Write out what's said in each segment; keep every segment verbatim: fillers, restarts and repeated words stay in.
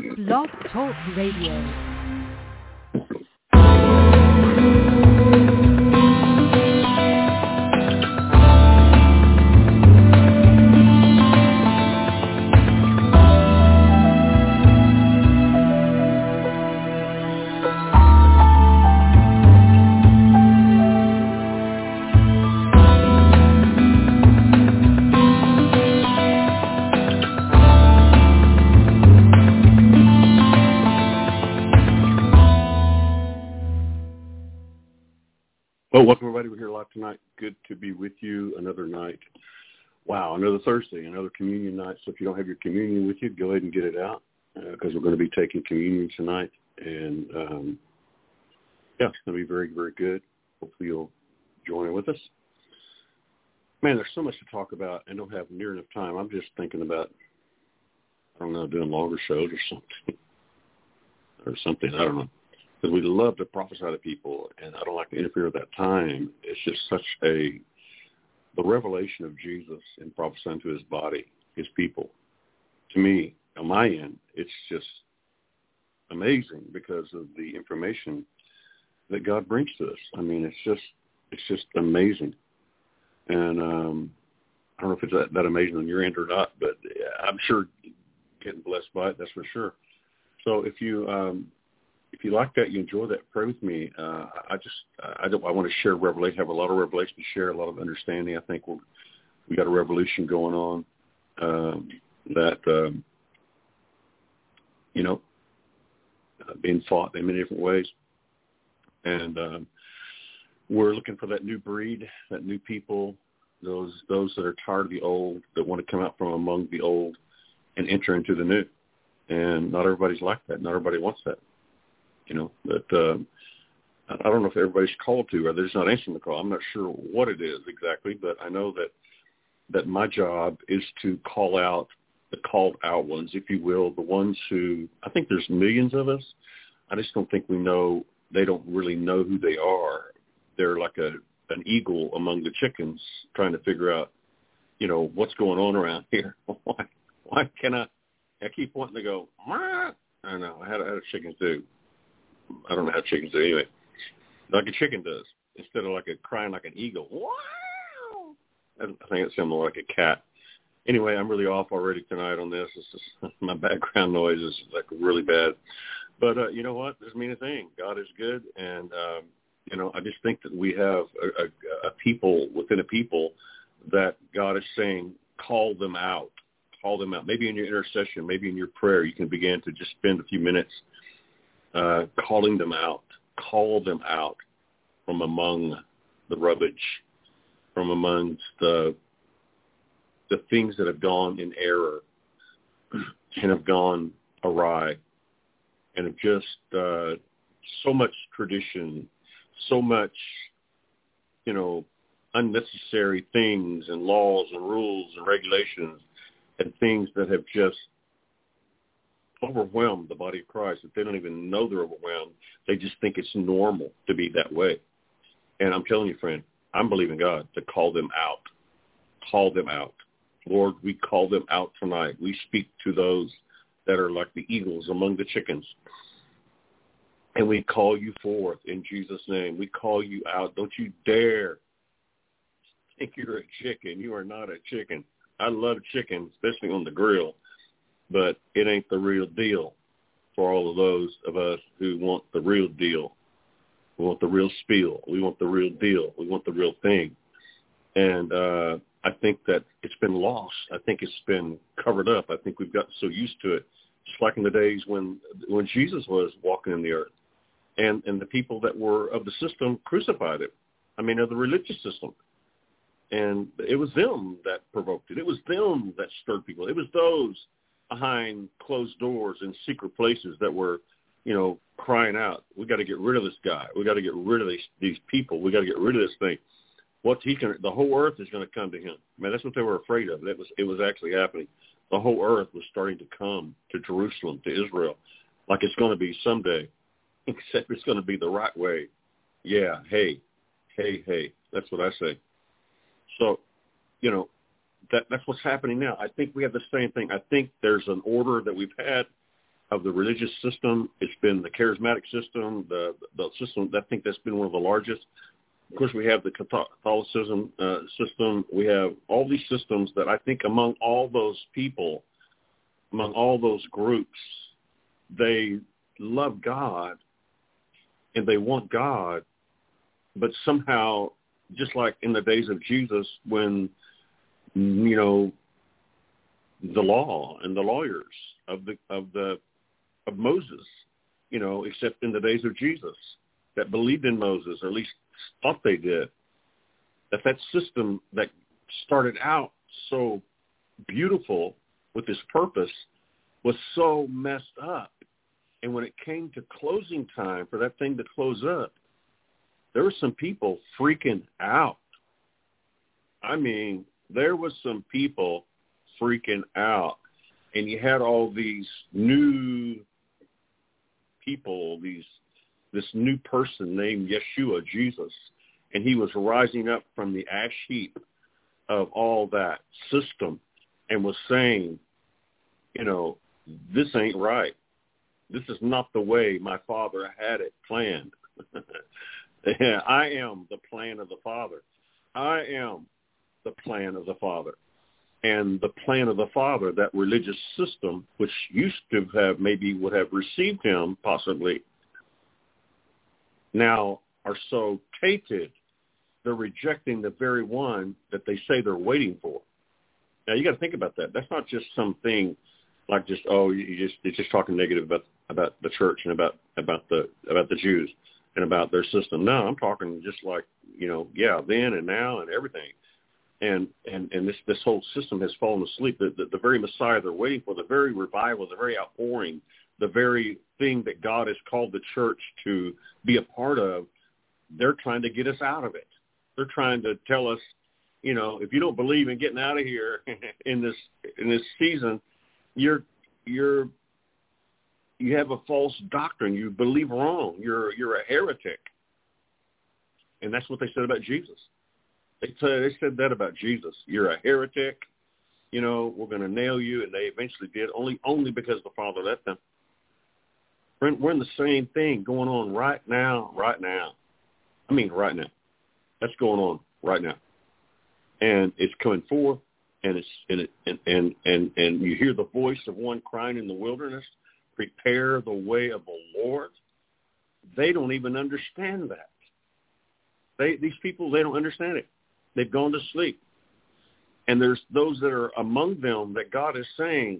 Blog Talk Radio. Well, welcome everybody. We're here live tonight. Good to be with you another night. Wow, another Thursday, another communion night. So if you don't have your communion with you, go ahead and get it out because uh, we're going to be taking communion tonight. And, um, yeah, it's going to be very, very good. Hopefully you'll join in with us. Man, there's so much to talk about and don't have near enough time. I'm just thinking about, I don't know, doing longer shows or something. or something, I don't know. Because we love to prophesy to people, and I don't like to interfere with that time. It's just such a, the revelation of Jesus in prophesying to his body, his people. To me, on my end, it's just amazing because of the information that God brings to us. I mean, it's just, it's just amazing. And um, I don't know if it's that, that amazing on your end or not, but I'm sure getting blessed by it, that's for sure. So if you... Um, If you like that, you enjoy that, pray with me. Uh, I just, I don't, I want to share revelation, have a lot of revelation to share, a lot of understanding. I think we're, we got a revolution going on um, that, um, you know, uh, being fought in many different ways. And um, we're looking for that new breed, that new people, those those that are tired of the old, that want to come out from among the old and enter into the new. And not everybody's like that. Not everybody wants that. You know, but uh, I don't know if everybody's called to, or they're just not answering the call. I'm not sure what it is exactly, but I know that that my job is to call out the called out ones, if you will, the ones who, I think there's millions of us. I just don't think we know, they don't really know who they are. They're like a an eagle among the chickens trying to figure out, you know, what's going on around here. why, why can I, I keep wanting to go, Wah! I don't know, I had, I had a chicken too. I don't know how chickens do anyway. Like a chicken does, instead of like a crying like an eagle. Wow! I think it sounds more like a cat. Anyway, I'm really off already tonight on this. It's just, my background noise is like really bad. But uh, you know what? Doesn't mean a thing. God is good, and um, you know, I just think that we have a, a, a people within a people that God is saying, call them out, call them out. Maybe in your intercession, maybe in your prayer, you can begin to just spend a few minutes Uh, calling them out, call them out from among the rubbish, from amongst the the things that have gone in error and have gone awry, and have just uh, so much tradition, so much, you know, unnecessary things and laws and rules and regulations and things that have just overwhelmed the body of Christ, that they don't even know they're overwhelmed. They just think it's normal to be that way. And I'm telling you, friend, I'm believing God to call them out. Call them out. Lord, we call them out tonight. We speak to those that are like the eagles among the chickens. And we call you forth in Jesus' name. We call you out. Don't you dare think you're a chicken. You are not a chicken. I love chicken, especially on the grill. But it ain't the real deal for all of those of us who want the real deal. We want the real spiel. We want the real deal. We want the real thing. And uh, I think that it's been lost. I think it's been covered up. I think we've gotten so used to it, just like in the days when when Jesus was walking in the earth. And, and the people that were of the system crucified him. I mean, of the religious system. And it was them that provoked it. It was them that stirred people. It was those behind closed doors in secret places that were, you know, crying out, we got to get rid of this guy. We got to get rid of these, these people. We got to get rid of this thing. What's he going the whole earth is going to come to him. Man, that's what they were afraid of. That was, it was actually happening. The whole earth was starting to come to Jerusalem, to Israel, like it's going to be someday, except it's going to be the right way. Yeah. Hey, hey, hey, that's what I say. So, you know, That, that's what's happening now. I think we have the same thing. I think there's an order that we've had of the religious system. It's been the charismatic system, the the system. I think that's been one of the largest. Of course, we have the Catholicism uh, system. We have all these systems that I think among all those people, among all those groups, they love God and they want God, but somehow, just like in the days of Jesus, when, you know, the law and the lawyers of the of the of Moses, you know, except in the days of Jesus, that believed in Moses, or at least thought they did, that that system that started out so beautiful with this purpose was so messed up. And when it came to closing time for that thing to close up, there were some people freaking out. I mean, there was some people freaking out. And you had all these new people, these this new person named Yeshua, Jesus, and he was rising up from the ash heap of all that system and was saying, you know, this ain't right. This is not the way my Father had it planned. I am the plan of the Father. I am the plan of the Father. And the plan of the Father, that religious system, which used to have maybe would have received him possibly, now are so tainted, they're rejecting the very one that they say they're waiting for. Now, you got to think about that. That's not just something like just, oh, you just it's just talking negative about about the church and about about the about the Jews and about their system. No, I'm talking just like, you know, yeah, then and now and everything. And and, and this, this whole system has fallen asleep. The, the, the very Messiah they're waiting for, the very revival, the very outpouring, the very thing that God has called the church to be a part of, they're trying to get us out of it. They're trying to tell us, you know, if you don't believe in getting out of here in this in this season, you're you're you have a false doctrine. You believe wrong. You're you're a heretic. And that's what they said about Jesus. They said, they said that about Jesus. You're a heretic. You know, we're going to nail you. And they eventually did, only only because the Father let them. We're in, we're in the same thing going on right now, right now. I mean, right now. That's going on right now. And it's coming forth, and it's and it, and, and, and, and you hear the voice of one crying in the wilderness, prepare the way of the Lord. They don't even understand that. They These people, they don't understand it. They've gone to sleep. And there's those that are among them that God is saying,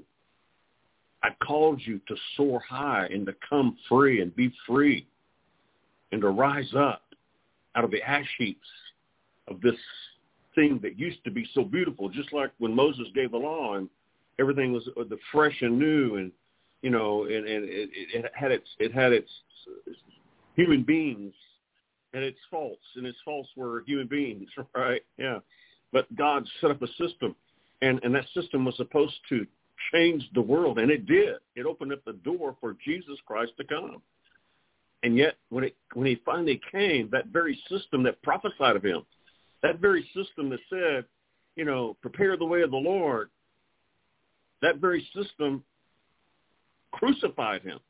I called you to soar high and to come free and be free and to rise up out of the ash heaps of this thing that used to be so beautiful, just like when Moses gave the law and everything was the fresh and new, and you know, and, and it, it had its it had its human beings and its faults, and its faults were human beings, right? Yeah. But God set up a system, and, and that system was supposed to change the world, and it did. It opened up the door for Jesus Christ to come. And yet, when it when he finally came, that very system that prophesied of him, that very system that said, you know, prepare the way of the Lord, that very system crucified him.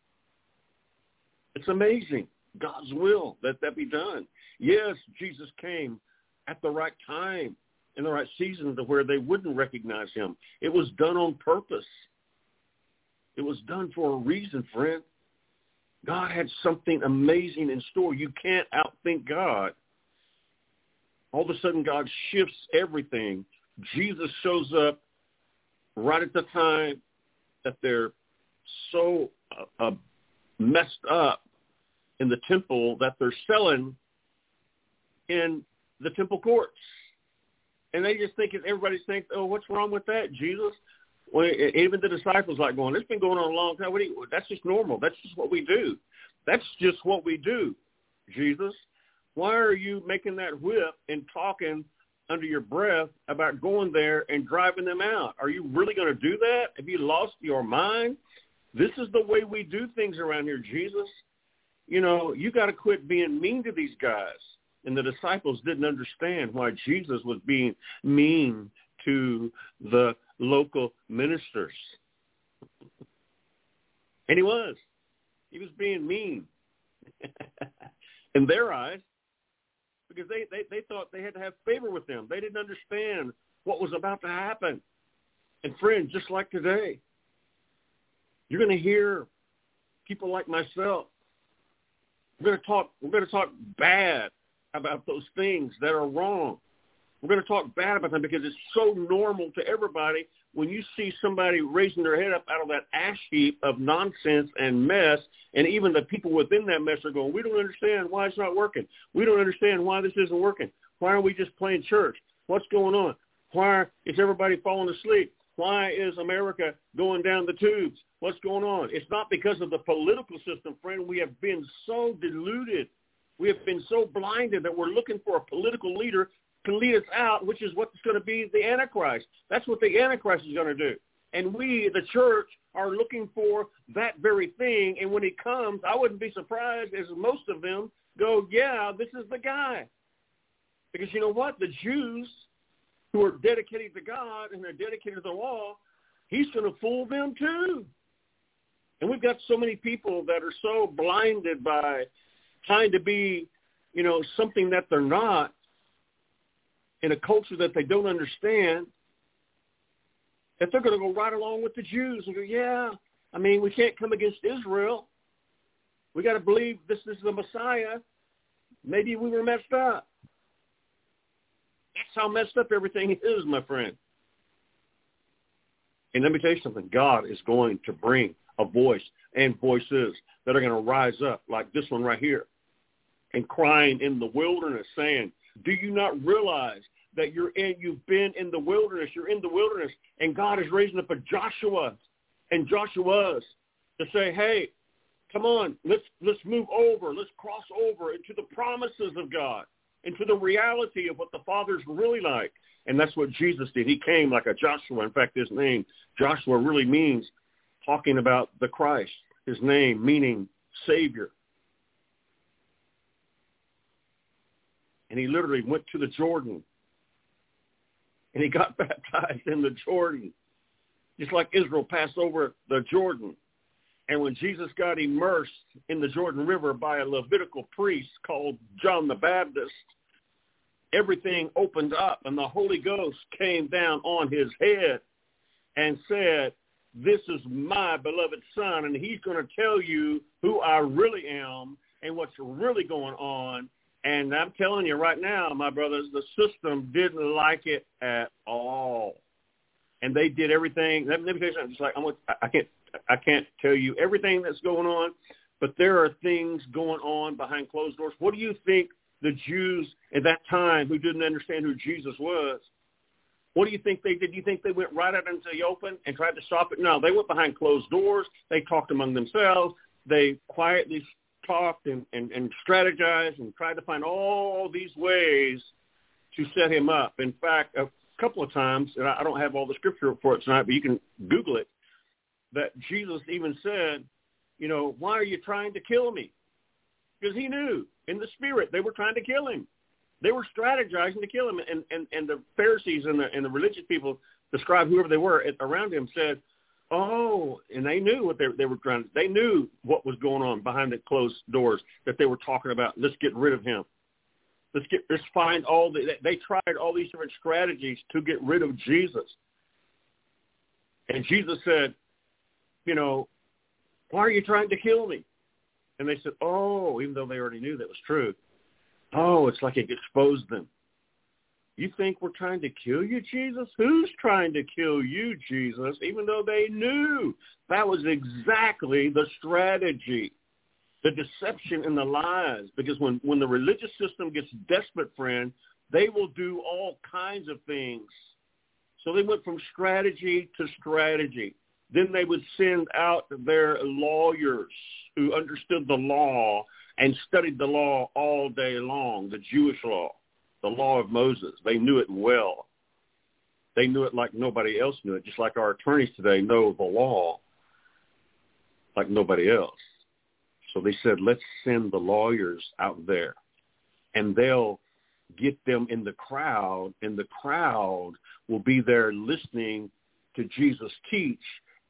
It's amazing. God's will that that be done. Yes, Jesus came at the right time, in the right season, to where they wouldn't recognize him. It was done on purpose. It was done for a reason, friend. God had something amazing in store. You can't outthink God. All of a sudden, God shifts everything. Jesus shows up right at the time that they're so uh, uh, messed up in the temple that they're selling in the temple courts. And they just think, everybody's thinking, oh, what's wrong with that, Jesus? Well, even the disciples like going, it's been going on a long time. What do you, that's just normal. That's just what we do. That's just what we do, Jesus. Why are you making that whip and talking under your breath about going there and driving them out? Are you really going to do that? Have you lost your mind? This is the way we do things around here, Jesus. You know, you got to quit being mean to these guys. And the disciples didn't understand why Jesus was being mean to the local ministers. And he was. He was being mean in their eyes because they, they, they thought they had to have favor with them. They didn't understand what was about to happen. And friends, just like today, you're going to hear people like myself. We're going to talk, we're going to talk bad about those things that are wrong. We're going to talk bad about them because it's so normal to everybody when you see somebody raising their head up out of that ash heap of nonsense and mess, and even the people within that mess are going, we don't understand why it's not working. We don't understand why this isn't working. Why are we just playing church? What's going on? Why is everybody falling asleep? Why is America going down the tubes? What's going on? It's not because of the political system, friend. We have been so deluded. We have been so blinded that we're looking for a political leader to lead us out, which is what's going to be the Antichrist. That's what the Antichrist is going to do. And we, the church, are looking for that very thing. And when he comes, I wouldn't be surprised as most of them go, yeah, this is the guy. Because you know what? The Jews who are dedicated to God and they're dedicated to the law, he's going to fool them too. And we've got so many people that are so blinded by trying to be, you know, something that they're not, in a culture that they don't understand, that they're going to go right along with the Jews and go, yeah, I mean, we can't come against Israel. We got to believe this is the Messiah. Maybe we were messed up. That's how messed up everything is, my friend. And let me tell you something. God is going to bring a voice and voices that are going to rise up like this one right here and crying in the wilderness saying, do you not realize that you're in, you've been in the wilderness, you're in the wilderness, and God is raising up a Joshua and Joshua's to say, hey, come on, let's let's move over, let's cross over into the promises of God, into the reality of what the Father's really like. And that's what Jesus did. He came like a Joshua. In fact, his name, Joshua, really means talking about the Christ. His name meaning Savior. And he literally went to the Jordan. And he got baptized in the Jordan. Just like Israel passed over the Jordan. And when Jesus got immersed in the Jordan River by a Levitical priest called John the Baptist, everything opened up and the Holy Ghost came down on his head and said, this is my beloved son, and he's going to tell you who I really am and what's really going on. And I'm telling you right now, my brothers, the system didn't like it at all. And they did everything. Let me, let me tell you something. Just like I'm, I can't, I can't tell you everything that's going on, but there are things going on behind closed doors. What do you think the Jews at that time who didn't understand who Jesus was, what do you think they did? Do you think they went right out into the open and tried to stop it? No, they went behind closed doors. They talked among themselves. They quietly talked and, and, and strategized and tried to find all these ways to set him up. In fact, a couple of times, and I don't have all the scripture for it tonight, but you can Google it, that Jesus even said, you know, why are you trying to kill me? Because he knew in the spirit they were trying to kill him. They were strategizing to kill him. And, and, and the Pharisees and the, and the religious people described whoever they were at, around him said, oh, and they knew what they, they were trying to, they knew what was going on behind the closed doors that they were talking about. Let's get rid of him. Let's get, let's find all the, they tried all these different strategies to get rid of Jesus. And Jesus said, you know, why are you trying to kill me? And they said, oh, even though they already knew that was true. Oh, it's like it exposed them. You think we're trying to kill you, Jesus? Who's trying to kill you, Jesus? Even though they knew that was exactly the strategy, the deception and the lies. Because when, when the religious system gets desperate, friend, they will do all kinds of things. So they went from strategy to strategy. Then they would send out their lawyers who understood the law and studied the law all day long, the Jewish law, the law of Moses. They knew it well. They knew it like nobody else knew it, just like our attorneys today know the law like nobody else. So they said, let's send the lawyers out there, and they'll get them in the crowd, and the crowd will be there listening to Jesus teach,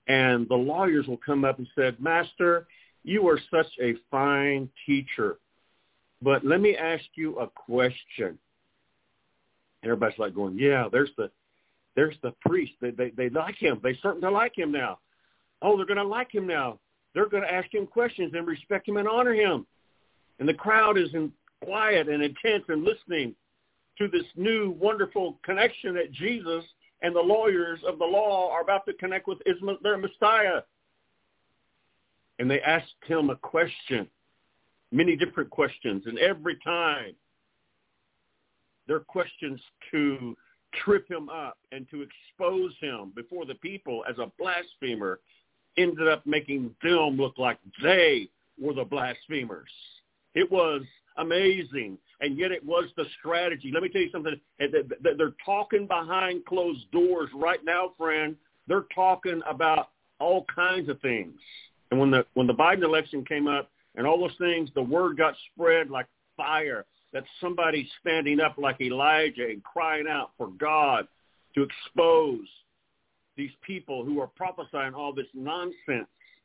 and the lawyers will come up and say, Master, you are such a fine teacher, but let me ask you a question. Everybody's like going, yeah, there's the there's the priest. They, they, they like him. They certainly like him now. Oh, they're going to like him now. They're going to ask him questions and respect him and honor him. And the crowd is in quiet and intense and listening to this new wonderful connection that Jesus and the lawyers of the law are about to connect with their Messiah. And they asked him a question, many different questions, and every time their questions to trip him up and to expose him before the people as a blasphemer ended up making them look like they were the blasphemers. It was amazing, and yet it was the strategy. Let me tell you something. They're talking behind closed doors right now, friend. They're talking about all kinds of things. And when the when the Biden election came up and all those things, the word got spread like fire that somebody's standing up like Elijah and crying out for God to expose these people who are prophesying all this nonsense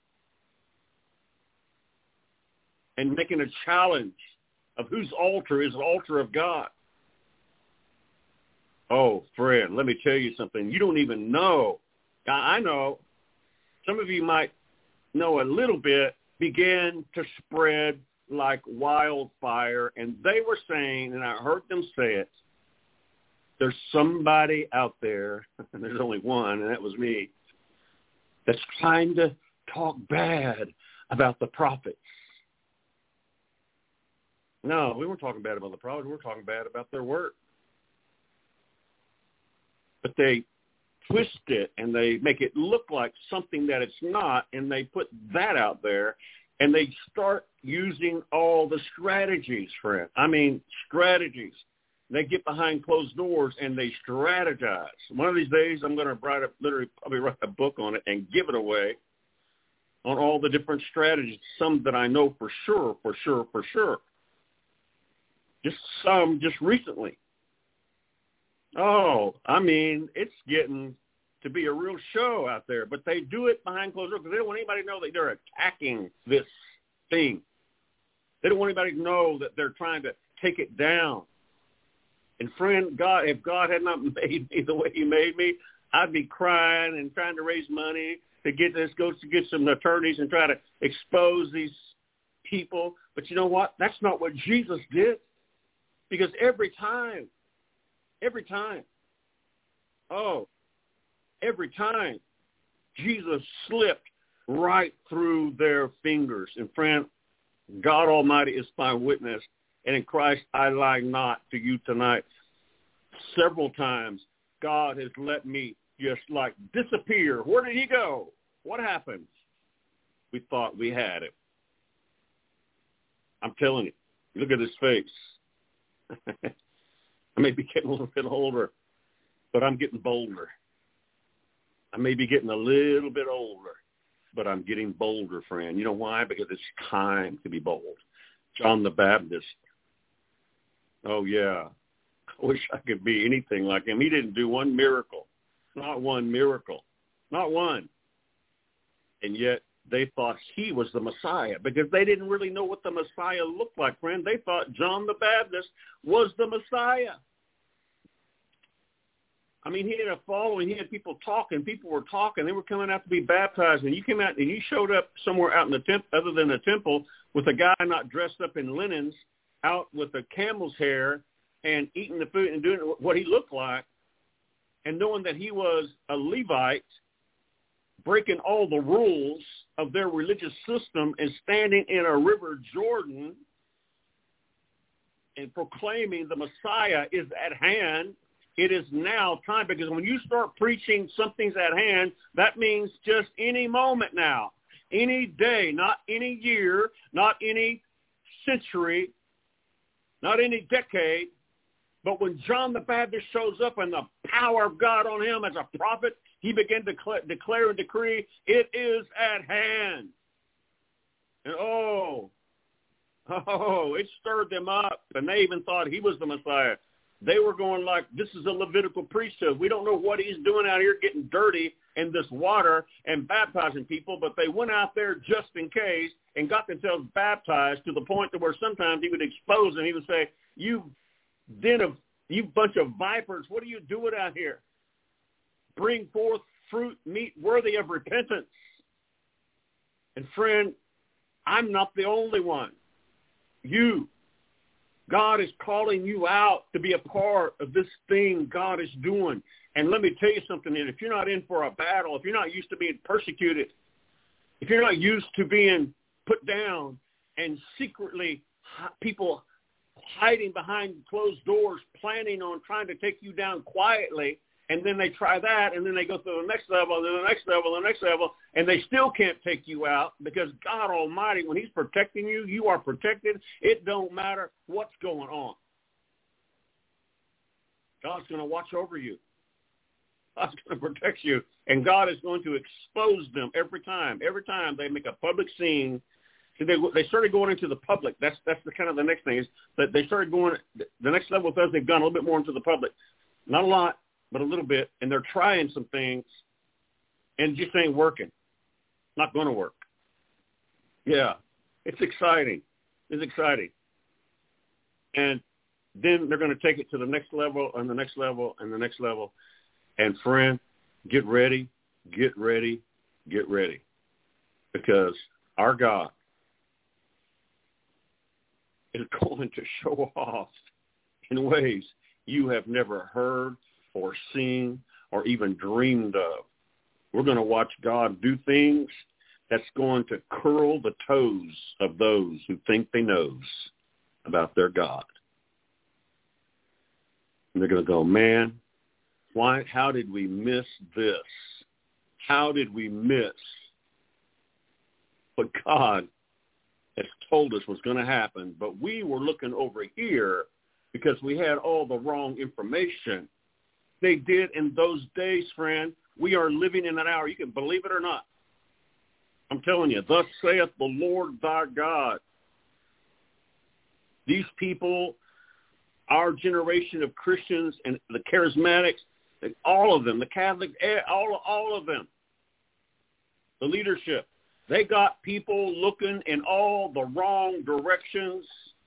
and making a challenge of whose altar is the altar of God. Oh, friend, let me tell you something. You don't even know. I know. Some of you might know a little bit, began to spread like wildfire. And they were saying, and I heard them say it, there's somebody out there, and there's only one, and that was me, that's trying to talk bad about the prophets. No, we weren't talking bad about the prophets. We were talking bad about their work. But they twist it, and they make it look like something that it's not, and they put that out there, and they start using all the strategies, friend. I mean, strategies. They get behind closed doors, and they strategize. One of these days, I'm going to write a, literally probably write a book on it and give it away on all the different strategies, some that I know for sure, for sure, for sure. Just some just recently. Oh, I mean, it's getting to be a real show out there, but they do it behind closed doors because they don't want anybody to know that they're attacking this thing. They don't want anybody to know that they're trying to take it down. And friend, God, if God had not made me the way he made me, I'd be crying and trying to raise money to get this, go to get some attorneys and try to expose these people. But you know what? That's not what Jesus did. Because every time, every time, oh, every time, Jesus slipped right through their fingers. And friend, God Almighty is my witness. And in Christ, I lie not to you tonight. Several times, God has let me just like disappear. Where did he go? What happened? We thought we had him. I'm telling you, look at his face. I may be getting a little bit older, but I'm getting bolder. I may be getting a little bit older, but I'm getting bolder, friend. You know why? Because it's time to be bold. John the Baptist. Oh, yeah. I wish I could be anything like him. He didn't do one miracle. Not one miracle. Not one. And yet they thought he was the Messiah because they didn't really know what the Messiah looked like, friend. They thought John the Baptist was the Messiah. I mean, he had a following. He had people talking. People were talking. They were coming out to be baptized. And you came out and you showed up somewhere out in the temple, other than the temple, with a guy not dressed up in linens, out with a camel's hair and eating the food and doing what he looked like, and knowing that he was a Levite, breaking all the rules of their religious system and standing in a river Jordan and proclaiming the Messiah is at hand. It is now time, because when you start preaching something's at hand, that means just any moment now, any day, not any year, not any century, not any decade. But when John the Baptist shows up and the power of God on him as a prophet, he began to declare, declare and decree, it is at hand. And oh, oh, it stirred them up. And they even thought he was the Messiah. They were going like, this is a Levitical priesthood. We don't know what he's doing out here getting dirty in this water and baptizing people, but they went out there just in case and got themselves baptized to the point to where sometimes he would expose them. He would say, you den of, you bunch of vipers, what are you doing out here? Bring forth fruit, meat worthy of repentance. And friend, I'm not the only one. You, God is calling you out to be a part of this thing God is doing. And let me tell you something, that if you're not in for a battle, if you're not used to being persecuted, if you're not used to being put down and secretly people hiding behind closed doors, planning on trying to take you down quietly, and then they try that, and then they go through the next level, and then the next level, and the next level, and they still can't take you out because God Almighty, when he's protecting you, you are protected. It don't matter what's going on. God's going to watch over you. God's going to protect you, and God is going to expose them every time. Every time they make a public scene, they they started going into the public. That's that's the kind of the next thing is that they started going. The next level with us, they've gone a little bit more into the public, not a lot, but a little bit, and they're trying some things, and just ain't working. Not going to work. Yeah, it's exciting. It's exciting, and then they're going to take it to the next level, and the next level, and the next level. And friend, get ready, get ready, get ready, because our God is going to show off in ways you have never heard or seen or even dreamed of. We're going to watch God do things that's going to curl the toes of those who think they knows about their God. And they're going to go, man, why? How did we miss this? How did we miss what God has told us was going to happen? But we were looking over here because we had all the wrong information. They did in those days, friend. We are living in that hour. You can believe it or not. I'm telling you, thus saith the Lord thy God. These people, our generation of Christians and the charismatics, all of them, the Catholic, all, all of them, the leadership, they got people looking in all the wrong directions.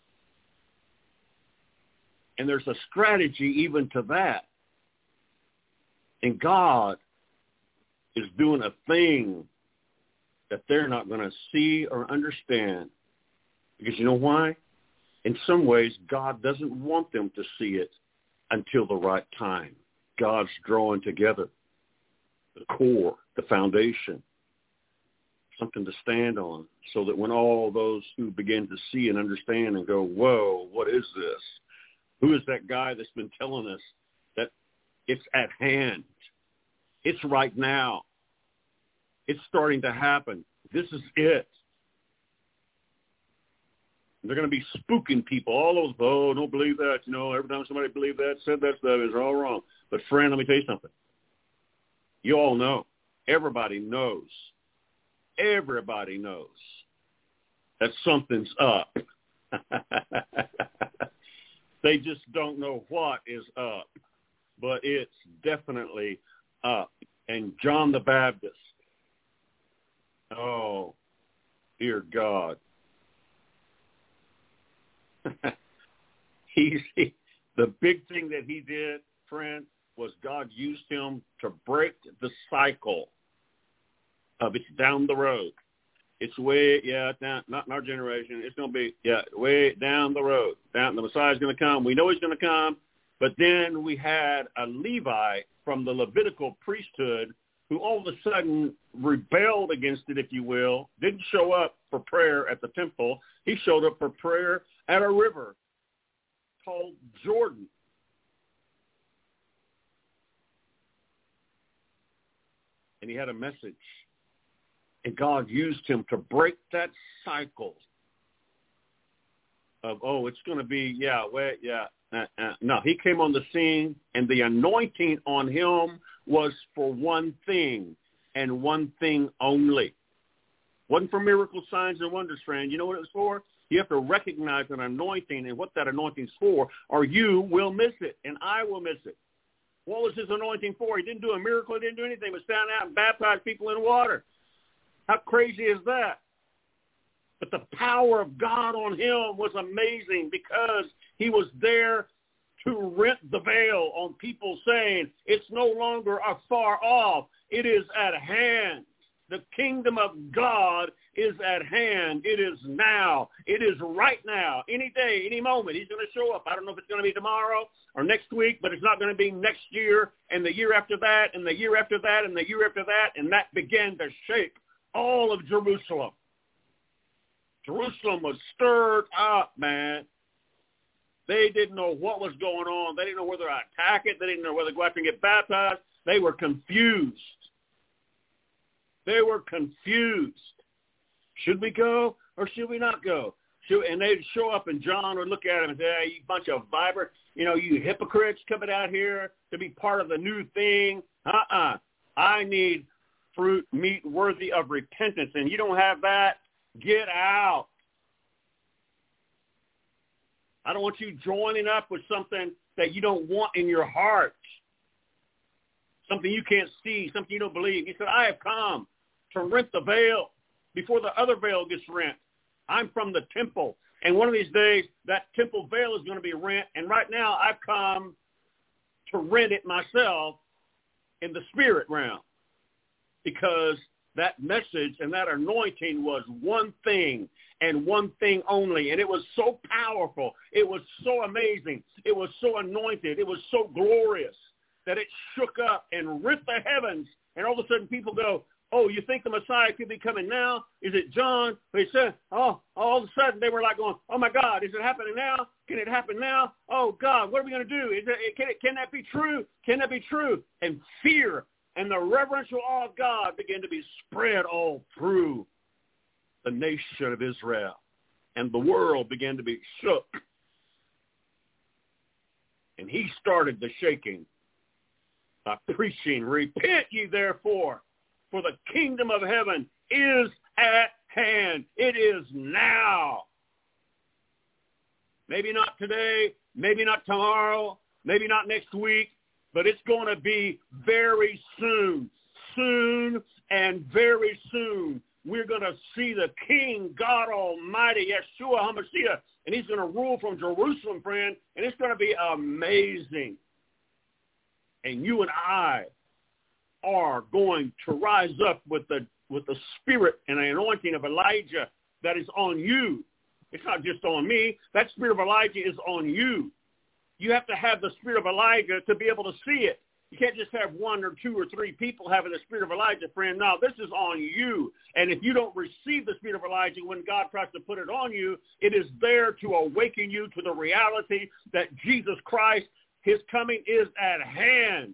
And there's a strategy even to that. And God is doing a thing that they're not going to see or understand. Because you know why? In some ways, God doesn't want them to see it until the right time. God's drawing together the core, the foundation, something to stand on, so that when all those who begin to see and understand and go, whoa, what is this? Who is that guy that's been telling us that it's at hand? It's right now. It's starting to happen. This is it. They're going to be spooking people all over. Oh, don't believe that. You know, every time somebody believed that, said that stuff, is all wrong. But friend, let me tell you something. You all know. Everybody knows. Everybody knows that something's up. They just don't know what is up. But it's definitely up. And John the Baptist, oh, dear God. He's, he, the big thing that he did, friend, was God used him to break the cycle of it's down the road. It's way, yeah, down, not in our generation. It's going to be, yeah, way down the road. Down, the Messiah's going to come. We know he's going to come. But then we had a Levi from the Levitical priesthood who all of a sudden rebelled against it, if you will, didn't show up for prayer at the temple. He showed up for prayer at a river called Jordan. And he had a message. And God used him to break that cycle of, oh, it's going to be, yeah, wait, yeah. Uh, uh, no, he came on the scene, and the anointing on him was for one thing and one thing only. Wasn't for miracles, signs, and wonders, friend. You know what it was for? You have to recognize an anointing and what that anointing's for, or you will miss it, and I will miss it. What was his anointing for? He didn't do a miracle. He didn't do anything but stand out and baptize people in water. How crazy is that? But the power of God on him was amazing because he was there to rent the veil on people saying it's no longer afar off. It is at hand. The kingdom of God is at hand. It is now. It is right now. Any day, any moment, he's going to show up. I don't know if it's going to be tomorrow or next week, but it's not going to be next year and the year after that and the year after that and the year after that. And that began to shake all of Jerusalem. Jerusalem was stirred up, man. They didn't know what was going on. They didn't know whether to attack it. They didn't know whether to go after and get baptized. They were confused. They were confused. Should we go or should we not go? Should, and they'd show up and John would look at them and say, hey, you bunch of vibrant, you know, you hypocrites coming out here to be part of the new thing. Uh-uh. I need fruit, meat worthy of repentance. And you don't have that, get out. I don't want you joining up with something that you don't want in your heart, something you can't see, something you don't believe. He said, I have come to rent the veil before the other veil gets rent. I'm from the temple, and one of these days that temple veil is going to be rent, and right now I've come to rent it myself in the spirit realm because that message and that anointing was one thing and one thing only. And it was so powerful. It was so amazing. It was so anointed. It was so glorious that it shook up and ripped the heavens. And all of a sudden people go, oh, you think the Messiah could be coming now? Is it John? They said, oh, all of a sudden they were like going, oh, my God, is it happening now? Can it happen now? Oh, God, what are we going to do? Is it, can, it, can that be true? Can that be true? And fear and the reverential awe of God began to be spread all through the nation of Israel. And the world began to be shook. And he started the shaking by preaching, repent ye therefore, for the kingdom of heaven is at hand. It is now. Maybe not today, maybe not tomorrow, maybe not next week, but it's going to be very soon. Soon and very soon. We're going to see the King, God Almighty, Yeshua HaMashiach, and he's going to rule from Jerusalem, friend, and it's going to be amazing. And you and I are going to rise up with the with the spirit and the anointing of Elijah that is on you. It's not just on me. That spirit of Elijah is on you. You have to have the spirit of Elijah to be able to see it. You can't just have one or two or three people having the spirit of Elijah, friend. No, this is on you. And if you don't receive the spirit of Elijah when God tries to put it on you, it is there to awaken you to the reality that Jesus Christ, his coming is at hand.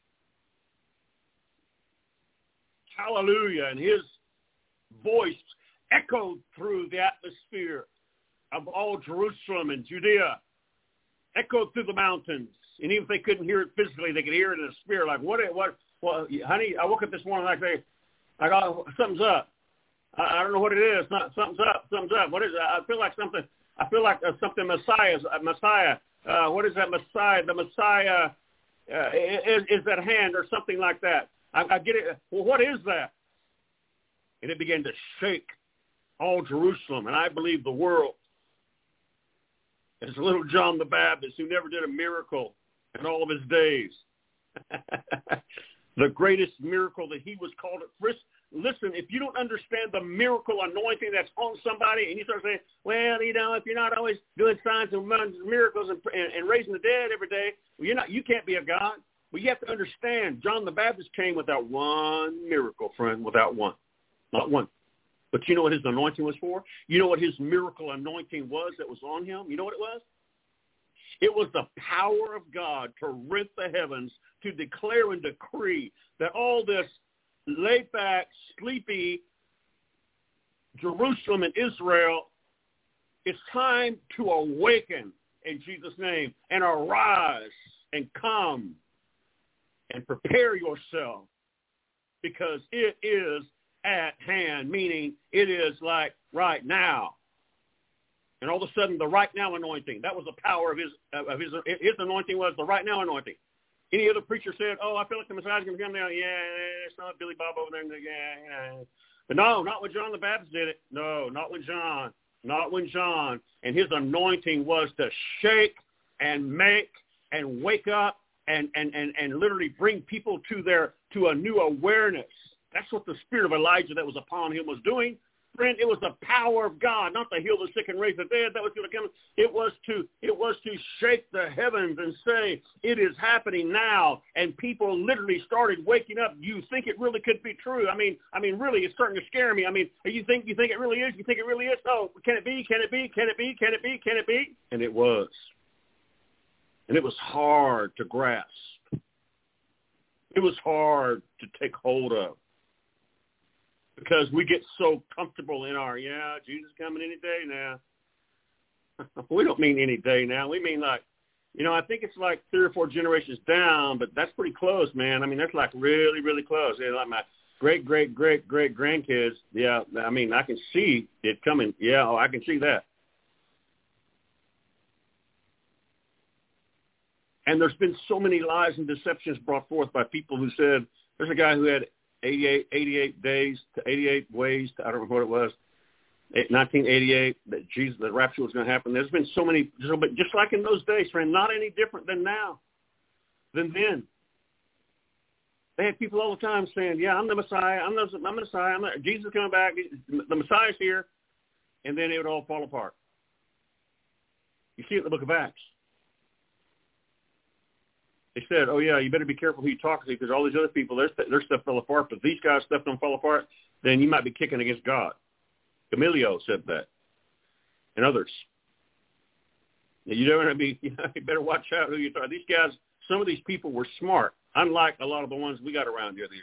Hallelujah. And his voice echoed through the atmosphere of all Jerusalem and Judea, echoed through the mountains. And even if they couldn't hear it physically, they could hear it in the spirit. Like, what, what, well, honey, I woke up this morning like, they, I got, something's up. I, I don't know what it is. Not, something's up. Something's up. What is it? I feel like something, I feel like uh, something Messiah's, uh, Messiah. Uh, what is that Messiah? The Messiah uh, is, is at hand or something like that. I, I get it. Well, what is that? And it began to shake all Jerusalem, and I believe the world. As little John the Baptist, who never did a miracle in all of his days. The greatest miracle that he was called. Listen, if you don't understand the miracle anointing that's on somebody, and you start saying, well, you know, if you're not always doing signs and miracles and, and, and raising the dead every day, well, you're not, you can't be a God. Well, you have to understand, John the Baptist came without one miracle, friend, without one. Not one. But you know what his anointing was for? You know what his miracle anointing was that was on him? You know what it was? It was the power of God to rent the heavens, to declare and decree that all this laid-back, sleepy Jerusalem and Israel, it's time to awaken in Jesus' name and arise and come and prepare yourself because it is at hand, meaning it is like right now. And all of a sudden, the right now anointing, that was the power of his, of his, his anointing was the right now anointing. Any other preacher said, oh, I feel like the Messiah's going to come down. Yeah, it's not Billy Bob over there. Yeah, yeah. But no, not when John the Baptist did it. No, not when John. Not when John. And his anointing was to shake and make and wake up and, and, and, and literally bring people to their to a new awareness. That's what the spirit of Elijah that was upon him was doing. Friend, it was the power of God, not to heal the sick and raise the dead. That was going to come. It was to it was to shake the heavens and say, it is happening now. And people literally started waking up. You think it really could be true? I mean, I mean, really, it's starting to scare me. I mean, you think you think it really is? You think it really is? Oh, can it be? Can it be? Can it be? Can it be? Can it be? And it was. And it was hard to grasp. It was hard to take hold of. Because we get so comfortable in our, yeah, Jesus is coming any day now. We don't mean any day now. We mean like, you know, I think it's like three or four generations down, but that's pretty close, man. I mean, that's like really, really close. You know, like my great, great, great, great grandkids, yeah, I mean, I can see it coming. Yeah, oh, I can see that. And there's been so many lies and deceptions brought forth by people who said, there's a guy who had eighty-eight, eighty-eight days to eighty-eight ways to, I don't know what it was, nineteen eighty-eight, that Jesus, the rapture was going to happen. There's been so many, just like in those days, friend, not any different than now, than then. They had people all the time saying, yeah, I'm the Messiah, I'm the, I'm the Messiah, I'm the, Jesus is coming back, the Messiah's here, and then it would all fall apart. You see it in the book of Acts. They said, oh, yeah, you better be careful who you talk to because all these other people, their, their stuff fell apart. But if these guys' stuff don't fall apart, then you might be kicking against God. Gamaliel said that, and others. You don't be, you, know, you better watch out who you talk to. These guys, some of these people were smart, unlike a lot of the ones we got around here these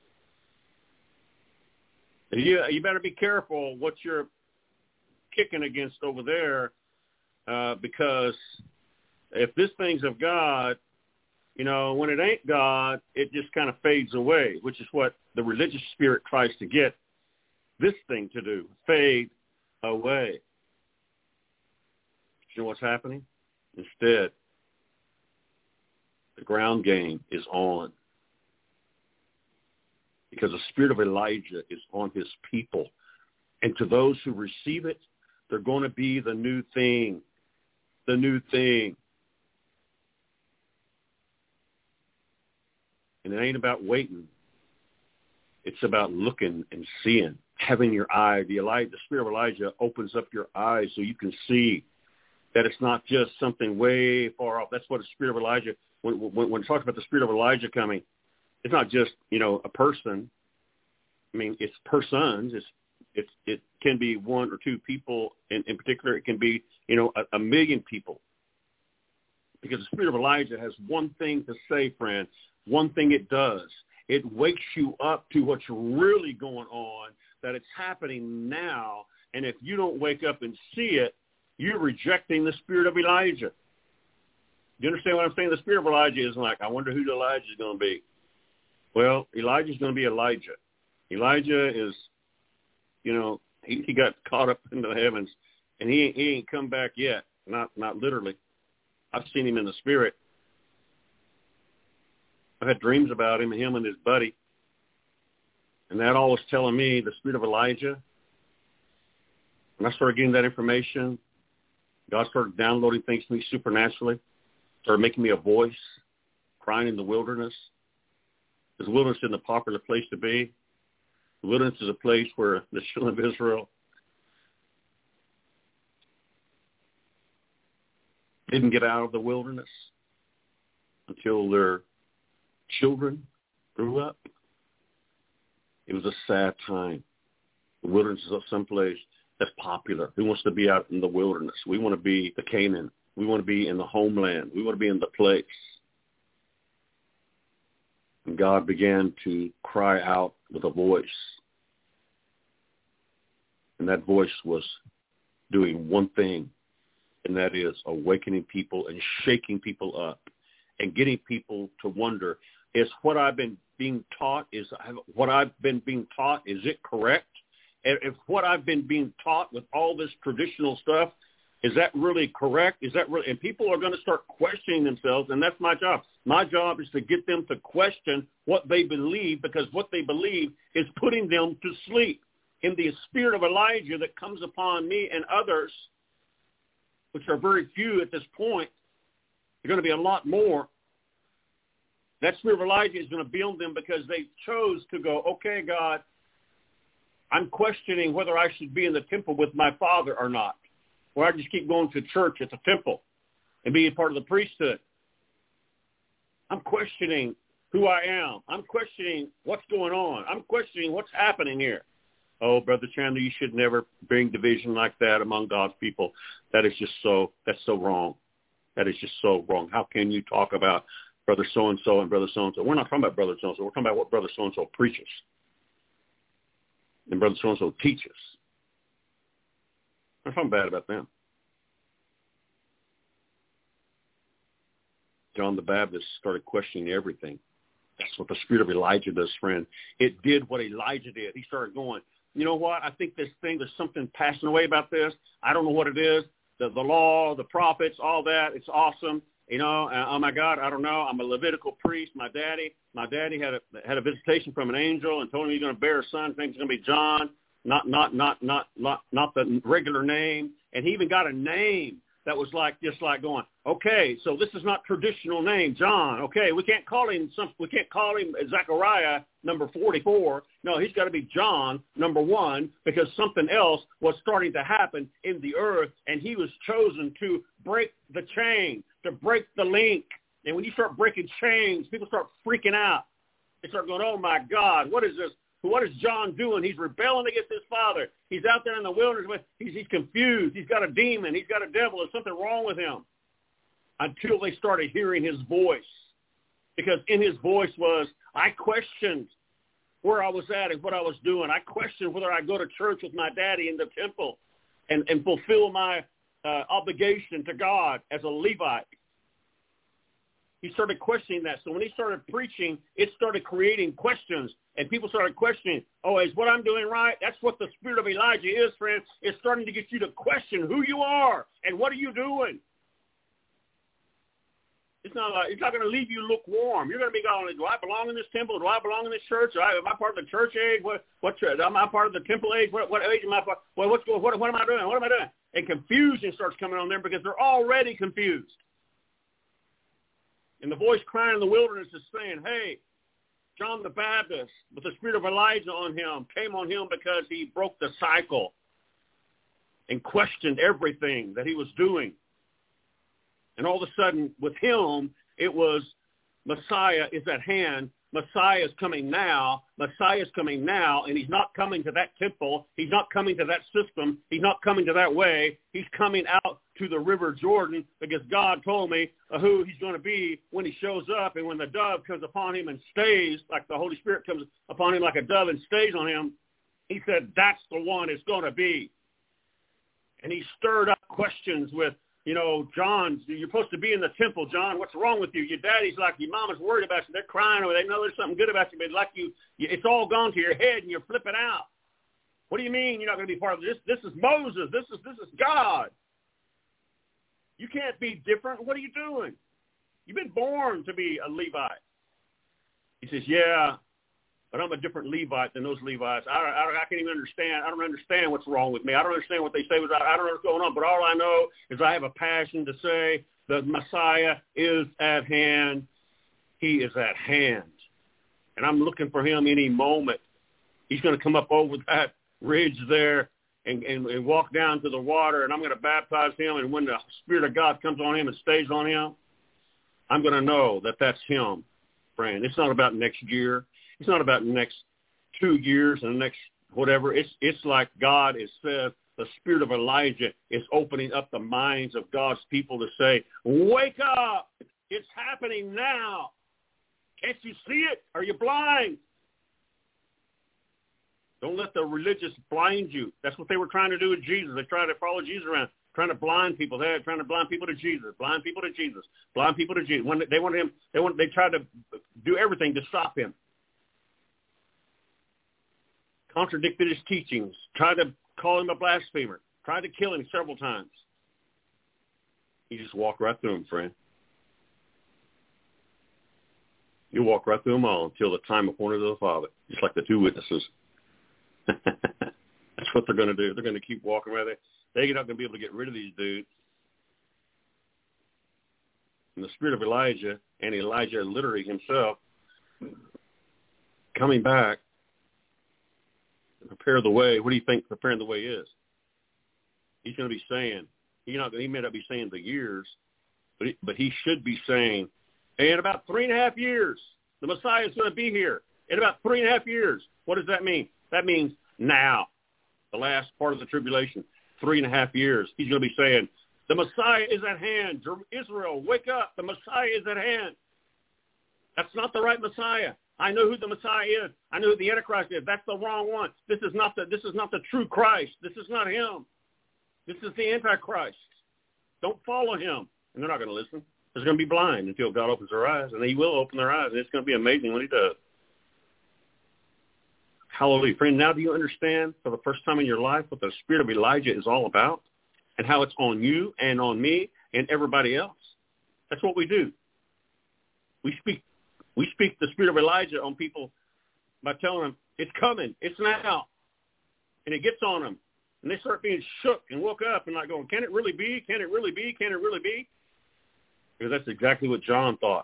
days. You, you better be careful what you're kicking against over there uh, because if this thing's of God, you know, when it ain't God, it just kind of fades away, which is what the religious spirit tries to get this thing to do, fade away. You know what's happening? Instead, the ground game is on because the spirit of Elijah is on his people. And to those who receive it, they're going to be the new thing, the new thing. And it ain't about waiting. It's about looking and seeing, having your eye. The, Elijah, the spirit of Elijah opens up your eyes so you can see that it's not just something way far off. That's what the spirit of Elijah, when, when, when it talks about the spirit of Elijah coming, it's not just, you know, a person. I mean, it's persons. It's, it's, it can be one or two people. In, in particular, it can be, you know, a, a million people. Because the spirit of Elijah has one thing to say, friend. One thing it does, it wakes you up to what's really going on, that it's happening now. And if you don't wake up and see it, you're rejecting the spirit of Elijah. You understand what I'm saying? The spirit of Elijah isn't like, I wonder who Elijah is going to be. Well, Elijah's going to be Elijah. Elijah is, you know, he, he got caught up into the heavens, and he, he ain't come back yet, not not literally. I've seen him in the spirit. I had dreams about him, him and his buddy. And that all was telling me the spirit of Elijah. When I started getting that information, God started downloading things to me supernaturally, started making me a voice, crying in the wilderness. Because the wilderness isn't a popular place to be. The wilderness is a place where the children of Israel didn't get out of the wilderness until their children grew up. It was a sad time. The wilderness is someplace that's popular. Who wants to be out in the wilderness? We want to be the Canaan. We want to be in the homeland. We want to be in the place. And God began to cry out with a voice. And that voice was doing one thing, and that is awakening people and shaking people up and getting people to wonder, is what I've been being taught, is what I've been being taught, is it correct? If what I've been being taught with all this traditional stuff, is that really correct? Is that really, and people are going to start questioning themselves, and that's my job. My job is to get them to question what they believe, because what they believe is putting them to sleep. In the spirit of Elijah that comes upon me and others, which are very few at this point, there are going to be a lot more. That spirit of Elijah is going to be on them because they chose to go, okay, God, I'm questioning whether I should be in the temple with my father or not, or I just keep going to church at the temple and being part of the priesthood. I'm questioning who I am. I'm questioning what's going on. I'm questioning what's happening here. Oh, Brother Chandler, you should never bring division like that among God's people. That is just so, that's so wrong. That is just so wrong. How can you talk about Brother so-and-so and Brother so-and-so? We're not talking about Brother so-and-so. We're talking about what Brother so-and-so preaches and Brother so-and-so teaches. I'm talking bad about them. John the Baptist started questioning everything. That's what the spirit of Elijah does, friend. It did what Elijah did. He started going, you know what? I think this thing, there's something passing away about this. I don't know what it is. The, the law, the prophets, all that, it's awesome. You know, uh, oh, my God, I don't know. I'm a Levitical priest. My daddy, my daddy had a had a visitation from an angel and told him he's going to bear a son. His name's going to be John, not not not not not not the regular name. And he even got a name that was like just like going, okay, so this is not traditional name, John. Okay, we can't call him some. We can't call him Zechariah number forty-four. No, he's got to be John number one, because something else was starting to happen in the earth, and he was chosen to break the chain, to break the link. And when you start breaking chains, people start freaking out. They start going, oh my God, what is this? What is John doing? He's rebelling against his father. He's out there in the wilderness. He's, he's confused. He's got a demon. He's got a devil. There's something wrong with him. Until they started hearing his voice. Because in his voice was, I questioned where I was at and what I was doing. I questioned whether I go to church with my daddy in the temple and, and fulfill my uh, obligation to God as a Levite. He started questioning that. So when he started preaching, it started creating questions. And people started questioning, oh, is what I'm doing right? That's what the spirit of Elijah is, friends. It's starting to get you to question who you are and what are you doing. It's not like, it's not going to leave you lukewarm. You're going to be going, do I belong in this temple? Do I belong in this church? Do I, am I part of the church age? What, what church? Am I part of the temple age? What, what age am I part? Well, what's going, what, what am I doing? What am I doing? And confusion starts coming on them because they're already confused. And the voice crying in the wilderness is saying, hey, John the Baptist, with the spirit of Elijah on him, came on him because he broke the cycle and questioned everything that he was doing. And all of a sudden, with him, it was Messiah is at hand. Messiah is coming now. Messiah is coming now, and he's not coming to that temple. He's not coming to that system. He's not coming to that way. He's coming out to the river Jordan, because God told me uh, who he's going to be when he shows up. And when the dove comes upon him and stays, like the Holy Spirit comes upon him like a dove and stays on him, he said, that's the one it's going to be. And he stirred up questions with, you know, John, you're supposed to be in the temple, John. What's wrong with you? Your daddy's like, your mama's worried about you. They're crying, or they know there's something good about you, but like you, you, it's all gone to your head and you're flipping out. What do you mean you're not going to be part of this? This is Moses. This is this is God. You can't be different. What are you doing? You've been born to be a Levite. He says, yeah, but I'm a different Levite than those Levites. I, I, I can't even understand. I don't understand what's wrong with me. I don't understand what they say. I don't know what's going on. But all I know is I have a passion to say the Messiah is at hand. He is at hand. And I'm looking for him any moment. He's going to come up over that ridge there and, and, and walk down to the water, and I'm going to baptize him. And when the Spirit of God comes on him and stays on him, I'm going to know that that's him, friend. It's not about next year. It's not about the next two years and the next whatever. It's it's like God is said, the spirit of Elijah is opening up the minds of God's people to say, wake up. It's happening now. Can't you see it? Are you blind? Don't let the religious blind you. That's what they were trying to do with Jesus. They tried to follow Jesus around, trying to blind people. They're trying to blind people to Jesus, blind people to Jesus, blind people to Jesus. When they wanted him, they wanted, they tried to do everything to stop him. Contradicted his teachings, tried to call him a blasphemer, tried to kill him several times. He just walked right through them, friend. You walk right through them all until the time appointed of the Father, just like the two witnesses. That's what they're going to do. They're going to keep walking right there. They're not going to be able to get rid of these dudes. And the spirit of Elijah, and Elijah literally himself, coming back to prepare the way. What do you think preparing the way is? He's going to be saying, he, not, he may not be saying the years, but he, but he should be saying, hey, in about three and a half years, the Messiah is going to be here. In about three and a half years. What does that mean? That means now, the last part of the tribulation, three and a half years. He's going to be saying, the Messiah is at hand. Israel, wake up. The Messiah is at hand. That's not the right Messiah. I know who the Messiah is. I know who the Antichrist is. That's the wrong one. This is not the, this is not the true Christ. This is not him. This is the Antichrist. Don't follow him. And they're not going to listen. They're going to be blind until God opens their eyes. And he will open their eyes. And it's going to be amazing when he does. Hallelujah. Friend, now do you understand for the first time in your life what the spirit of Elijah is all about? And how it's on you and on me and everybody else? That's what we do. We speak we speak the spirit of Elijah on people by telling them, it's coming, it's now. And it gets on them. And they start being shook and woke up and like going, can it really be? Can it really be? Can it really be? Because that's exactly what John thought.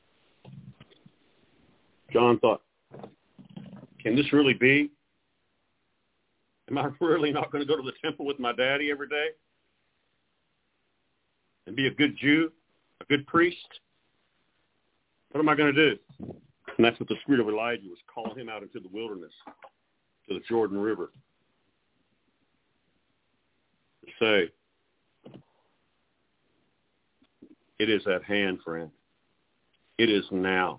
John thought, can this really be? Am I really not going to go to the temple with my daddy every day? And be a good Jew, a good priest? What am I going to do? And that's what the spirit of Elijah was calling him out into the wilderness, to the Jordan River. To say, it is at hand, friend. It is now.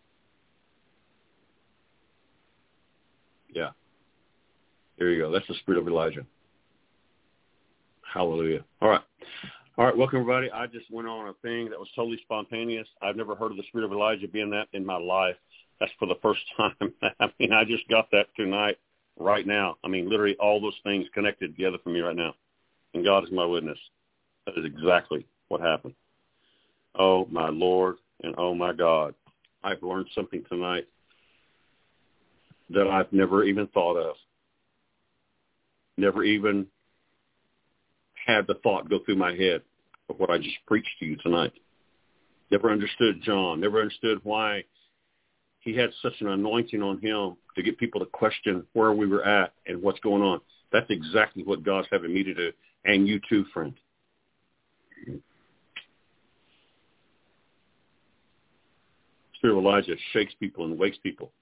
Yeah. There you go. That's the spirit of Elijah. Hallelujah. All right. All right, welcome, everybody. I just went on a thing that was totally spontaneous. I've never heard of the spirit of Elijah being that in my life. That's for the first time. I mean, I just got that tonight, right now. I mean, literally all those things connected together for me right now. And God is my witness. That is exactly what happened. Oh, my Lord, and oh, my God. I've learned something tonight that I've never even thought of. Never even had the thought go through my head of what I just preached to you tonight. Never understood John. Never understood why he had such an anointing on him to get people to question where we were at and what's going on. That's exactly what God's having me to do, and you too, friend. Spirit of Elijah shakes people and wakes people,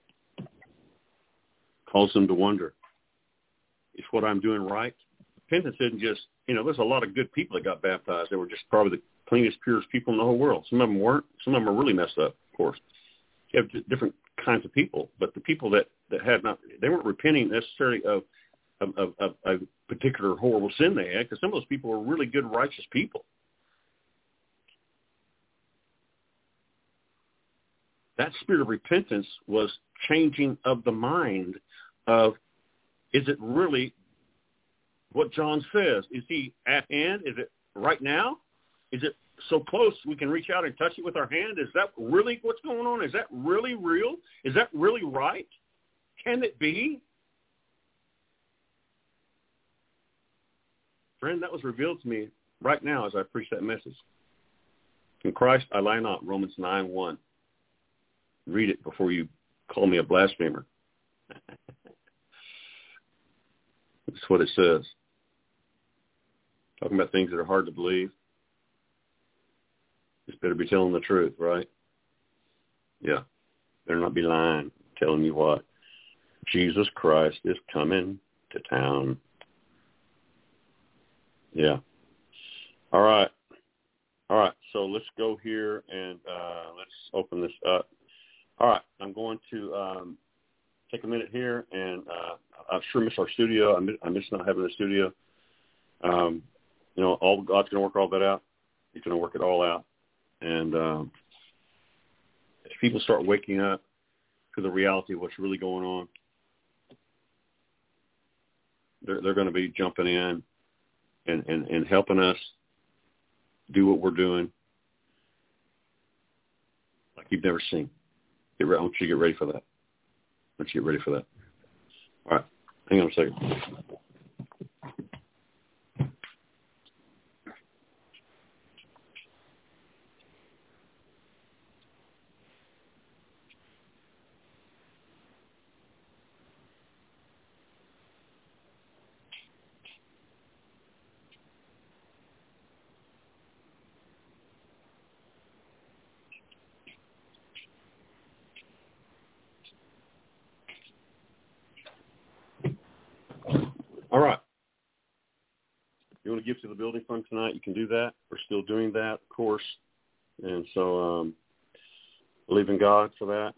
calls them to wonder, is what I'm doing right? Repentance isn't just, you know, there's a lot of good people that got baptized. They were just probably the cleanest, purest people in the whole world. Some of them weren't. Some of them are really messed up, of course. You have different kinds of people, but the people that, that had not, they weren't repenting necessarily of, of, of, of a particular horrible sin they had, because some of those people were really good, righteous people. That spirit of repentance was changing of the mind of, is it really what John says? Is he at hand? Is it right now? Is it so close we can reach out and touch it with our hand? Is that really what's going on? Is that really real? Is that really right? Can it be? Friend, that was revealed to me right now as I preach that message. In Christ I lie not, Romans nine one. Read it before you call me a blasphemer. That's what it says. Talking about things that are hard to believe. Just better be telling the truth, right? Yeah. Better not be lying, telling you what. Jesus Christ is coming to town. Yeah. All right. All right. So let's go here and uh, let's open this up. All right. I'm going to um, take a minute here, and uh, I sure miss our studio. I miss, I miss not having a studio. Um, you know, all God's going to work all that out. He's going to work it all out. And um, as people start waking up to the reality of what's really going on, they're, they're going to be jumping in and, and, and helping us do what we're doing like you've never seen. Get re- I want you to get ready for that. I want you to get ready for that. All right. Hang on a second. All right. You want to give to the building fund tonight, you can do that. We're still doing that, of course. And so um, believe in God for that.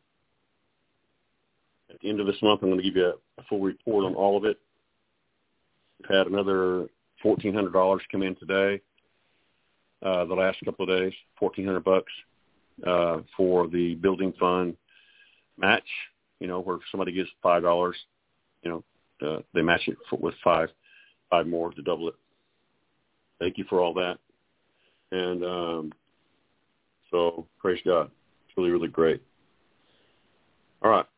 At the end of this month, I'm going to give you a, a full report on all of it. We've had another fourteen hundred dollars come in today, uh, the last couple of days, fourteen hundred bucks uh, for the building fund match, you know, where somebody gives five dollars, you know, uh, they match it for, with five, five more to double it. Thank you for all that. And um, so praise God. It's really, really great. All right.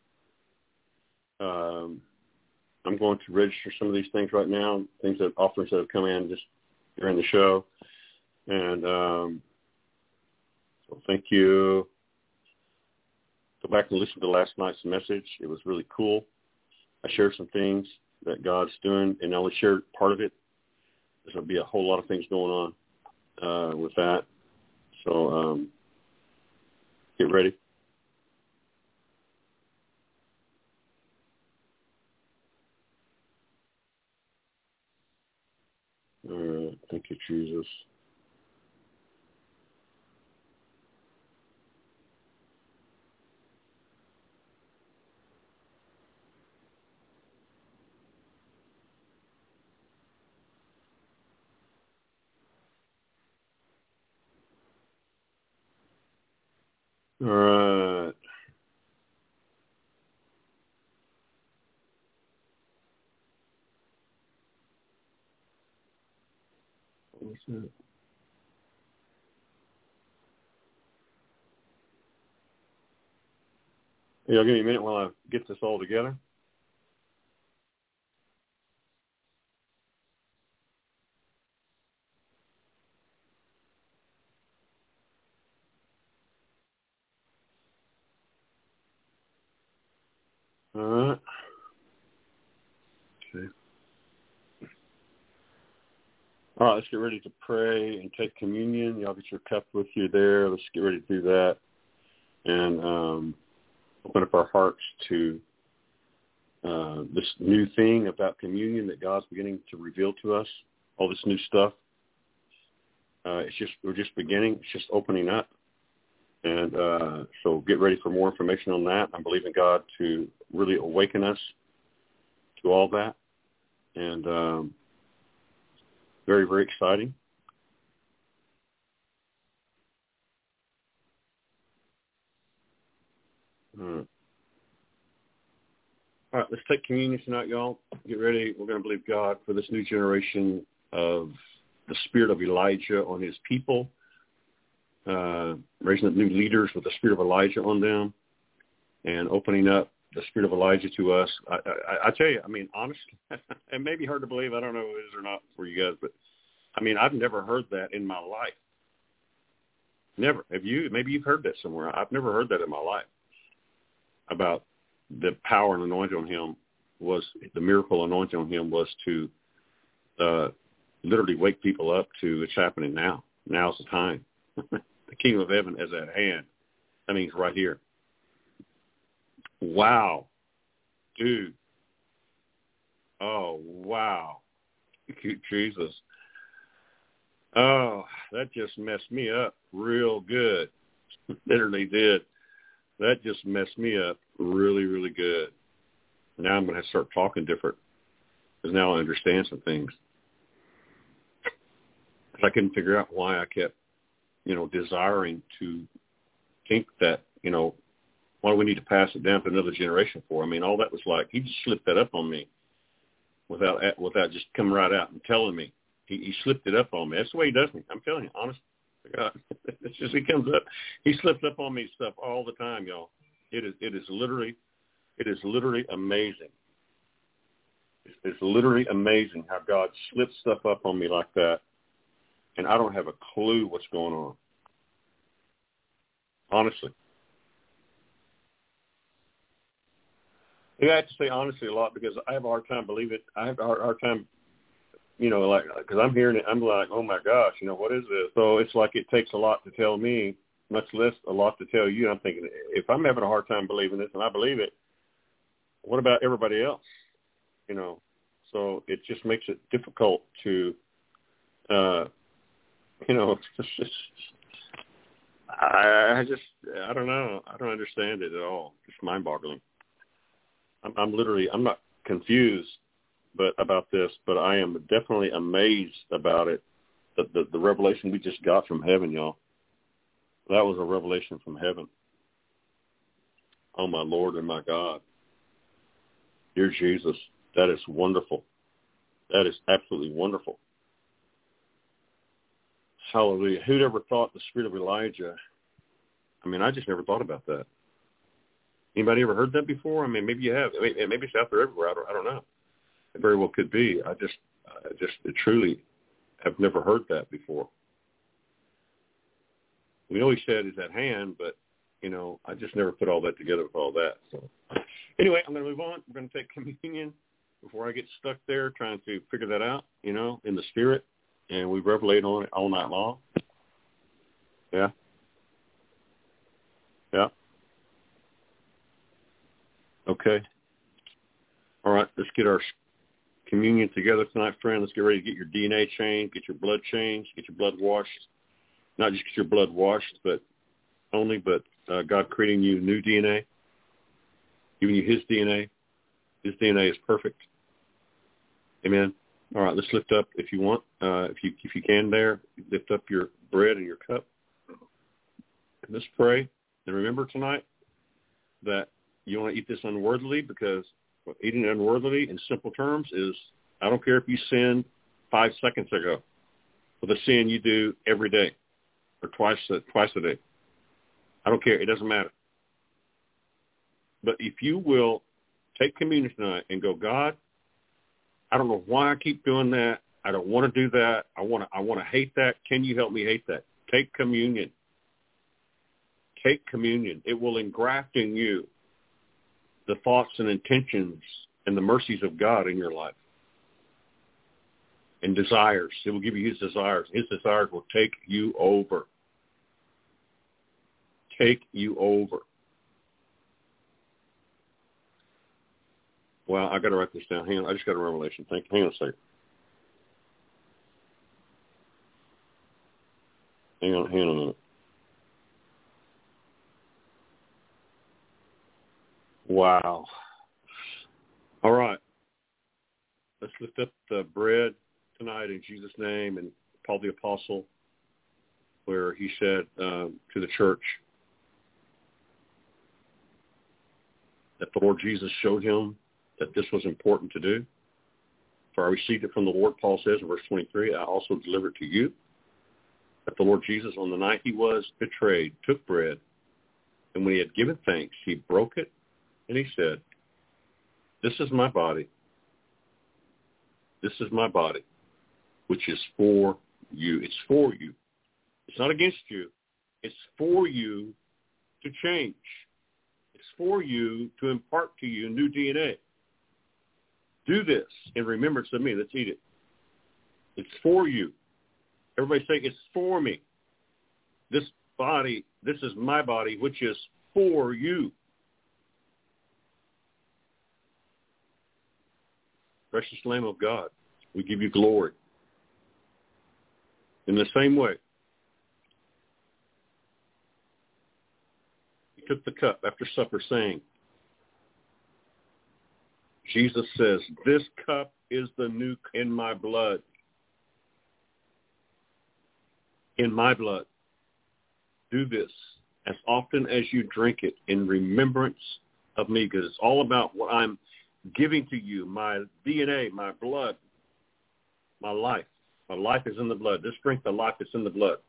Um, I'm going to register some of these things right now, things that offerings that have come in just during the show. And um, so thank you. Go back and listen to last night's message. It was really cool. I shared some things that God's doing, and I only shared part of it. There's going to be a whole lot of things going on uh, with that. So um, get ready. All right. Thank you, Jesus. All right. What's that? Hey, y'all give me a minute while I get this all together. All right. Okay. All right, let's get ready to pray and take communion. Y'all get your cup with you there. Let's get ready to do that and um, open up our hearts to uh, this new thing about communion that God's beginning to reveal to us, all this new stuff. Uh, it's just, we're just beginning. It's just opening up. And uh, so get ready for more information on that. I'm believing God to really awaken us to all that. And um, very, very exciting. All right. All right, let's take communion tonight, y'all. Get ready. We're going to believe God for this new generation of the spirit of Elijah on his people, uh, raising up new leaders with the spirit of Elijah on them, and opening up the spirit of Elijah to us. I, I, I tell you, I mean, honestly, it may be hard to believe. I don't know if it is or not for you guys, but, I mean, I've never heard that in my life. Never. Have you? Maybe you've heard that somewhere. I've never heard that in my life about the power and anointing on him was, the miracle anointing on him was to uh, literally wake people up to it's happening now. Now's the time. The kingdom of heaven is at hand. That means right here. Wow. Dude. Oh, wow. Jesus. Oh, that just messed me up real good. Literally did. That just messed me up really, really good. Now I'm going to have to start talking different because now I understand some things. I couldn't figure out why I kept, you know, desiring to think that you know, what do we need to pass it down to another generation for? I mean, all that was like, he just slipped that up on me without without just coming right out and telling me. He, he slipped it up on me. That's the way he does me. I'm telling you, honest to God. It's just he comes up. He slips up on me stuff all the time, y'all. It is it is literally it is literally amazing. It's, it's literally amazing how God slips stuff up on me like that, and I don't have a clue what's going on. Honestly. Yeah, I have to say honestly a lot because I have a hard time believing it. I have a hard, hard time, you know, like, because I'm hearing it, I'm like, oh my gosh, you know, what is this? So it's like it takes a lot to tell me, much less a lot to tell you. I'm thinking, if I'm having a hard time believing this and I believe it, what about everybody else? You know, so it just makes it difficult to, uh, you know, it's just, I, I just, I don't know. I don't understand it at all. It's mind-boggling. I'm, I'm literally, I'm not confused but about this, but I am definitely amazed about it, the, the, the revelation we just got from heaven, y'all. That was a revelation from heaven. Oh, my Lord and my God. Dear Jesus, that is wonderful. That is absolutely wonderful. Hallelujah. Who'd ever thought the spirit of Elijah? I mean, I just never thought about that. Anybody ever heard that before? I mean, maybe you have. Maybe it's out there everywhere. I don't, I don't know. It very well could be. I just, I just truly have never heard that before. We know he said is at hand, but, you know, I just never put all that together with all that. So anyway, I'm going to move on. We're going to take communion before I get stuck there trying to figure that out, you know, in the spirit. And we revelate on it all night long. Yeah. Yeah. Okay. All right. Let's get our communion together tonight, friend. Let's get ready to get your D N A changed, get your blood changed, get your blood washed. Not just get your blood washed, but only, but uh, God creating you new D N A, giving you his D N A. His D N A is perfect. Amen. All right, let's lift up, if you want, uh, if you if you can there, lift up your bread and your cup. And let's pray. And remember tonight that you want to eat this unworthily, because eating it unworthily in simple terms is, I don't care if you sinned five seconds ago, with a sin you do every day or twice a, twice a day. I don't care. It doesn't matter. But if you will take communion tonight and go, God, I don't know why I keep doing that. I don't want to do that. I want to I want to hate that. Can you help me hate that? Take communion. Take communion. It will engraft in you the thoughts and intentions and the mercies of God in your life. And desires. It will give you his desires. His desires will take you over. Take you over. Well, I got to write this down. Hang on. I just got a revelation. Thank you. Hang on a second. Hang on. Hang on a minute. Wow. All right. Let's lift up the bread tonight in Jesus' name, and Paul the Apostle, where he said uh, to the church that the Lord Jesus showed him that this was important to do. For I received it from the Lord, Paul says in verse twenty-three, I also delivered to you that the Lord Jesus, on the night he was betrayed, took bread, and when he had given thanks, he broke it, and he said, this is my body. This is my body, which is for you. It's for you. It's not against you. It's for you to change. It's for you to impart to you new D N A. Do this in remembrance of me. Let's eat it. It's for you. Everybody say, it's for me. This body, this is my body, which is for you. Precious Lamb of God, we give you glory. In the same way, he took the cup after supper, saying, Jesus says, this cup is the new in my blood. In my blood. Do this as often as you drink it in remembrance of me, because it's all about what I'm giving to you, my D N A, my blood, my life. My life is in the blood. Just drink the life that's in the blood.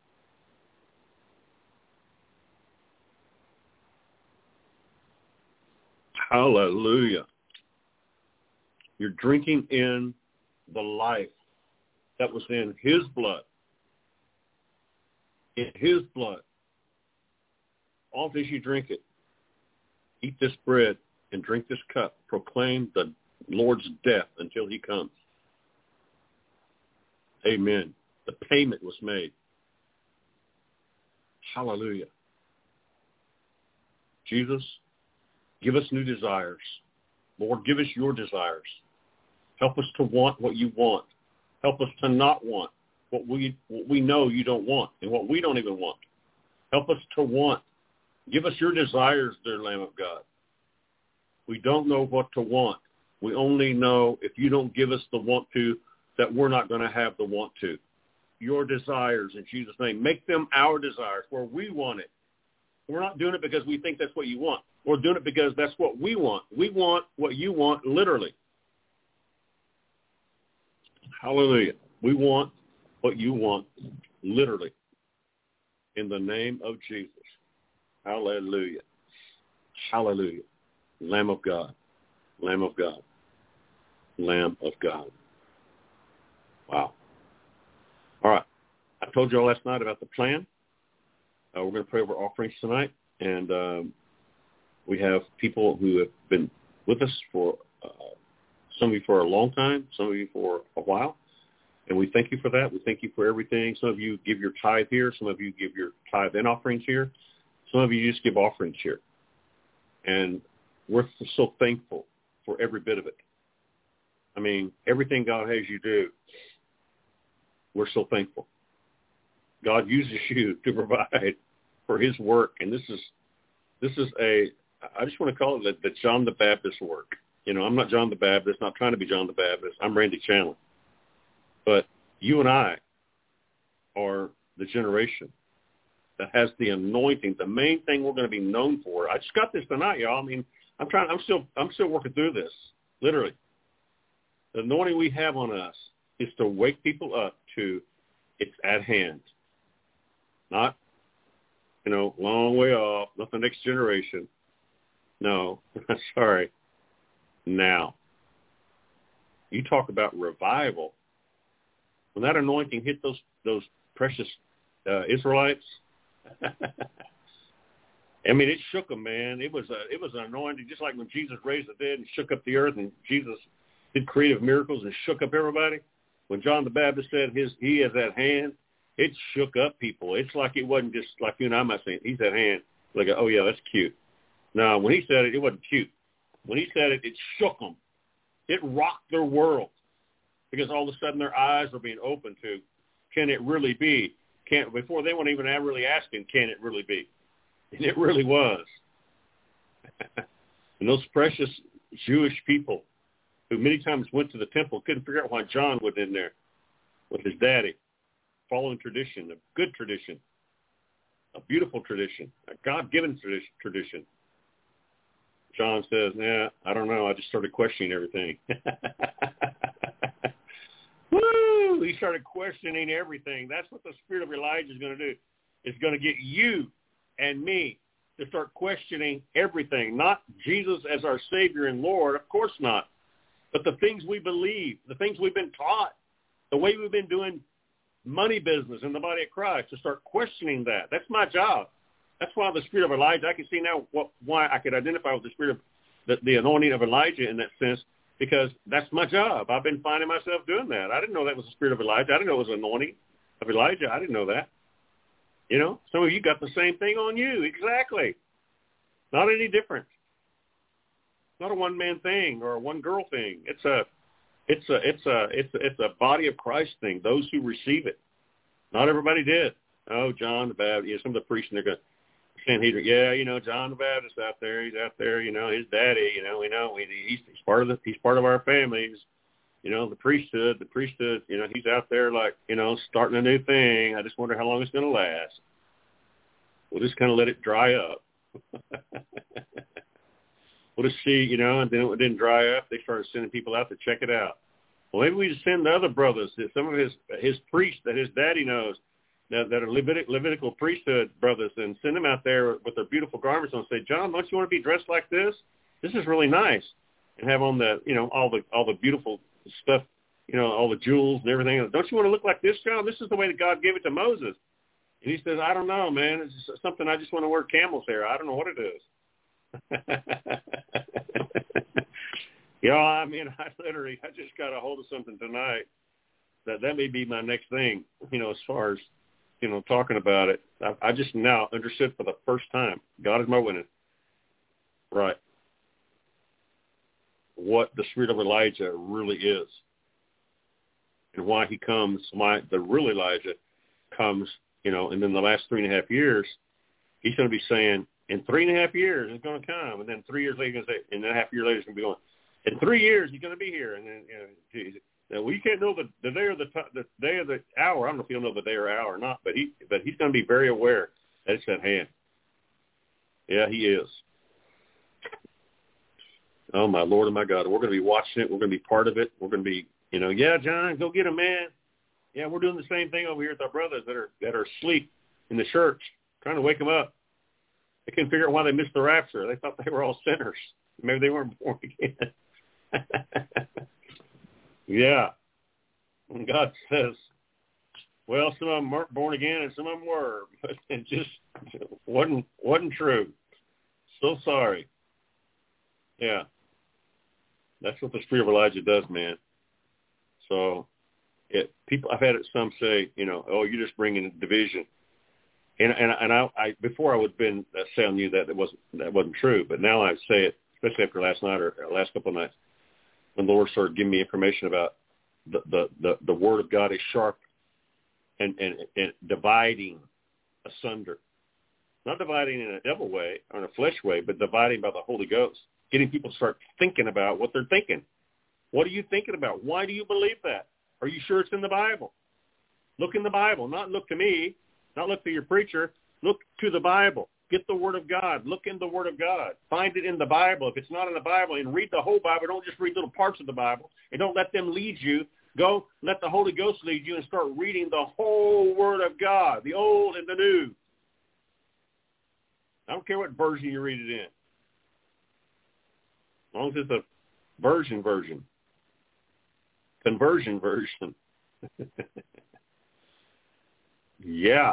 Hallelujah. You're drinking in the life that was in his blood. In his blood. All as you drink it, eat this bread and drink this cup. Proclaim the Lord's death until he comes. Amen. The payment was made. Hallelujah. Jesus, give us new desires. Lord, give us your desires. Help us to want what you want. Help us to not want what we what we know you don't want and what we don't even want. Help us to want. Give us your desires, dear Lamb of God. We don't know what to want. We only know if you don't give us the want to, that we're not going to have the want to. Your desires, in Jesus' name, make them our desires where we want it. We're not doing it because we think that's what you want. We're doing it because that's what we want. We want what you want, literally. Hallelujah. We want what you want, literally. In the name of Jesus. Hallelujah. Hallelujah. Lamb of God. Lamb of God. Lamb of God. Wow. All right. I told you all last night about the plan. Uh, we're going to pray over offerings tonight. And um, we have people who have been with us for, uh, some of you for a long time, some of you for a while. And we thank you for that. We thank you for everything. Some of you give your tithe here. Some of you give your tithe and offerings here. Some of you just give offerings here. And we're so thankful for every bit of it. I mean, everything God has you do, we're so thankful. God uses you to provide for his work. And this is, this is a, I just want to call it the, the John the Baptist work. You know, I'm not John the Baptist, not trying to be John the Baptist. I'm Randy Chandler. But you and I are the generation that has the anointing, the main thing we're going to be known for. I just got this tonight, y'all. I mean, I'm trying, I'm still, I'm still working through this, literally. The anointing we have on us is to wake people up to it's at hand. Not, you know, long way off, not the next generation. No, sorry, now. You talk about revival. When that anointing hit those those precious uh, Israelites, I mean, it shook them, man. It was a it was an anointing, just like when Jesus raised the dead and shook up the earth, and Jesus did creative miracles and shook up everybody. When John the Baptist said his he is at hand, it shook up people. It's like it wasn't just like you and I might say, he's at hand. Like, oh yeah, that's cute. No, when he said it, it wasn't cute. When he said it, it shook them. It rocked their world. Because all of a sudden their eyes are being opened to, can it really be? Can't before they weren't even really asking, can it really be? And it really was. And those precious Jewish people who many times went to the temple couldn't figure out why John was in there with his daddy, following tradition, a good tradition, a beautiful tradition, a God-given tradition. John says, "Yeah, I don't know. I just started questioning everything." Woo! He started questioning everything. That's what the spirit of Elijah is going to do. It's going to get you and me to start questioning everything. Not Jesus as our Savior and Lord, of course not. But the things we believe, the things we've been taught, the way we've been doing money business in the body of Christ, to start questioning that. That's my job. That's why the spirit of Elijah, I can see now what, why I could identify with the spirit of the, the anointing of Elijah in that sense, because that's my job. I've been finding myself doing that. I didn't know that was the spirit of Elijah. I didn't know it was an anointing of Elijah. I didn't know that. You know, some of you got the same thing on you. Exactly. Not any different. Not a one-man thing or a one-girl thing. It's a, it's a, it's a, it's a, it's a body of Christ thing. Those who receive it. Not everybody did. Oh, John the Baptist. Yeah, some of the priests, they're going to, Sanhedrin, yeah, you know, John the Baptist out there. He's out there. You know, his daddy. You know, we know he's he's part of the he's part of our families. You know, the priesthood. The priesthood. You know, he's out there like you know starting a new thing. I just wonder how long it's going to last. We'll just kind of let it dry up. We'll just see, you know, and then it didn't dry up. They started sending people out to check it out. Well, maybe we just send the other brothers, some of his his priests that his daddy knows, that, that are Levitic, Levitical priesthood brothers, and send them out there with their beautiful garments on and say, John, don't you want to be dressed like this? This is really nice. And have on the, you know, all the all the beautiful stuff, you know, all the jewels and everything. Don't you want to look like this, John? This is the way that God gave it to Moses. And he says, I don't know, man. It's just something I just want to wear camel's hair. I don't know what it is. You know, I mean, I literally, I just got a hold of something tonight that that may be my next thing, you know, as far as, you know, talking about it. I, I just now understood for the first time, God is my witness, right, what the spirit of Elijah really is and why he comes, why the real Elijah comes, you know, and then the last three and a half years, he's going to be saying, in three and a half years, it's going to come. And then three years later, he's going to say, and then a half year later, he's going to be going, in three years, he's going to be here. And then, you know, geez, now, we can't know the, the day or the, t- the day or the hour. I don't know if he'll know the day or hour or not, but he, but he's going to be very aware that it's at hand. Yeah, he is. Oh, my Lord and my God. We're going to be watching it. We're going to be part of it. We're going to be, you know, yeah, John, go get him, man. Yeah, we're doing the same thing over here with our brothers that are that are asleep in the church, trying to wake them up. They couldn't figure out why they missed the rapture. They thought they were all sinners. Maybe they weren't born again. Yeah. And God says, well, some of them weren't born again and some of them were, but it just wasn't wasn't true. So sorry. Yeah. That's what the spirit of Elijah does, man. So it, people, I've had it, some say, you know, oh, you're just bringing division. And and and I, I before I would have been uh, telling you that it wasn't that wasn't true, but now I say it, especially after last night or last couple of nights, when the Lord started giving me information about the the the, the Word of God is sharp and, and and dividing asunder, not dividing in a devil way or in a flesh way, but dividing by the Holy Ghost, getting people to start thinking about what they're thinking. What are you thinking about? Why do you believe that? Are you sure it's in the Bible? Look in the Bible, not look to me. Not look to your preacher. Look to the Bible. Get the Word of God. Look in the Word of God. Find it in the Bible. If it's not in the Bible, and read the whole Bible. Don't just read little parts of the Bible. And don't let them lead you. Go let the Holy Ghost lead you and start reading the whole Word of God, the Old and the New. I don't care what version you read it in. As long as it's a version version. Conversion version. Yeah.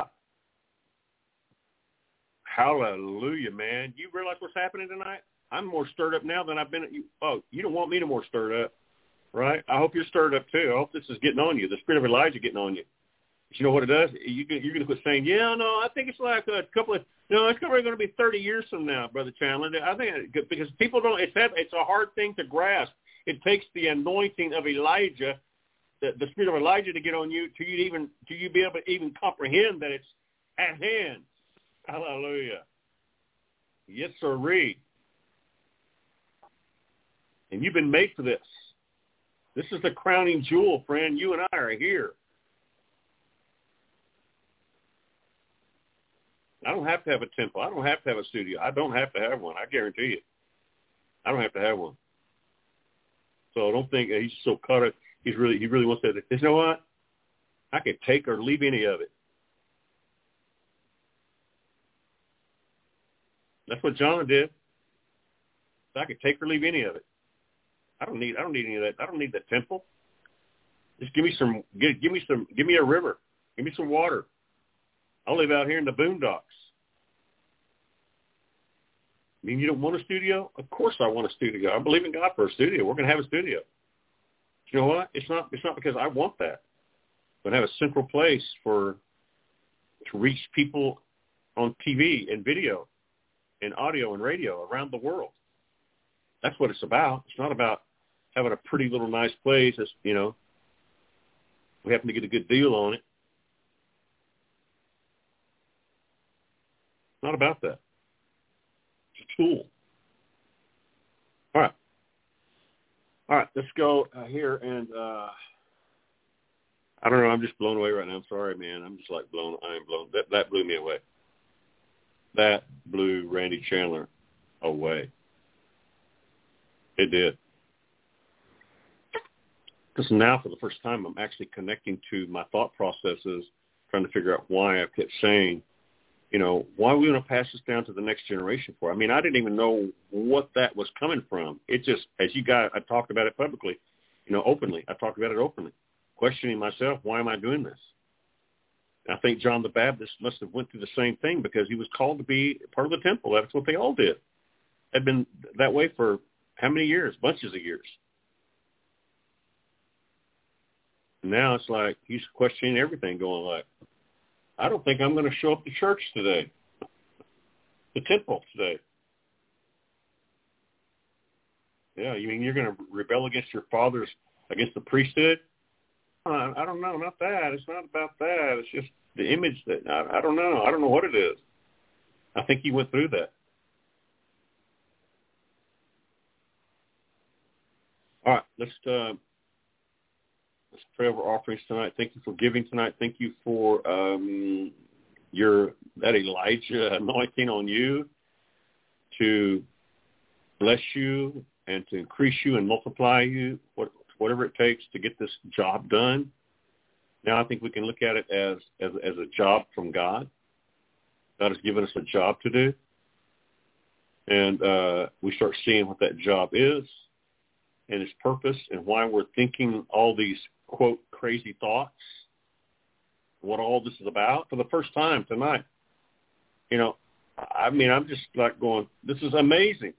Hallelujah, man. You realize what's happening tonight? I'm more stirred up now than I've been. At you. Oh, you don't want me to more stirred up, right? I hope you're stirred up too. I hope this is getting on you. The spirit of Elijah getting on you. But you know what it does? You, you're going to quit saying, yeah, no, I think it's like a couple of, no, it's probably going to be thirty years from now, Brother Chandler. I think because people don't, it's, it's a hard thing to grasp. It takes the anointing of Elijah, the, the spirit of Elijah to get on you, to you even, to you be able to even comprehend that it's at hand. Hallelujah. Yes, sirree. And you've been made for this. This is the crowning jewel, friend. You and I are here. I don't have to have a temple. I don't have to have a studio. I don't have to have one. I guarantee you. I don't have to have one. So don't think he's so caught up. He's really, he really wants to. You know what? I could take or leave any of it. That's what John did. So I could take or leave any of it. I don't need. I don't need any of that. I don't need the temple. Just give me some. Give, give me some. Give me a river. Give me some water. I live out here in the boondocks. I mean, you don't want a studio? Of course I want a studio. I believe in God for a studio. We're going to have a studio. You know what? It's not. It's not because I want that. But have a central place for to reach people on T V and video and audio and radio around the world. That's what it's about. It's not about having a pretty little nice place. It's, you know, we happen to get a good deal on it. It's not about that. It's a tool. All right. All right, let's go uh, here. And uh, I don't know. I'm just blown away right now. I'm sorry, man. I'm just like blown. I am blown. That, that blew me away. that blew Randy Chandler away. It did. Because now, for the first time, I'm actually connecting to my thought processes, trying to figure out why I kept saying, you know, why are we going to pass this down to the next generation for? I mean, I didn't even know what that was coming from. It just, as you guys, I talked about it publicly, you know, openly. I talked about it openly, questioning myself, why am I doing this? And I think John the Baptist must have went through the same thing because he was called to be part of the temple. That's what they all did. Had been that way for how many years? Bunches of years. And now it's like he's questioning everything, going like, I don't think I'm going to show up to church today, the temple today. Yeah, you mean you're going to rebel against your father's, against the priesthood? Uh, I don't know, not that. It's not about that. It's just the image that, I, I don't know. I don't know what it is. I think he went through that. All right, let's uh, let's pray over offerings tonight. Thank you for giving tonight. Thank you for um, your that Elijah anointing on you to bless you and to increase you and multiply you, what, whatever it takes to get this job done. Now I think we can look at it as, as, as a job from God. God has given us a job to do. And uh, we start seeing what that job is and its purpose and why we're thinking all these, quote, crazy thoughts, what all this is about for the first time tonight. You know, I mean, I'm just like going, this is amazing.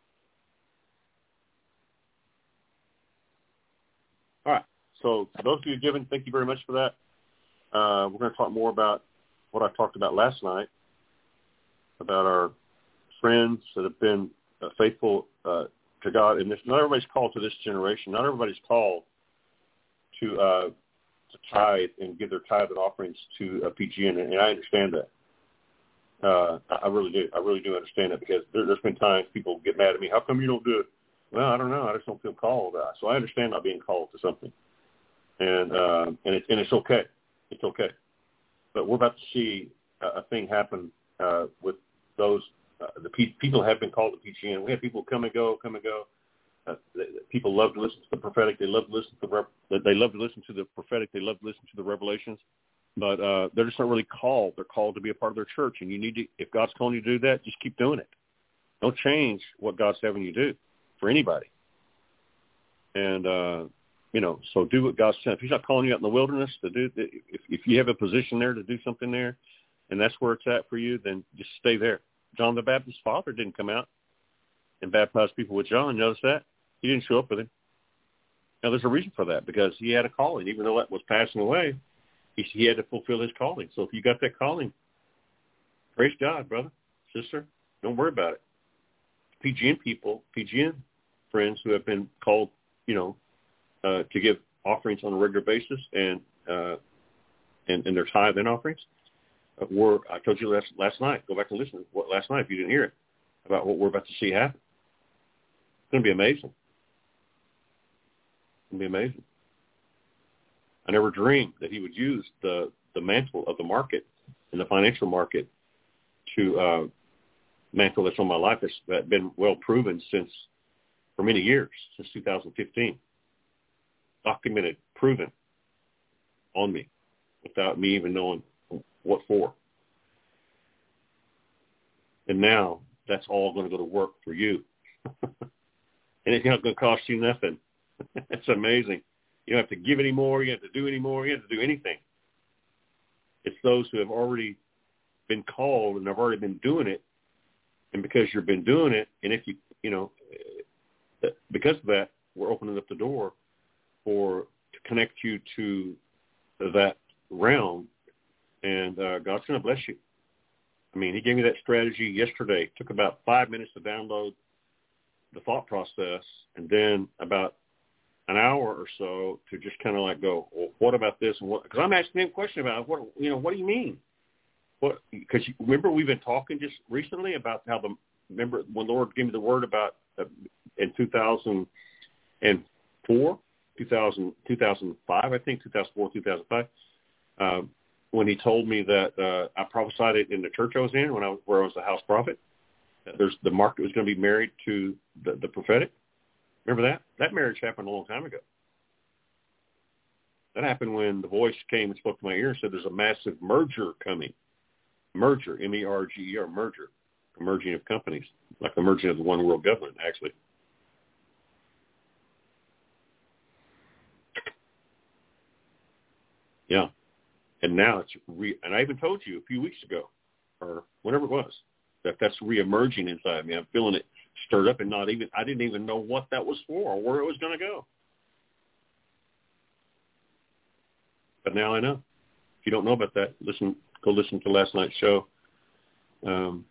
All right. So for those of you giving, thank you very much for that. Uh, we're going to talk more about what I talked about last night, about our friends that have been uh, faithful uh, to God. And this, not everybody's called to this generation. Not everybody's called to uh, to tithe and give their tithe and offerings to uh, P G N, and I understand that. Uh, I really do. I really do understand that because there, there's been times people get mad at me. How come you don't do it? Well, I don't know. I just don't feel called. Uh, so I understand not being called to something, and uh, and it's and it's okay. It's okay. But we're about to see a, a thing happen uh, with those. Uh, the pe- people have been called to P G N. We have people come and go, come and go. Uh, they, people love to listen to the prophetic. They love to listen to the rep- they love to listen to the prophetic. They love to listen to the revelations. But uh, they're just not really called. They're called to be a part of their church. And you need to, if God's calling you to do that, just keep doing it. Don't change what God's having you do for anybody. And, uh, you know, so do what God's saying. If he's not calling you out in the wilderness to do, if, if you have a position there to do something there, and that's where it's at for you, then just stay there. John the Baptist's father didn't come out and baptize people with John. Notice that? He didn't show up with him. Now, there's a reason for that, because he had a calling. Even though that was passing away, he, he had to fulfill his calling. So if you got that calling, praise God, brother, sister. Don't worry about it. P G N people, P G N friends who have been called, you know, uh, to give offerings on a regular basis and uh, and, and their tithe and offerings, uh, were, I told you last, last night, go back and listen to what last night if you didn't hear it, about what we're about to see happen. It's going to be amazing. It's going to be amazing. I never dreamed that he would use the, the mantle of the market and the financial market to uh, mantle that's on my life that's, that's been well proven since, for many years, since two thousand fifteen. Documented, proven on me without me even knowing what for. And now that's all going to go to work for you. And it's not going to cost you nothing. It's amazing. You don't have to give any more. You don't have to do any more. You don't have to do anything. It's those who have already been called and have already been doing it. And because you've been doing it, and if you, you know, because of that, we're opening up the door for to connect you to that realm. And uh, God's going to bless you. I mean, he gave me that strategy yesterday. It took about five minutes to download the thought process, and then about an hour or so to just kind of like go, well, what about this? And what? Because I'm asking him a question about what, you know, what do you mean? What? Because remember we've been talking just recently about how the remember when the Lord gave me the word about uh, in two thousand four, two thousand, two thousand five, I think two thousand four, two thousand five, um, when he told me that uh, I prophesied it in the church I was in when I was, where I was the house prophet. That there's the market was going to be married to the, the prophetic. Remember that? That marriage happened a long time ago. That happened when the voice came and spoke to my ear and said, "There's a massive merger coming." Merger, M E R G E R, merger, a merging of companies, like the merging of the one world government, actually. Yeah. And now it's re, and I even told you a few weeks ago, or whenever it was, that that's re-emerging inside me. I'm feeling it stirred up, and not even, I didn't even know what that was for or where it was going to go. But now I know. If you don't know about that, listen, go listen to last night's show. Um,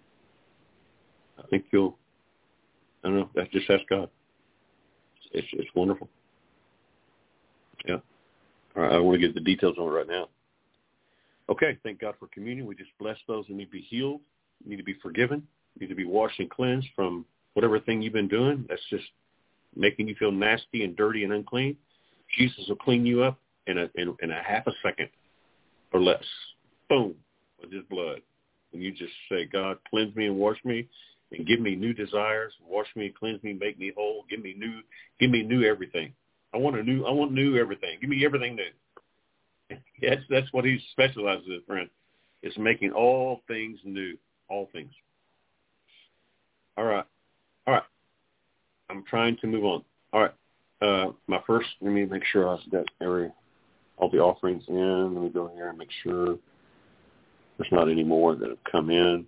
I think you'll, I don't know, just ask God. It's, it's wonderful. Yeah. All right, I don't want to get the details on it right now. Okay, thank God for communion. We just bless those who need to be healed, need to be forgiven, need to be washed and cleansed from whatever thing you've been doing that's just making you feel nasty and dirty and unclean. Jesus will clean you up in a in, in a half a second or less. Boom, with his blood. And you just say, God, cleanse me and wash me and give me new desires. Wash me, cleanse me, make me whole. Give me new, give me new everything. I want a new, I want new everything. Give me everything new. That's, that's what he specializes in, friend, is making all things new, all things. All right. All right. I'm trying to move on. All right. Uh, my first, let me make sure I've got every, all the offerings in. Let me go here and make sure there's not any more that have come in.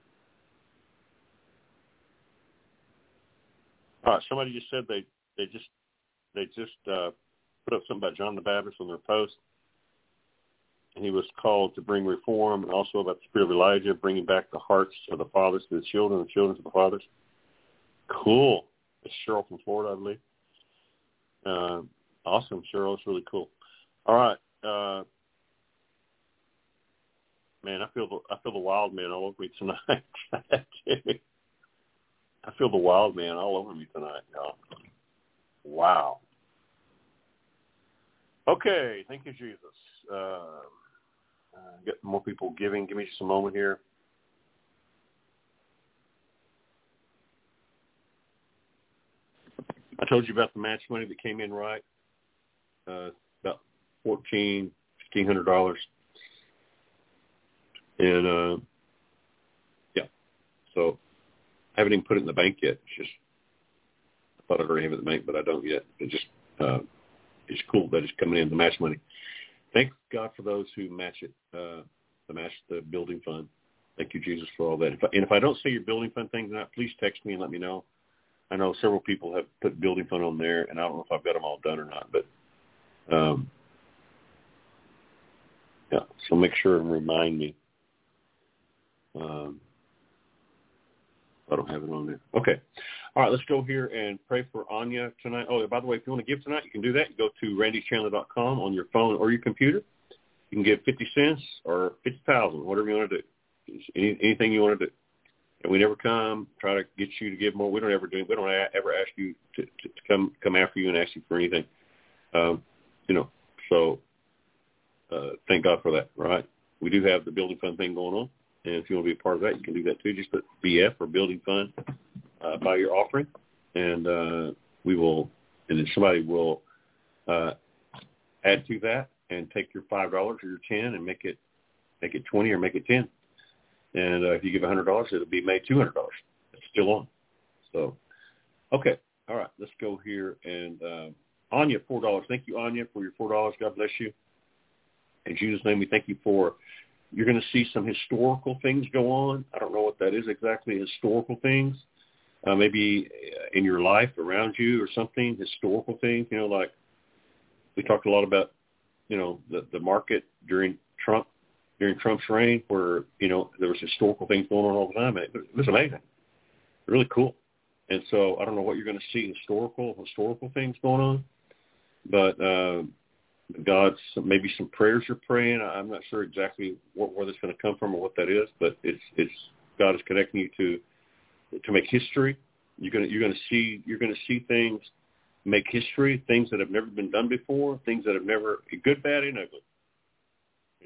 All right. Somebody just said they, they just, they just uh, put up something about John the Baptist on their post. And he was called to bring reform, and also about the spirit of Elijah, bringing back the hearts of the fathers to the children, the children to the fathers. Cool. It's Cheryl from Florida, I believe. Uh, awesome, Cheryl. It's really cool. All right. Uh, man, I feel the I feel the wild man all over me tonight. I feel the wild man all over me tonight, y'all. Wow. Okay. Thank you, Jesus. Uh, uh, get more people giving. Give me just a moment here. I told you about the match money that came in right. Uh, about fourteen, fifteen hundred dollars, and uh, yeah. So I haven't even put it in the bank yet. It's just I thought I'd already have it in the bank, but I don't yet. It just uh, it's cool that it's coming in the match money. Thank God for those who match it, uh, the match the building fund. Thank you, Jesus, for all that. If I, and if I don't see your building fund thing tonight, please text me and let me know. I know several people have put building fund on there, and I don't know if I've got them all done or not. But um, yeah, so make sure and remind me. Um, I don't have it on there. Okay. All right, let's go here and pray for Anya tonight. Oh, by the way, if you want to give tonight, you can do that. You go to randy chandler dot com on your phone or your computer. You can give fifty cents or fifty thousand, whatever you want to do. Any, anything you want to do. And we never come try to get you to give more. We don't ever do. We don't ever ask you to, to, to come come after you and ask you for anything. Um, you know. So uh, thank God for that. Right. We do have the building fund thing going on, and if you want to be a part of that, you can do that too. Just put B F or building fund uh, by your offering, and uh, we will. And then somebody will uh, add to that and take your five dollars or your ten and make it make it twenty or make it ten. And uh, if you give one hundred dollars, it'll be made two hundred dollars. It's still on. So, okay. All right. Let's go here. And uh, Anya, four dollars. Thank you, Anya, for your four dollars. God bless you. In Jesus' name, we thank you for, you're going to see some historical things go on. I don't know what that is exactly, historical things. Uh, maybe in your life, around you or something, historical things. You know, like we talked a lot about, you know, the, the market during Trump. During Trump's reign, where, you know, there was historical things going on all the time. It was amazing. Really cool. And so I don't know what you're going to see historical, historical things going on, but uh, God's, maybe some prayers you're praying. I'm not sure exactly what, where that's going to come from or what that is, but it's, it's, God is connecting you to, to make history. You're going to, you're going to see, you're going to see things make history, things that have never been done before, things that have never, good, bad, and ugly. You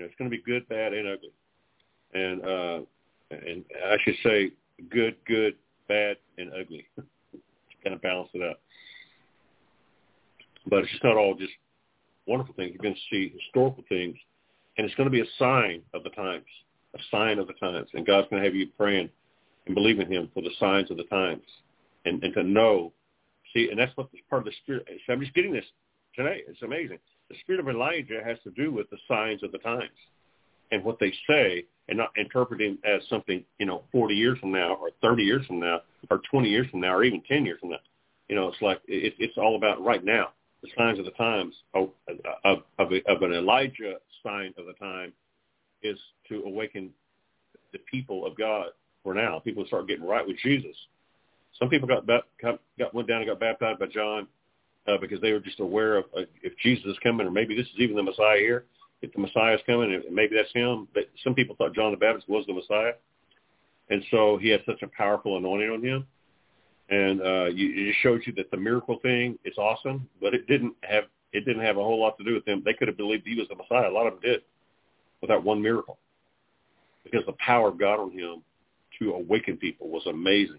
know, it's going to be good, bad, and ugly. And uh, and I should say good, good, bad, and ugly. To kind of balance it out. But it's just not all just wonderful things. You're going to see historical things, and it's going to be a sign of the times, a sign of the times. And God's going to have you praying and believing him for the signs of the times, and, and to know. See, and that's what part of the Spirit. So I'm just getting this today. It's amazing. The spirit of Elijah has to do with the signs of the times and what they say, and not interpreting as something, you know, forty years from now or thirty years from now or twenty years from now or even ten years from now. You know, it's like it, it's all about right now. The signs of the times of, of, of, a, of an Elijah sign of the time is to awaken the people of God for now. People start getting right with Jesus. Some people got, got, got went down and got baptized by John uh, because they were just aware of uh, if Jesus is coming, or maybe this is even the Messiah here. If the Messiah is coming, and maybe that's him. But some people thought John the Baptist was the Messiah, and so he had such a powerful anointing on him. And uh, you, it just shows you that the miracle thing is awesome, but it didn't have it didn't have a whole lot to do with them. They could have believed he was the Messiah. A lot of them did, without one miracle, because the power of God on him to awaken people was amazing.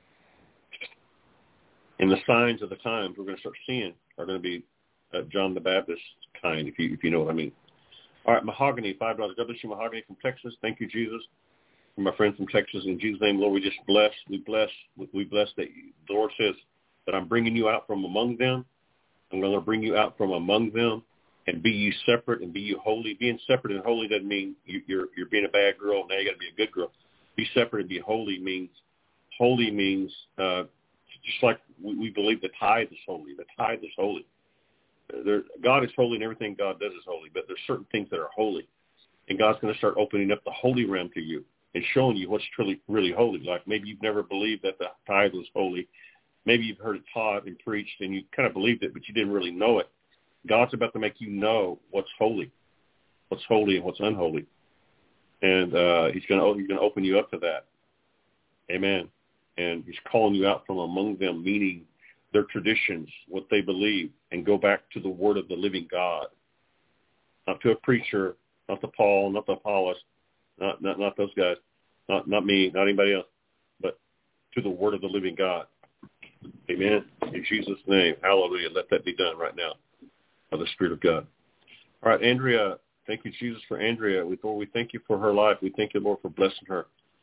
And the signs of the times we're going to start seeing are going to be uh, John the Baptist kind, if you if you know what I mean. All right, Mahogany, five dollars. God bless you, Mahogany from Texas. Thank you, Jesus. My friend from Texas, in Jesus' name, Lord, we just bless, we bless, we bless that you, the Lord says that I'm bringing you out from among them. I'm going to bring you out from among them, and be you separate and be you holy. Being separate and holy doesn't mean you, you're you're being a bad girl. Now you got to be a good girl. Be separate and be holy means holy means uh, just like we, we believe the tithe is holy. The tithe is holy. There, God is holy, and everything God does is holy. But there's certain things that are holy, and God's going to start opening up the holy realm to you and showing you what's truly, really holy. Like maybe you've never believed that the tithe was holy. Maybe you've heard it taught and preached, and you kind of believed it, but you didn't really know it. God's about to make you know what's holy, what's holy and what's unholy, and uh, He's going to He's going to open you up to that. Amen. And He's calling you out from among them, meaning their traditions, what they believe, and go back to the Word of the living God, not to a preacher, not to Paul, not to Apollos. Not, not not those guys, not not me, not anybody else, but to the Word of the living God. Amen. In Jesus' name, hallelujah. Let that be done right now by the Spirit of God. All right, Andrea, thank you, Jesus, for Andrea. We, Lord, we thank you for her life. We thank you, Lord, for blessing her.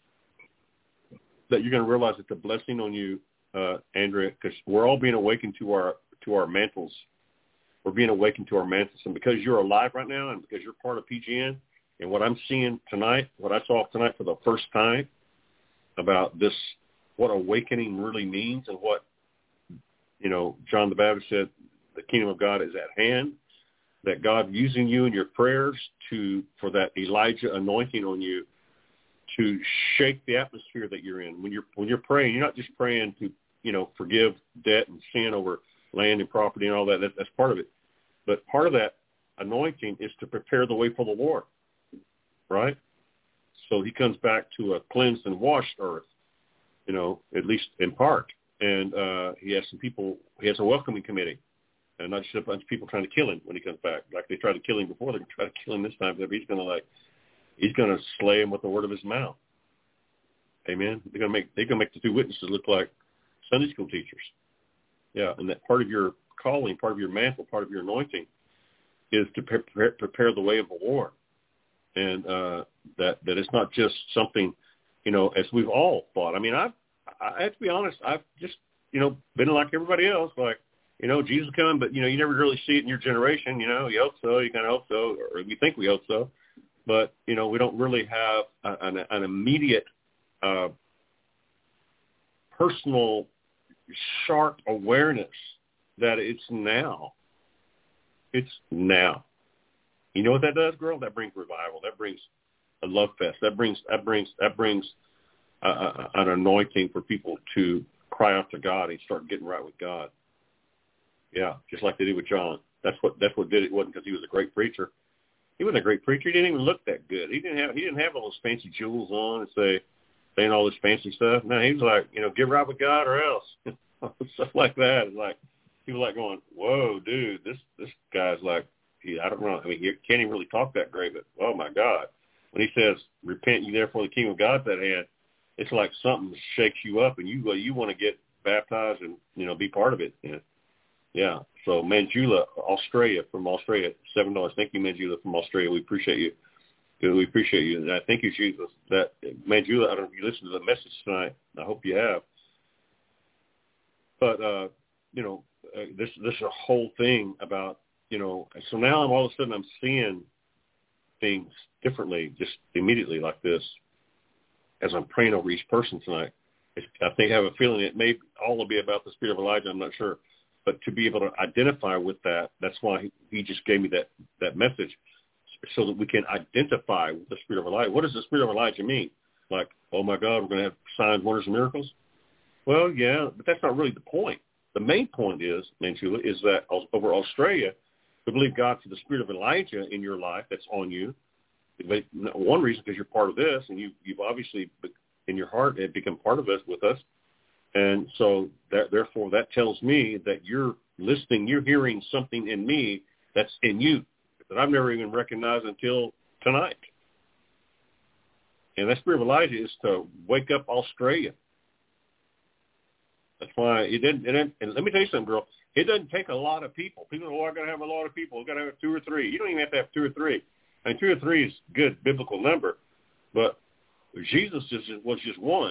That you're going to realize that the blessing on you, uh, Andrea, because we're all being awakened to our to our mantles. We're being awakened to our mantles. And because you're alive right now and because you're part of P G N, and what I'm seeing tonight, what I saw tonight for the first time about this, what awakening really means, and what, you know, John the Baptist said, the kingdom of God is at hand, that God using you in your prayers to, for that Elijah anointing on you to shake the atmosphere that you're in. When you're, when you're praying, you're not just praying to, you know, forgive debt and sin over land and property and all that. that that's part of it. But part of that anointing is to prepare the way for the Lord. Right? So he comes back to a cleansed and washed earth, you know, at least in part. And uh, he has some people, he has a welcoming committee, and not just a bunch of people trying to kill him when he comes back. Like they tried to kill him before, they're going to try to kill him this time. But he's going to like, he's going to slay him with the word of his mouth. Amen. They're going to make, they're going to make the two witnesses look like Sunday school teachers. Yeah. And that part of your calling, part of your mantle, part of your anointing is to prepare, prepare the way of the Lord. And uh, that, that it's not just something, you know, as we've all thought. I mean, I've, I have to be honest, I've just, you know, been like everybody else, like, you know, Jesus coming, but, you know, you never really see it in your generation, you know, you hope so, you kind of hope so, or we think we hope so. But, you know, we don't really have a, an, an immediate uh, personal, sharp awareness that it's now. It's now. You know what that does, girl? That brings revival. That brings a love fest. That brings that brings that brings uh, uh, an anointing for people to cry out to God and start getting right with God. Yeah, just like they did with John. That's what that's what did it. It wasn't because he was a great preacher. He wasn't a great preacher. He didn't even look that good. He didn't have he didn't have all those fancy jewels on and say saying all this fancy stuff. No, he was like, you know, get right with God or else. Stuff like that. It's like people like going, whoa, dude, this this guy's like. he, I don't know. I mean, he can't even really talk that great, but oh my God, when he says, "Repent ye therefore the kingdom of God's at hand," it's like something shakes you up, and you go, you want to get baptized and you know be part of it. Yeah. yeah. So Manjula, Australia, from Australia, seven dollars. Thank you, Manjula, from Australia. We appreciate you. We appreciate you, and I thank you, Jesus. That Manjula, I don't know if you listened to the message tonight. I hope you have. But uh, you know, uh, this this is a whole thing about you know. So now I'm all of a sudden I'm seeing things differently, just immediately like this, as I'm praying over each person tonight. It's, I think I have a feeling it may all be about the spirit of Elijah. I'm not sure, but to be able to identify with that, that's why he, he just gave me that that message, so that we can identify with the spirit of Elijah. What does the spirit of Elijah mean? Like, oh my God, we're going to have signs, wonders, and miracles? Well, yeah, but that's not really the point. The main point is, Manjula, is that over Australia, to believe God for the spirit of Elijah in your life that's on you. One reason, because you're part of this, and you, you've obviously, in your heart, have become part of this with us. And so, that, therefore, that tells me that you're listening, you're hearing something in me that's in you that I've never even recognized until tonight. And that spirit of Elijah is to wake up Australia. That's why it didn't, it didn't, and let me tell you something, girl. It doesn't take a lot of people. People go, oh, I got to have a lot of people. I got to have two or three. You don't even have to have two or three. I mean, two or three is a good biblical number, but Jesus just was just one,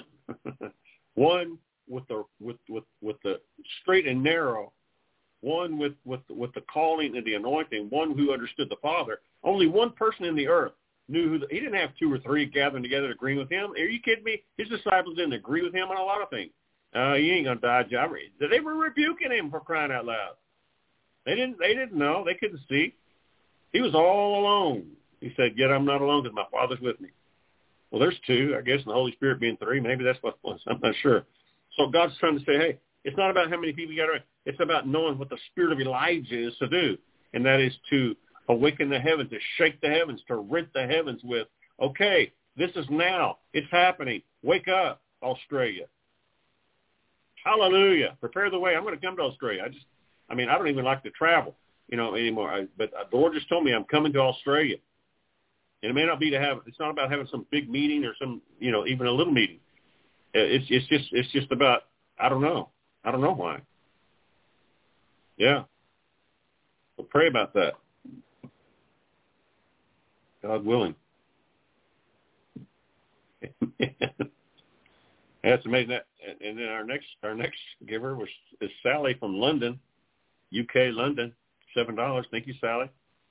one with the with, with with the straight and narrow, one with with with the calling and the anointing, one who understood the Father. Only one person in the earth knew who. The, he didn't have two or three gathering together agreeing with him. Are you kidding me? His disciples didn't agree with him on a lot of things. Uh, you ain't gonna die, John. They were rebuking him for crying out loud. They didn't. They didn't know. They couldn't see. He was all alone. He said, "Yet I'm not alone, because my Father's with me." Well, there's two, I guess, and the Holy Spirit being three. Maybe that's what it was. I'm not sure. So God's trying to say, hey, it's not about how many people you got around. It's about knowing what the spirit of Elijah is to do, and that is to awaken the heavens, to shake the heavens, to rent the heavens with, okay, this is now. It's happening. Wake up, Australia. Hallelujah. Prepare the way. I'm going to come to Australia. I just, I mean, I don't even like to travel, you know, anymore. I, but the Lord just told me I'm coming to Australia. And it may not be to have, it's not about having some big meeting or some, you know, even a little meeting. It's it's just, it's just about, I don't know. I don't know why. Yeah. We'll pray about that. God willing. That's amazing. That, and then our next our next giver was is Sally from London, U K, London, seven dollars. Thank you, Sally.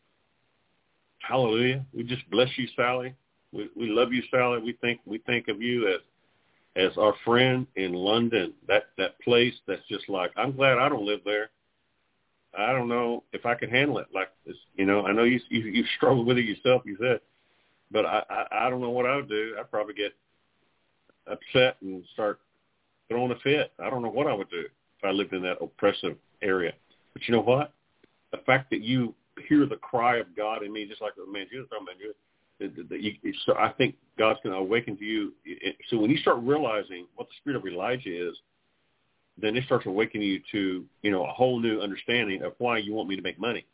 Hallelujah. We just bless you, Sally. We we love you, Sally. We think we think of you as as our friend in London. That that place that's just like, I'm glad I don't live there. I don't know if I could handle it like this. You know, I know you you, you struggled with it yourself, you said, but I, I I don't know what I would do. I'd probably get upset and start throwing a fit. I don't know what I would do if I lived in that oppressive area. But you know what? The fact that you hear the cry of God in me, just like the man you were talking about, you, that you, so I think God's going to awaken to you. So when you start realizing what the spirit of Elijah is, then it starts awakening you to, you know, a whole new understanding of why you want me to make money.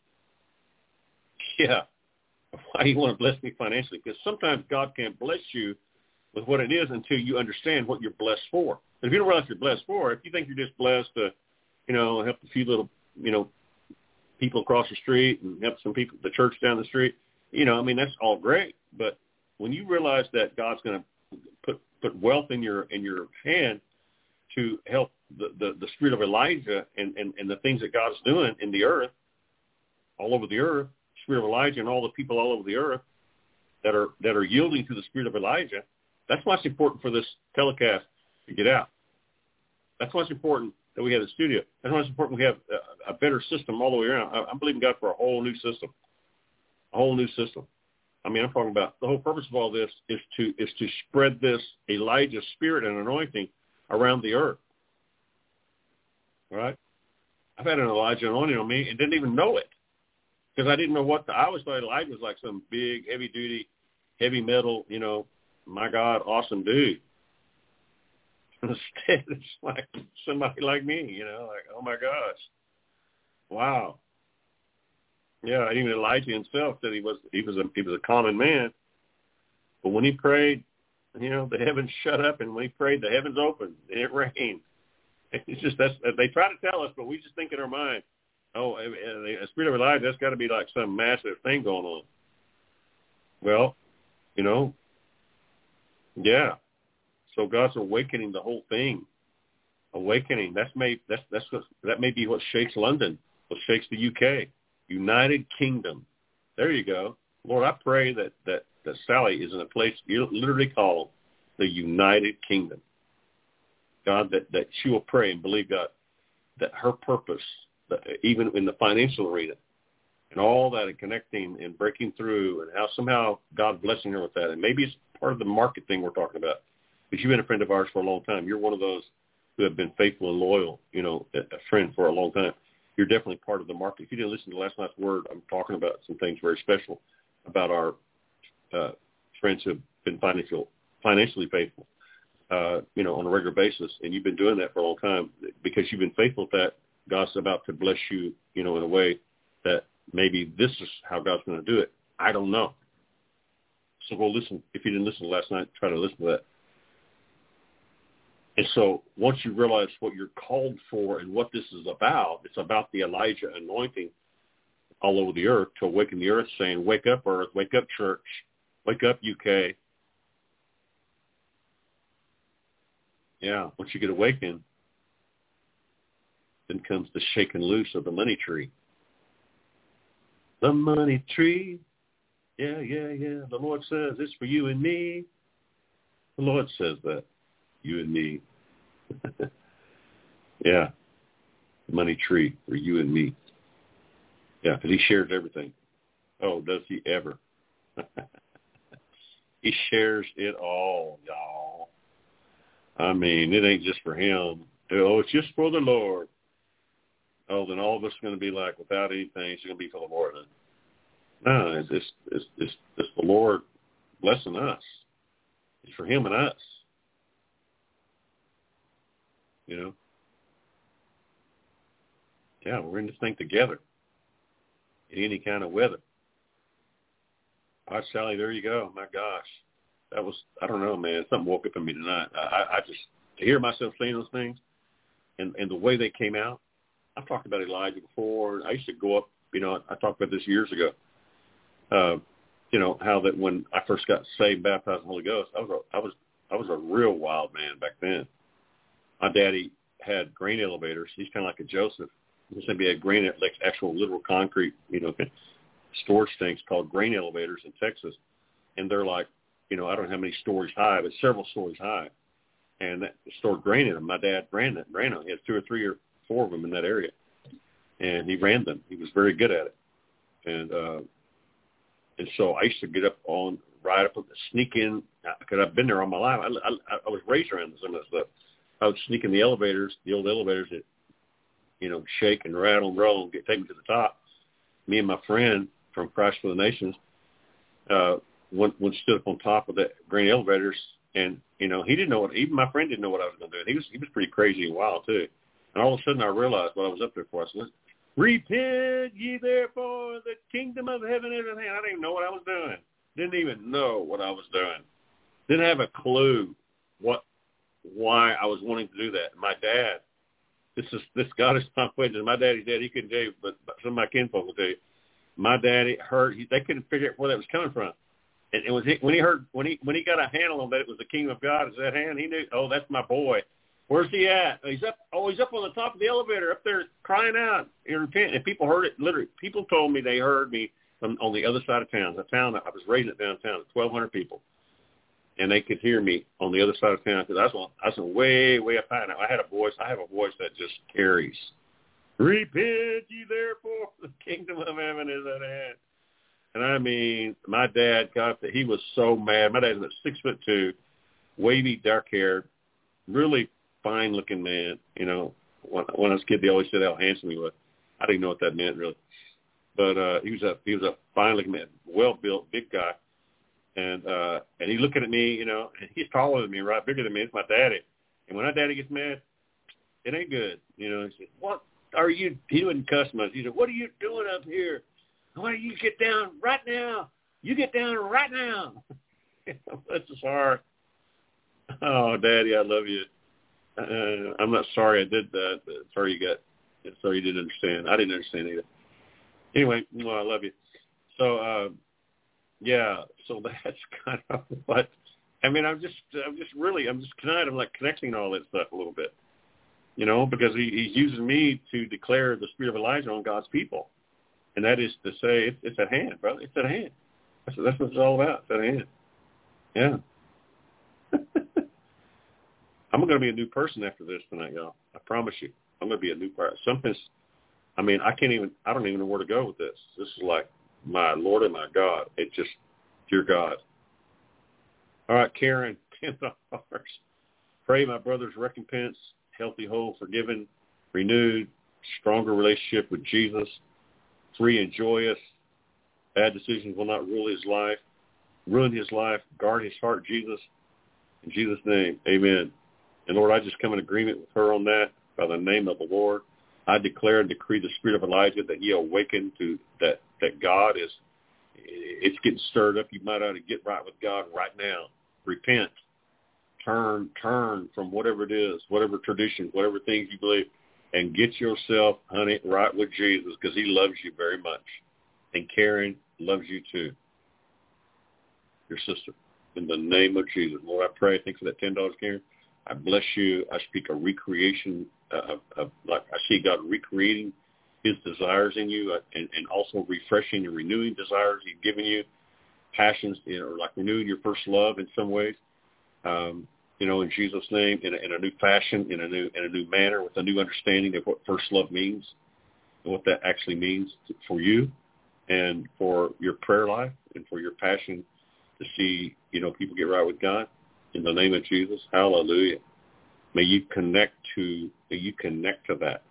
Yeah, why you want to bless me financially. Because sometimes God can't bless you with what it is until you understand what you're blessed for. And if you don't realize you're blessed for, if you think you're just blessed to, you know, help a few little, you know, people across the street and help some people, the church down the street, you know, I mean, that's all great. But when you realize that God's going to put put wealth in your in your hand to help the, the, the spirit of Elijah and, and, and the things that God's doing in the earth, all over the earth, spirit of Elijah and all the people all over the earth that are that are yielding to the spirit of Elijah, that's why it's important for this telecast to get out. That's why it's important that we have the studio. That's why it's important we have a, a better system all the way around. I, I'm believing God for a whole new system, a whole new system. I mean, I'm talking about the whole purpose of all this is to is to spread this Elijah spirit and anointing around the earth. All right? I've had an Elijah anointing on me and didn't even know it because I didn't know what the, I always thought Elijah was like some big, heavy-duty, heavy metal, you know, my God, awesome dude. Instead, it's like somebody like me, you know, like, oh, my gosh. Wow. Yeah, even Elijah himself said he was he was a he was a common man, but when he prayed, you know, the heavens shut up, and when he prayed, the heavens opened and it rained. It's just that's they try to tell us, but we just think in our mind, oh, a spirit of Elijah, that's got to be like some massive thing going on. Well, you know, yeah. So God's awakening the whole thing. Awakening. That's may that's that's what, that may be what shakes London, what shakes the U K, United Kingdom. There you go, Lord. I pray that that that Sally is in a place you literally call the United Kingdom. God, that that she will pray and believe God that her purpose, that even in the financial arena, and all that, and connecting and breaking through, and how somehow God blessing her with that, and maybe it's part of the market thing we're talking about. Because you've been a friend of ours for a long time. You're one of those who have been faithful and loyal, you know, a friend for a long time. You're definitely part of the market. If you didn't listen to last night's word, I'm talking about some things very special about our uh, friends who have been financial, financially faithful, uh, you know, on a regular basis. And you've been doing that for a long time. Because you've been faithful to that, God's about to bless you, you know, in a way that maybe this is how God's going to do it. I don't know. So go listen. If you didn't listen last night, try to listen to that. And so once you realize what you're called for and what this is about, it's about the Elijah anointing all over the earth to awaken the earth, saying, wake up, earth, wake up, church, wake up, U K. Yeah, once you get awakened, then comes the shaking loose of the money tree. The money tree, yeah, yeah, yeah. The Lord says it's for you and me. The Lord says that, you and me. Yeah, the money tree for you and me. Yeah, because he shares everything. Oh, does he ever? He shares it all, y'all. I mean, it ain't just for him. Oh, it's just for the Lord. Oh, then all of us are going to be like, without anything, it's going to be for the Lord. No, it's, it's, it's, it's, it's the Lord blessing us. It's for him and us. You know? Yeah, we're in this thing together. In any kind of weather. All right, Sally, there you go. My gosh. That was, I don't know, man. Something woke up in me tonight. I, I just, to hear myself saying those things and, and the way they came out, I've talked about Elijah before. I used to go up, you know, I talked about this years ago. Uh, you know, how that when I first got saved, baptized in the Holy Ghost, I was a, I was, I was a real wild man back then. My daddy had grain elevators. He's kind of like a Joseph. He's going to be a grain, like actual literal concrete, you know, storage things called grain elevators in Texas. And they're like, you know, I don't know how many stories high, but several stories high. And that stored grain in them. My dad ran that, ran them. He had two or three or four of them in that area. And he ran them. He was very good at it. And, uh, and so I used to get up on, ride up, sneak in, because I've been there all my life. I, I, I was raised around some of that stuff. I would sneak in the elevators, the old elevators that, you know, shake and rattle and roll and get taken to the top. Me and my friend from Christ for the Nations uh, went, went stood up on top of the grain elevators, and, you know, he didn't know what, even my friend didn't know what I was going to do. He was, he was pretty crazy and wild, too. And all of a sudden I realized what I was up there for. I said, repent ye therefore, the kingdom of heaven is at hand. I didn't even know what I was doing. Didn't even know what I was doing. Didn't have a clue what, why I was wanting to do that. My dad, this is this God is my witness. My daddy's dead. He couldn't tell you, but some of my kinfolk will tell you. My daddy heard. He, they couldn't figure out where that was coming from. And it was when he heard when he when he got a handle on that it was the kingdom of God is at hand. He knew. Oh, that's my boy. Where's he at? He's up. Oh, he's up on the top of the elevator, up there crying out and repent. And people heard it. Literally, people told me they heard me from on the other side of town. The town I was raising it downtown, twelve hundred people. And they could hear me on the other side of town because I was on, I was on way, way up high. Now, I had a voice. I have a voice that just carries. Repent ye therefore, the kingdom of heaven is at hand. And I mean, my dad got that. He was so mad. My dad was six foot two, wavy, dark haired, really fine looking man. You know, when, when I was a kid, they always said how handsome he was. I didn't know what that meant really, but uh, he was a he was a fine looking man, well built, big guy. And uh, and he looking at me, you know, and he's taller than me, right, bigger than me. It's my daddy. And when my daddy gets mad, it ain't good. You know, he said, what are you, he wouldn't cuss much. He said, what are you doing up here? Why you get down right now? You get down right now. Bless his heart. Oh, Daddy, I love you. Uh, I'm not sorry I did that, but sorry you got, sorry you didn't understand. I didn't understand either. Anyway, well, I love you. So, uh, yeah, so that's kind of what, I mean, I'm just, I'm just really, I'm just kind of like connecting all that stuff a little bit, you know, because he, he's using me to declare the spirit of Elijah on God's people. And that is to say, it's, it's at hand, brother. It's at hand. That's, that's what it's all about. It's at hand. Yeah. I'm going to be a new person after this tonight, y'all. I promise you. I'm going to be a new person. Something's, I mean, I can't even, I don't even know where to go with this. This is like, my Lord and my God. It just, dear God. All right, Karen, ten dollars. Pray my brother's recompense, healthy, whole, forgiven, renewed, stronger relationship with Jesus, free and joyous. Bad decisions will not rule his life, ruin his life, guard his heart, Jesus. In Jesus' name, amen. And Lord, I just come in agreement with her on that by the name of the Lord. I declare and decree the spirit of Elijah that he awakened to that, that God is, it's getting stirred up. You might ought to get right with God right now. Repent. Turn, turn from whatever it is, whatever tradition, whatever things you believe, and get yourself, honey, right with Jesus because he loves you very much. And Karen loves you too. Your sister. In the name of Jesus. Lord, I pray. Thanks for that ten dollars, Karen. I bless you. I speak a recreation of, of like I see God recreating his desires in you, uh, and, and also refreshing and renewing desires he's given you, passions, you know, like renewing your first love in some ways, um, you know, in Jesus' name, in a, in a new fashion, in a new in a new manner, with a new understanding of what first love means and what that actually means to, for you and for your prayer life and for your passion to see, you know, people get right with God. In the name of Jesus, hallelujah. May you connect to, may you connect to that.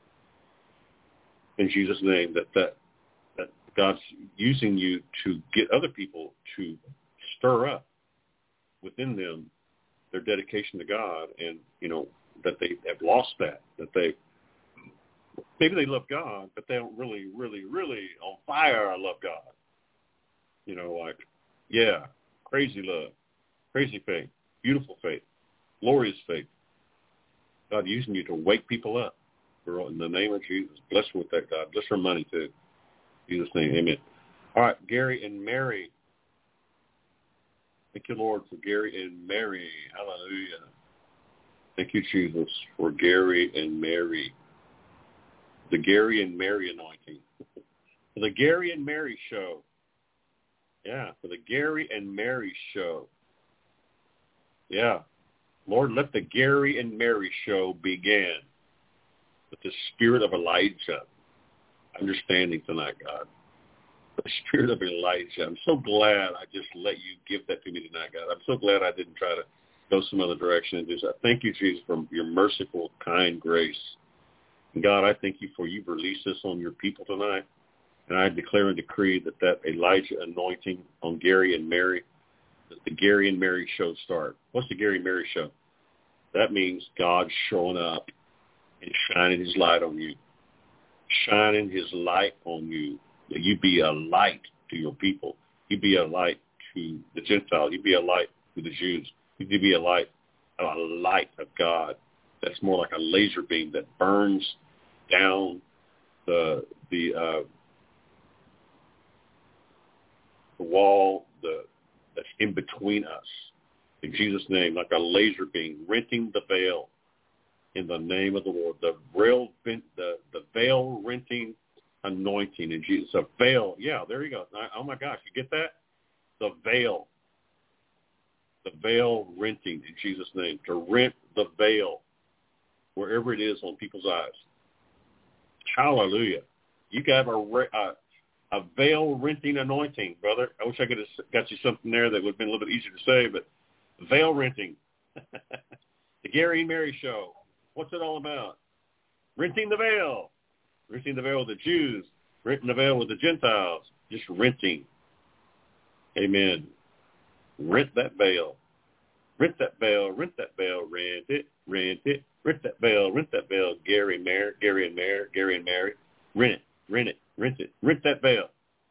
In Jesus' name, that, that, that God's using you to get other people to stir up within them their dedication to God, and, you know, that they have lost that, that they, maybe they love God, but they don't really, really, really on fire, I love God. You know, like, yeah, crazy love, crazy faith, beautiful faith, glorious faith. God using you to wake people up. In the name of Jesus, bless her with that, God. Bless her money, too. In Jesus' name, amen. All right, Gary and Mary. Thank you, Lord, for Gary and Mary. Hallelujah. Thank you, Jesus, for Gary and Mary. The Gary and Mary anointing. For the Gary and Mary show. Yeah, for the Gary and Mary show. Yeah. Lord, let the Gary and Mary show begin with the spirit of Elijah. Understanding tonight, God. The spirit of Elijah. I'm so glad I just let you give that to me tonight, God. I'm so glad I didn't try to go some other direction and do that. Thank you, Jesus, for your merciful, kind grace. And God, I thank you for you've released this on your people tonight. And I declare and decree that that Elijah anointing on Gary and Mary, that the Gary and Mary show start. What's the Gary and Mary show? That means God showing up and shining his light on you. Shining his light on you. That you be a light to your people. You be a light to the Gentiles. You be a light to the Jews. You be a light, a light of God. That's more like a laser beam that burns down the the uh, the wall the that's in between us. In Jesus' name, like a laser beam, renting the veil. In the name of the Lord, the veil, the the veil renting anointing in Jesus. A veil, yeah, there you go. Oh my gosh, you get that? The veil, the veil renting in Jesus' name, to rent the veil wherever it is on people's eyes. Hallelujah! You got a a, a veil renting anointing, brother. I wish I could have got you something there that would have been a little bit easier to say, but veil renting. The Gary and Mary show. What's it all about? Renting the veil. Renting the veil with the Jews. Renting the veil with the Gentiles. Just renting. Amen. Rent that veil. Rent that veil. Rent that veil. Rent it. Rent it. Rent that veil. Rent that veil. Gary and Mary. Gary and Mary. Gary and Mary. Rent it. Rent it. Rent it. Rent that veil.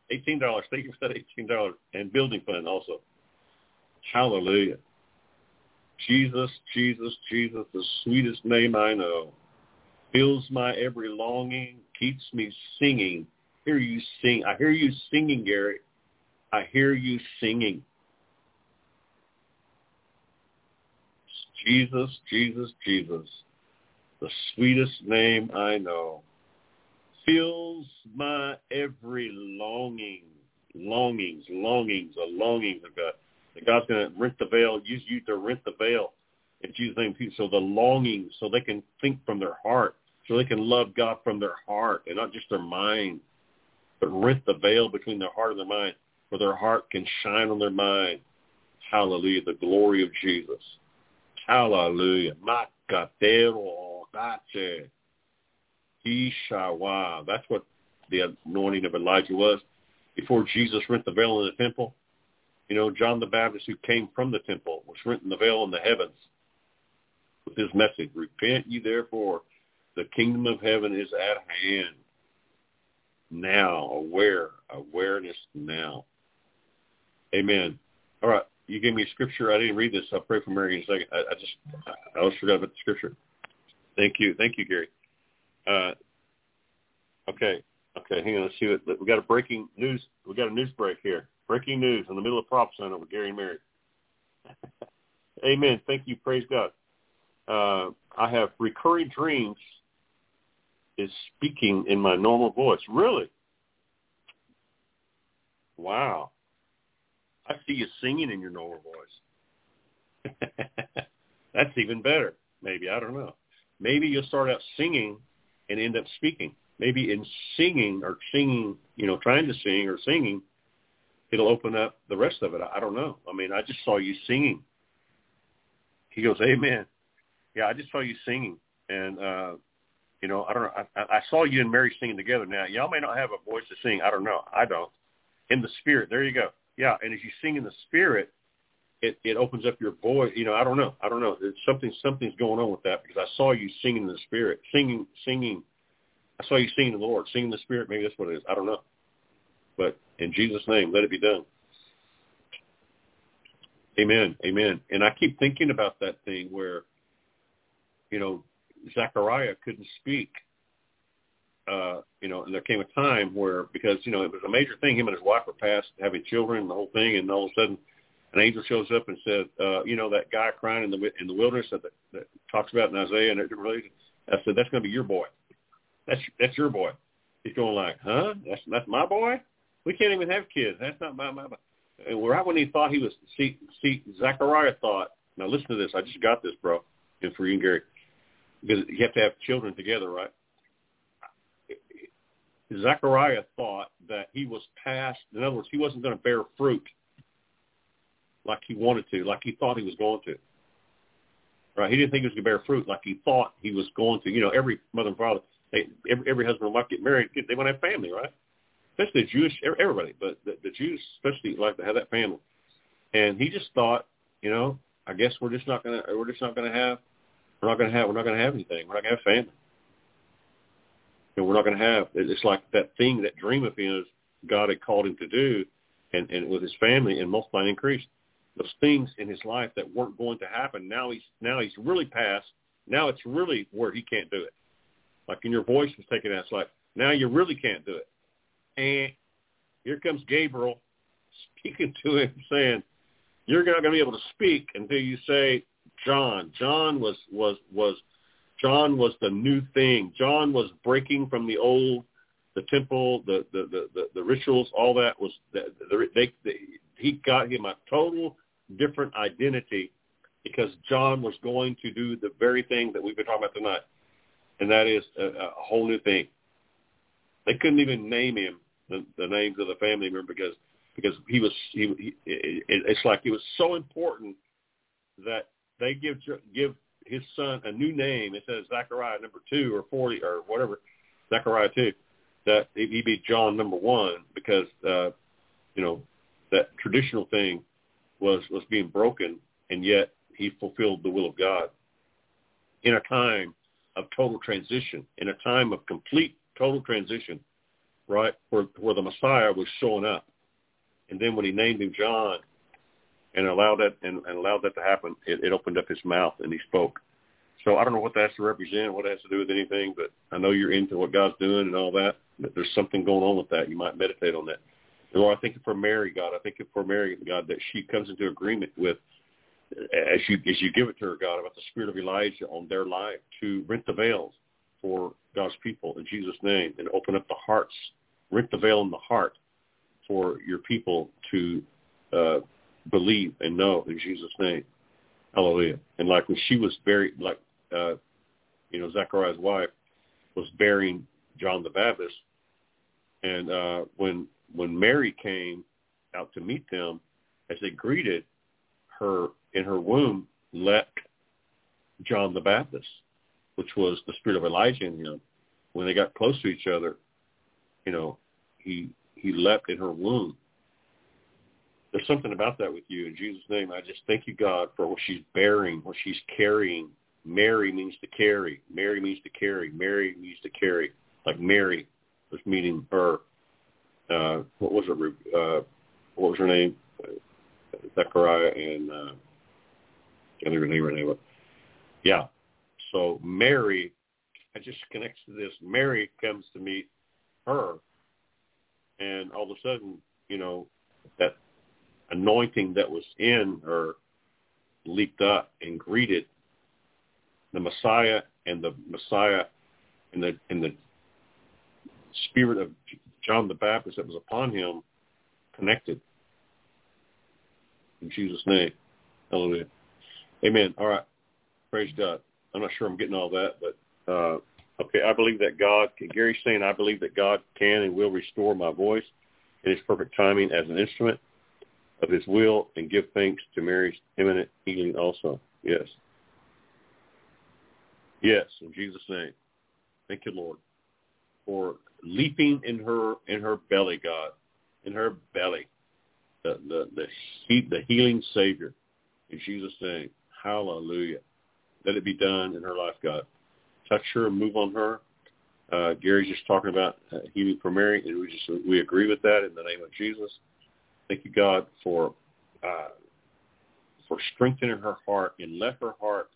eighteen dollars. Thank you for that eighteen dollars. And building fund also. Hallelujah. Jesus, Jesus, Jesus, the sweetest name I know. Fills my every longing, keeps me singing. I hear you sing. I hear you singing, Gary. I hear you singing. Jesus, Jesus, Jesus, the sweetest name I know. Fills my every longing, longings, longings, the longings of God. That God's going to rent the veil, use you to rent the veil in Jesus' name. So the longings, so they can think from their heart, so they can love God from their heart and not just their mind, but rent the veil between their heart and their mind, where their heart can shine on their mind. Hallelujah, the glory of Jesus. Hallelujah. Makatero gache. Ishawa. That's what the anointing of Elijah was. Before Jesus rent the veil in the temple, you know, John the Baptist, who came from the temple, was renting the veil in the heavens with his message. Repent ye therefore, the kingdom of heaven is at hand. Now, aware, awareness now. Amen. All right, you gave me a scripture. I didn't read this. I'll pray for Mary in a second. I, I just, I always forgot about the scripture. Thank you. Thank you, Gary. Uh, okay. Okay, hang on. Let's see what, we got a breaking news. We got a news break here. Breaking news in the middle of Prop Center with Gary and Mary. Amen. Thank you. Praise God. Uh, I have recurring dreams is speaking in my normal voice. Really? Wow. I see you singing in your normal voice. That's even better. Maybe. I don't know. Maybe you'll start out singing and end up speaking. Maybe in singing or singing, you know, trying to sing or singing, it'll open up the rest of it. I don't know. I mean, I just saw you singing. He goes, amen. Yeah, I just saw you singing. And, uh, you know, I don't know. I, I saw you and Mary singing together. Now, y'all may not have a voice to sing. I don't know. I don't. In the spirit. There you go. Yeah, and as you sing in the spirit, it, it opens up your voice. You know, I don't know. I don't know. It's something, something's going on with that because I saw you singing in the spirit, singing, singing. I saw you singing to the Lord, singing in the spirit. Maybe that's what it is. I don't know. But in Jesus' name, let it be done. Amen. Amen. And I keep thinking about that thing where, you know, Zechariah couldn't speak. Uh, you know, and there came a time where, because, you know, it was a major thing, him and his wife were past having children and the whole thing, and all of a sudden an angel shows up and said, uh, you know, that guy crying in the in the wilderness that, that talks about in Isaiah and different religions, I said, that's going to be your boy. That's that's your boy. He's going like, huh? That's that's my boy? We can't even have kids. That's not my my boy. And right when he thought he was, see, see, Zechariah thought, now listen to this. I just got this, bro, and for you and Gary, because you have to have children together, right? Zechariah thought that he was past, in other words, he wasn't going to bear fruit like he wanted to, like he thought he was going to. Right? He didn't think he was going to bear fruit like he thought he was going to. You know, every mother and father, they, every, every husband and wife get married, they want to have family, right? Especially the Jewish, everybody, but the, the Jews especially like to have that family. And he just thought, you know, I guess we're just not going to, we're just not going to have, we're not going to have, we're not going to have anything. We're not going to have family. You know, we're not going to have, it's like that thing, that dream of his, God had called him to do, and, and with his family, and multiply and increase. Those things in his life that weren't going to happen, now he's now he's really past. Now it's really where he can't do it. Like in your voice was taken out, it's like, now you really can't do it. And here comes Gabriel speaking to him, saying, you're not going to be able to speak until you say John. John was was was John was the new thing. John was breaking from the old, the temple, the the the, the, the rituals, all that was the, the, they, they, he got him a total different identity because John was going to do the very thing that we've been talking about tonight, and that is a, a whole new thing. They couldn't even name him the, the names of the family member because because he was he, he it, it's like it was so important that they give give his son a new name. It says Zechariah number two or forty or whatever, Zechariah two, that he be John number one because uh, you know that traditional thing was was being broken, and yet he fulfilled the will of God in a time of total transition, in a time of complete total transition. right, where, where the Messiah was showing up. And then when he named him John and allowed that and, and allowed that to happen, it, it opened up his mouth and he spoke. So I don't know what that has to represent, what it has to do with anything, but I know you're into what God's doing and all that. But there's something going on with that. You might meditate on that. And Lord, I thank you for Mary, God. I thank you for Mary, God, that she comes into agreement with, as you as you give it to her, God, about the spirit of Elijah on their life to rent the veils for God's people in Jesus' name and open up the hearts, rent the veil in the heart for your people to uh, believe and know in Jesus' name. Hallelujah. And like when she was buried, like, uh, you know, Zechariah's wife was bearing John the Baptist, and uh, when when Mary came out to meet them, as they greeted her, in her womb leapt John the Baptist, which was the spirit of Elijah in him. When they got close to each other, you know, he he leapt in her womb. There's something about that with you. In Jesus' name, I just thank you, God, for what she's bearing, what she's carrying. Mary means to carry. Mary means to carry. Mary means to carry. Like Mary was meaning her. Uh, what was it? Uh, what was her name? Zechariah and uh, I can't even remember her name. Yeah. So Mary, it just connects to this. Mary comes to meet her, and all of a sudden, you know, that anointing that was in her leaped up and greeted the Messiah, and the Messiah and the and the spirit of John the Baptist that was upon him connected. In Jesus' name. Hallelujah. Amen. All right. Praise God. I'm not sure I'm getting all that, but uh, okay, I believe that God, Gary's saying, I believe that God can and will restore my voice in his perfect timing as an instrument of his will, and give thanks to Mary's imminent healing also. Yes. Yes, in Jesus' name. Thank you, Lord, for leaping in her in her belly, God, in her belly, the the the, he, the healing Savior, in Jesus' name. Hallelujah. Let it be done in her life, God. Touch her and move on her. Uh, Gary's just talking about uh, healing for Mary, and we just we agree with that in the name of Jesus. Thank you, God, for uh, for strengthening her heart, and let her heart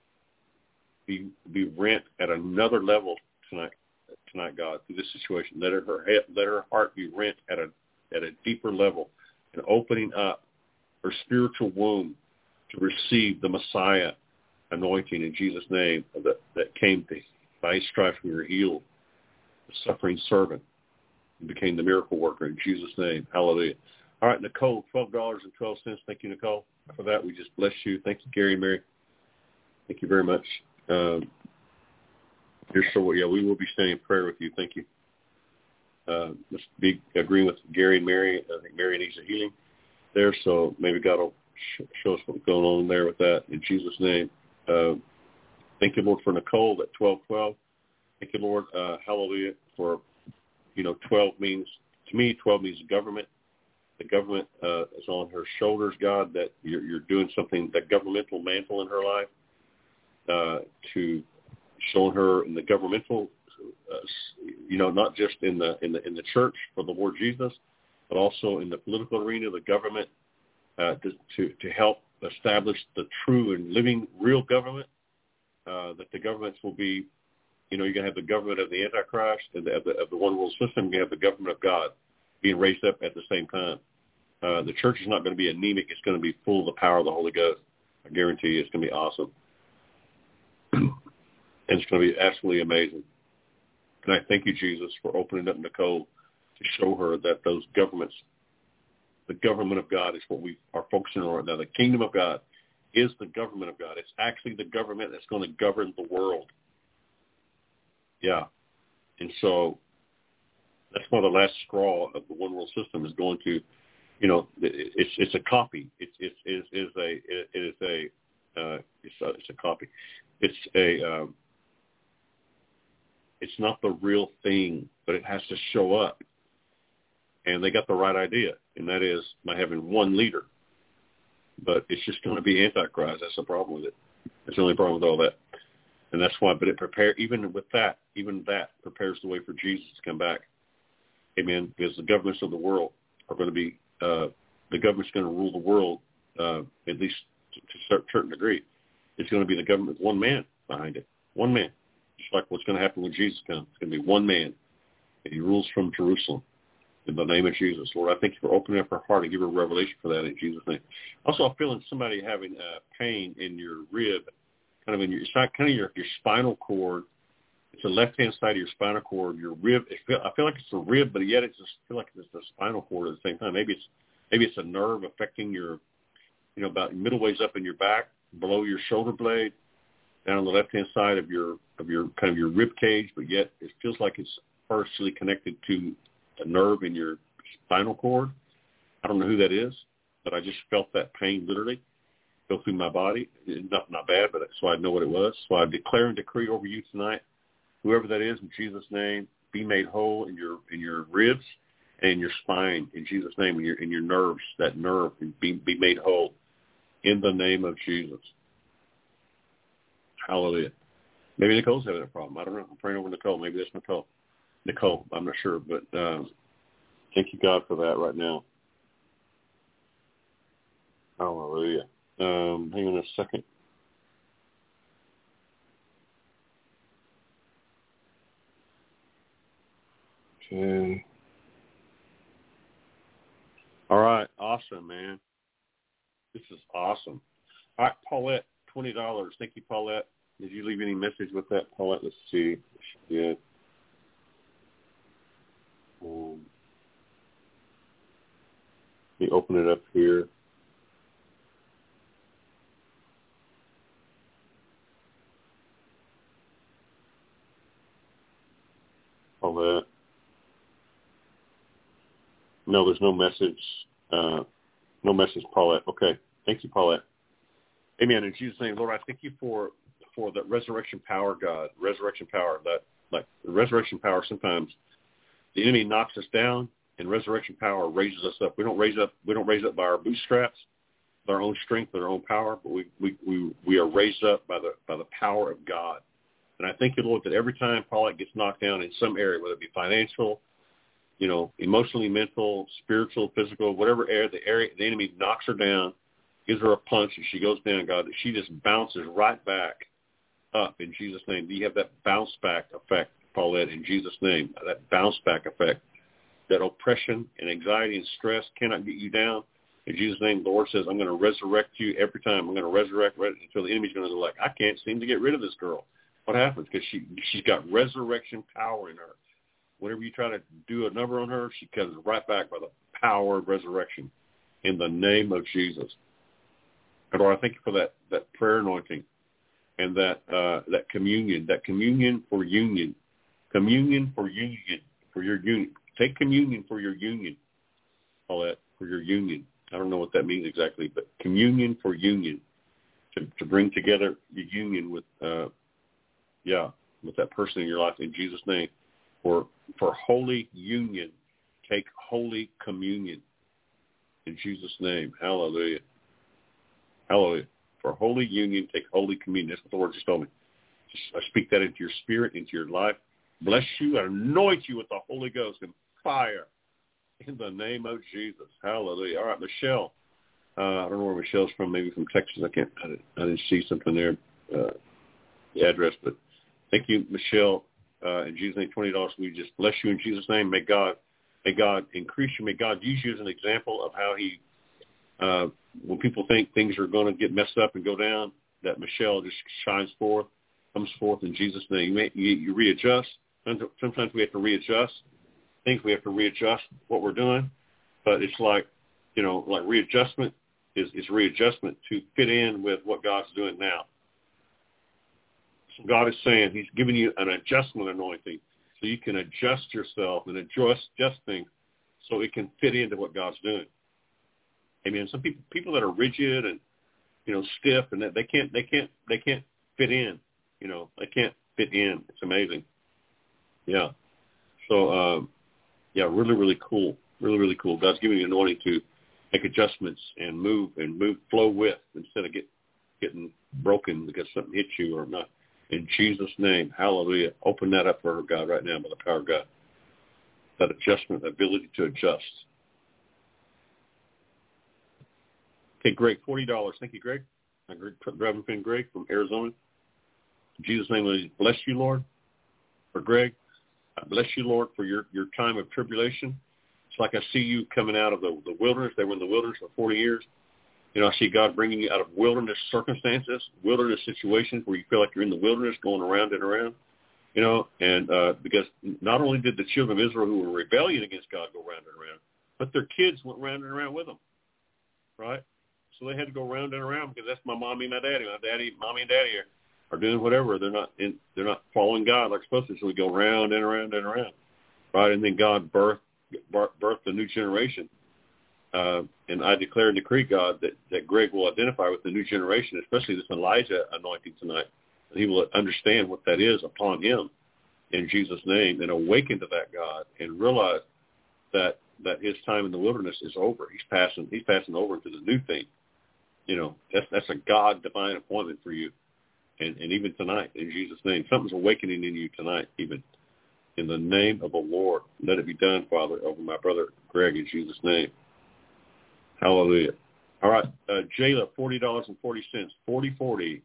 be be rent at another level tonight, tonight, God, through this situation. Let her, her let her heart be rent at a at a deeper level, and opening up her spiritual womb to receive the Messiah anointing in Jesus' name that that came to by his stripes we were healed, the suffering servant, and became the miracle worker in Jesus' name. Hallelujah. All right, Nicole, twelve dollars and twelve cents. Thank you, Nicole. For that, we just bless you. Thank you, Gary and Mary. Thank you very much. Um, here's so yeah, we will be staying in prayer with you. Thank you. Uh, let's be agreeing with Gary and Mary. I think Mary needs a healing there, so maybe God will sh- show us what's going on there with that in Jesus' name. Uh, thank you, Lord, for Nicole at twelve twelve. Thank you, Lord. Uh, hallelujah. For, you know, twelve means, to me, twelve means government. The government uh, is on her shoulders, God, that you're, you're doing something, that governmental mantle in her life, uh, to show her in the governmental, uh, you know, not just in the in the in the church for the Lord Jesus, but also in the political arena, the government, uh, to, to to help establish the true and living real government. Uh, that the governments will be, you know, you're going to have the government of the Antichrist and the, of, the, of the one world system. You have the government of God being raised up at the same time. Uh, the church is not going to be anemic. It's going to be full of the power of the Holy Ghost. I guarantee you it's going to be awesome. And it's going to be absolutely amazing. And I thank you, Jesus, for opening up Nicole to show her that those governments, the government of God is what we are focusing on right now. The kingdom of God is the government of God. It's actually the government that's going to govern the world. Yeah. And so that's why the last straw of the one world system is going to, you know, it's it's a copy. It's it's is is a it is a uh, it's a it's a copy. It's a um, it's not the real thing, but it has to show up. And they got the right idea, and that is by having one leader. But it's just going to be Antichrist. That's the problem with it. That's the only problem with all that. And that's why, but it prepare even with that, even that prepares the way for Jesus to come back. Amen. Because the governments of the world are going to be, uh, the government's going to rule the world, uh, at least to, to a certain degree. It's going to be the government with one man behind it. One man. Just like what's going to happen when Jesus comes. It's going to be one man. And he rules from Jerusalem. In the name of Jesus. Lord, I thank you for opening up her heart and give her a revelation for that in Jesus' name. Also, I'm feeling somebody having uh, pain in your rib, kind of in your, it's not kind of your, your spinal cord. It's the left-hand side of your spinal cord. Your rib, it feel, I feel like it's a rib, but yet it's just I feel like it's the spinal cord at the same time. Maybe it's maybe it's a nerve affecting your, you know, about middle ways up in your back, below your shoulder blade, down on the left-hand side of your of your kind of your rib cage, but yet it feels like it's partially connected to a nerve in your spinal cord. I don't know who that is, but I just felt that pain literally go through my body. Not not bad, but so I know what it was. So I declare and decree over you tonight, whoever that is, in Jesus' name, be made whole in your in your ribs and in your spine, in Jesus' name, in your in your nerves, that nerve, be be made whole in the name of Jesus. Hallelujah. Maybe Nicole's having a problem. I don't know. I'm praying over Nicole. Maybe that's Nicole. Nicole, I'm not sure, but uh, thank you, God, for that right now. Hallelujah. Um, hang on a second. Okay. All right. Awesome, man. This is awesome. All right, Paulette, twenty dollars. Thank you, Paulette. Did you leave any message with that, Paulette? Let's see. Yeah. Um, let me open it up here. Paulette. No, there's no message. Uh, no message, Paulette. Okay. Thank you, Paulette. Amen. In Jesus' name, Lord, I thank you for for the resurrection power, God. Resurrection power. That like the resurrection power. Sometimes the enemy knocks us down, and resurrection power raises us up. We don't raise up. We don't raise up by our bootstraps, by our own strength, by our own power, but we we we, we are raised up by the by the power of God. And I thank you, Lord, that every time Paulette gets knocked down in some area, whether it be financial, you know, emotionally, mental, spiritual, physical, whatever area, the area the enemy knocks her down, gives her a punch, and she goes down, God, that she just bounces right back up in Jesus' name. Do you have that bounce back effect, Paulette, in Jesus' name, that bounce back effect, that oppression and anxiety and stress cannot get you down. In Jesus' name, the Lord says, I'm going to resurrect you every time. I'm going to resurrect right until the enemy's going to go like, I can't seem to get rid of this girl. What happens? Because she, she's got resurrection power in her. Whenever you try to do a number on her, she comes right back by the power of resurrection in the name of Jesus. And Lord, I thank you for that, that prayer anointing and that uh, that communion, that communion for union, communion for union, for your union. Take communion for your union, Paulette, for your union. I don't know what that means exactly, but communion for union, to, to bring together your union with, uh, yeah, with that person in your life in Jesus' name. For for holy union, take holy communion in Jesus' name. Hallelujah. Hallelujah. For holy union, take holy communion. That's what the Lord just told me. Just, I speak that into your spirit, into your life. Bless you and anoint you with the Holy Ghost and fire in the name of Jesus. Hallelujah. All right, Michelle. Uh, I don't know where Michelle's from. Maybe from Texas. I can't. I didn't, I didn't see something there, uh, the address. But thank you, Michelle. Uh, in Jesus' name, twenty dollars. We just bless you in Jesus' name. May God, may God increase you. May God use you as an example of how He, uh, when people think things are going to get messed up and go down, that Michelle just shines forth, comes forth in Jesus' name. You, may, you, you readjust. Sometimes we have to readjust. Things we have to readjust what we're doing, but it's like, you know, like readjustment is, is readjustment to fit in with what God's doing now. So God is saying He's giving you an adjustment anointing so you can adjust yourself and adjust, adjust things so it can fit into what God's doing. Amen. Some people people that are rigid and, you know, stiff and that they can't they can't they can't fit in. You know, they can't fit in. It's amazing. Yeah. So um, yeah, really really cool. Really really cool. God's giving you an anointing to make adjustments and move and move flow with instead of get getting broken because something hit you or not. In Jesus' name, hallelujah. Open that up for her, God, right now by the power of God. that adjustment, that ability to adjust. Okay, Greg, forty dollars. Thank you, Greg. My driving friend Greg from Arizona. In Jesus' name, I bless you, Lord. For Greg, I bless you, Lord, for your, your time of tribulation. It's like I see you coming out of the, the wilderness. They were in the wilderness for forty years. You know, I see God bringing you out of wilderness circumstances, wilderness situations where you feel like you're in the wilderness going around and around. You know, and uh, because not only did the children of Israel who were in rebellion against God go round and around, but their kids went round and around with them, right? So they had to go round and around because that's my mommy and my daddy. My daddy, mommy and daddy are, are doing whatever. They're not in, they're not following God like supposed to. So we go round and around and around, right? And then God birthed birthed a new generation. Uh, and I declare and decree, God, that, that Greg will identify with the new generation, especially this Elijah anointing tonight. And he will understand what that is upon him in Jesus' name and awaken to that, God, and realize that that his time in the wilderness is over. He's passing he's passing over into the new thing. You know, that's that's a God divine appointment for you. And, and even tonight, in Jesus' name, something's awakening in you tonight, even in the name of the Lord. Let it be done, Father, over my brother Greg, in Jesus' name. Hallelujah. All right, uh, Jayla, forty dollars and forty cents, forty forty.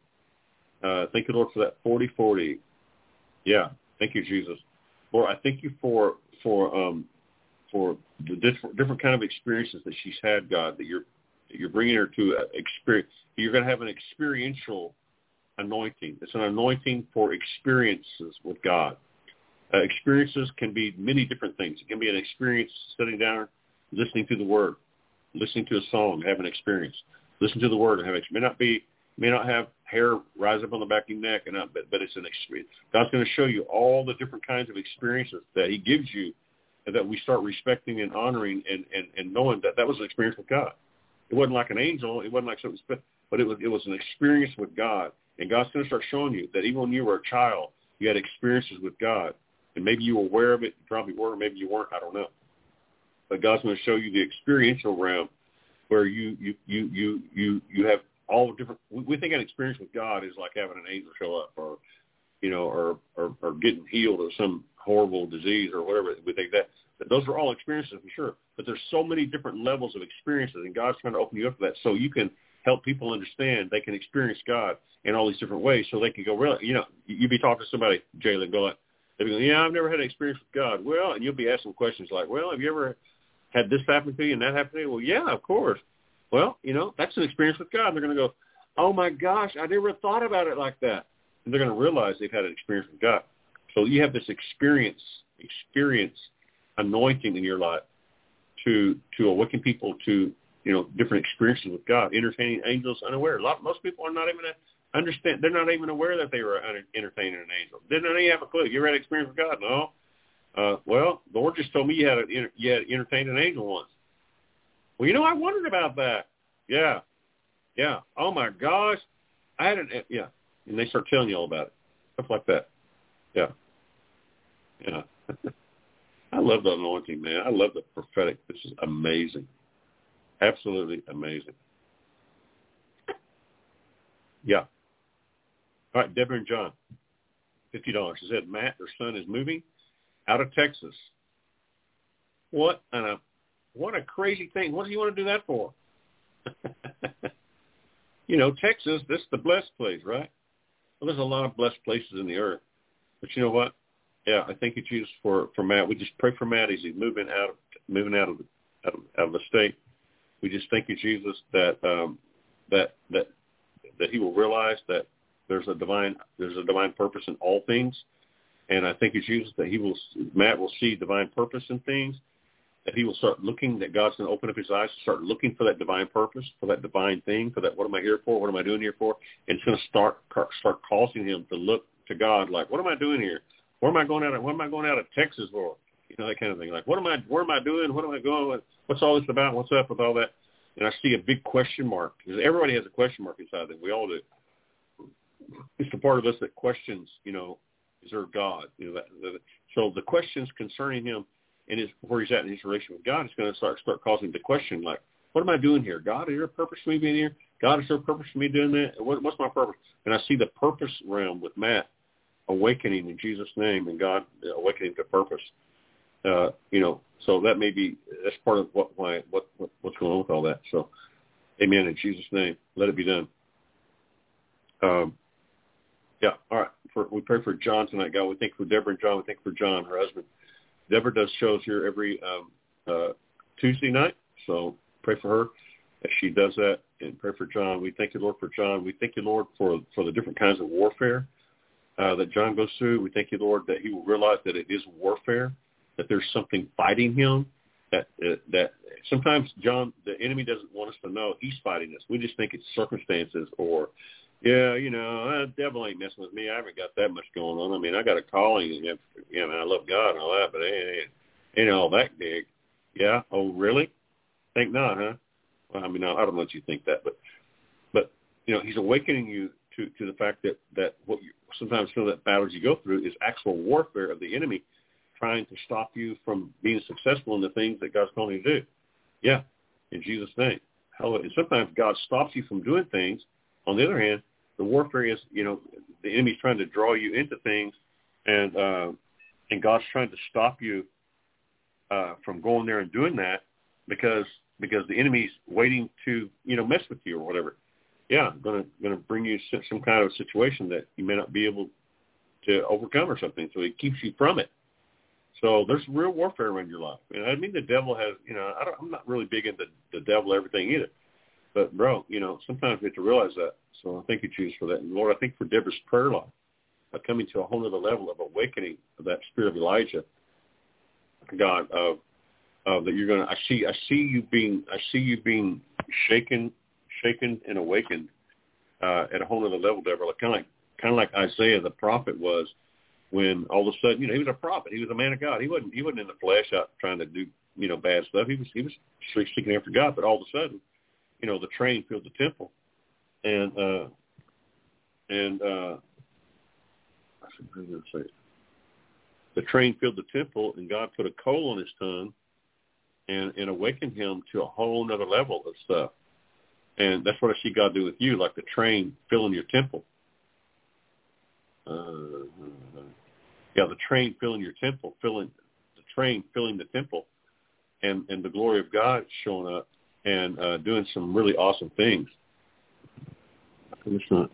Uh, thank you, Lord, for that forty forty. Yeah, thank you, Jesus. Lord, I thank you for for um, for the different, different kind of experiences that she's had, God, that you're that you're bringing her to experience. You're going to have an experiential anointing. It's an anointing for experiences with God. Uh, experiences can be many different things. It can be an experience sitting down, listening to the Word, listening to a song, have an experience. Listen to the Word and have an experience. May not be, may not have hair rise up on the back of your neck, and not, but, but it's an experience. God's going to show you all the different kinds of experiences that He gives you, and that we start respecting and honoring and, and, and knowing that that was an experience with God. It wasn't like an angel. It wasn't like something special, but it was it was an experience with God. And God's going to start showing you that even when you were a child, you had experiences with God. And maybe you were aware of it. You probably were. Maybe you weren't. I don't know. But God's going to show you the experiential realm where you you you you you, you have all the different. We think an experience with God is like having an angel show up, or you know, or or, or getting healed of some horrible disease or whatever. We think that. But those are all experiences for sure. But there's so many different levels of experiences, and God's trying to open you up to that so you can help people understand they can experience God in all these different ways, so they can go, really, you know, you be talking to somebody, Jalen, go like, they go, yeah, I've never had an experience with God. Well, and you'll be asking questions like, well, have you ever had this happen to you and that happen to you? Well, yeah, of course. Well, you know, that's an experience with God. And they're going to go, oh, my gosh, I never thought about it like that. And they're going to realize they've had an experience with God. So you have this experience, experience anointing in your life to to awaken people to, you know, different experiences with God, entertaining angels unaware. A lot, most people are not even understand. They're not even aware that they were entertaining an angel. They don't even have a clue. You ever had experience with God? No. Uh, well, the Lord just told me you had, a, you had entertained an angel once. Well, you know, I wondered about that. Yeah. Yeah. Oh, my gosh. I had an, yeah. And they start telling you all about it. Stuff like that. Yeah. Yeah. I love the anointing, man. I love the prophetic. This is amazing. Absolutely amazing. Yeah. All right, Deborah and John, fifty dollars. She said, Matt, their son, is moving out of Texas. What a, what a crazy thing. What do you want to do that for? You know, Texas, this is the blessed place, right? Well, there's a lot of blessed places in the earth. But you know what? Yeah, I thank you, Jesus, for, for Matt. We just pray for Matt as he's moving out of moving out of out of, out of the state. We just thank you, Jesus, that um, that that that he will realize that there's a divine there's a divine purpose in all things, and I thank you, Jesus, that he will Matt will see divine purpose in things, that he will start looking, that God's going to open up his eyes to start looking for that divine purpose, for that divine thing, for that what am I here for? What am I doing here for? And it's going to start start causing him to look to God like, what am I doing here? Where am I going out of, what am I going out of Texas for? You know, that kind of thing. Like, what am I, where am I doing? What am I going? What's all this about? What's up with all that? And I see a big question mark. Because everybody has a question mark inside them. We all do. It's the part of us that questions, you know, is there a God? You know, that, that, so the questions concerning him and his, where he's at in his relation with God is going to start start causing him to question, like, what am I doing here? God, is there a purpose for me being here? God, is there a purpose for me doing that? What, what's my purpose? And I see the purpose realm with Matt awakening in Jesus' name, and God awakening to purpose. Uh, you know, so that may be, that's part of what, why, what, what, what's going on with all that. So, amen, in Jesus' name, let it be done. Um, yeah, all right. For, we pray for John tonight, God. We thank for Deborah and John. We thank for John, her husband. Deborah does shows here every um, uh, Tuesday night, so pray for her as she does that, and pray for John. We thank you, Lord, for John. We thank you, Lord, for, for the different kinds of warfare uh, that John goes through. We thank you, Lord, that he will realize that it is warfare, that there's something fighting him, that uh, that sometimes, John, the enemy doesn't want us to know he's fighting us. We just think it's circumstances or, yeah, you know, the devil ain't messing with me. I haven't got that much going on. I mean, I got a calling, and, you know, I love God and all that, but it ain't, ain't all that big. Yeah? Oh, really? Think not, huh? Well, I mean, I don't know if you think that, but, but you know, he's awakening you to, to the fact that, that what you sometimes some of that battles you go through is actual warfare of the enemy trying to stop you from being successful in the things that God's calling you to do. Yeah, in Jesus' name. Hallelujah. And sometimes God stops you from doing things. On the other hand, the warfare is, you know, the enemy's trying to draw you into things, and uh, and God's trying to stop you uh, from going there and doing that because because the enemy's waiting to, you know, mess with you or whatever. Yeah, going to going to bring you some kind of situation that you may not be able to overcome or something. So he keeps you from it. So there's real warfare around your life. And I mean, the devil has, you know, I don't, I'm not really big into the devil, everything either. But, bro, you know, sometimes we have to realize that. So I thank you, Jesus, for that. And, Lord, I think for Deborah's prayer life, uh, coming to a whole other level of awakening of that spirit of Elijah, God, uh, uh, that you're going to, I see, I see you being, I see you being shaken, shaken and awakened uh, at a whole other level, Deborah, like, kind of like, kind of like Isaiah the prophet was, when all of a sudden, you know, he was a prophet. He was a man of God. He wasn't he wasn't in the flesh out trying to do, you know, bad stuff. He was he was seeking after God. But all of a sudden, you know, the train filled the temple. And, uh, and uh, I said, what was I going to say? The train filled the temple, and God put a coal on his tongue and, and awakened him to a whole other level of stuff. And that's what I see God do with you, like the train filling your temple. Uh, yeah, the train filling your temple, filling the train filling the temple, and, and the glory of God showing up and uh, doing some really awesome things. It's not.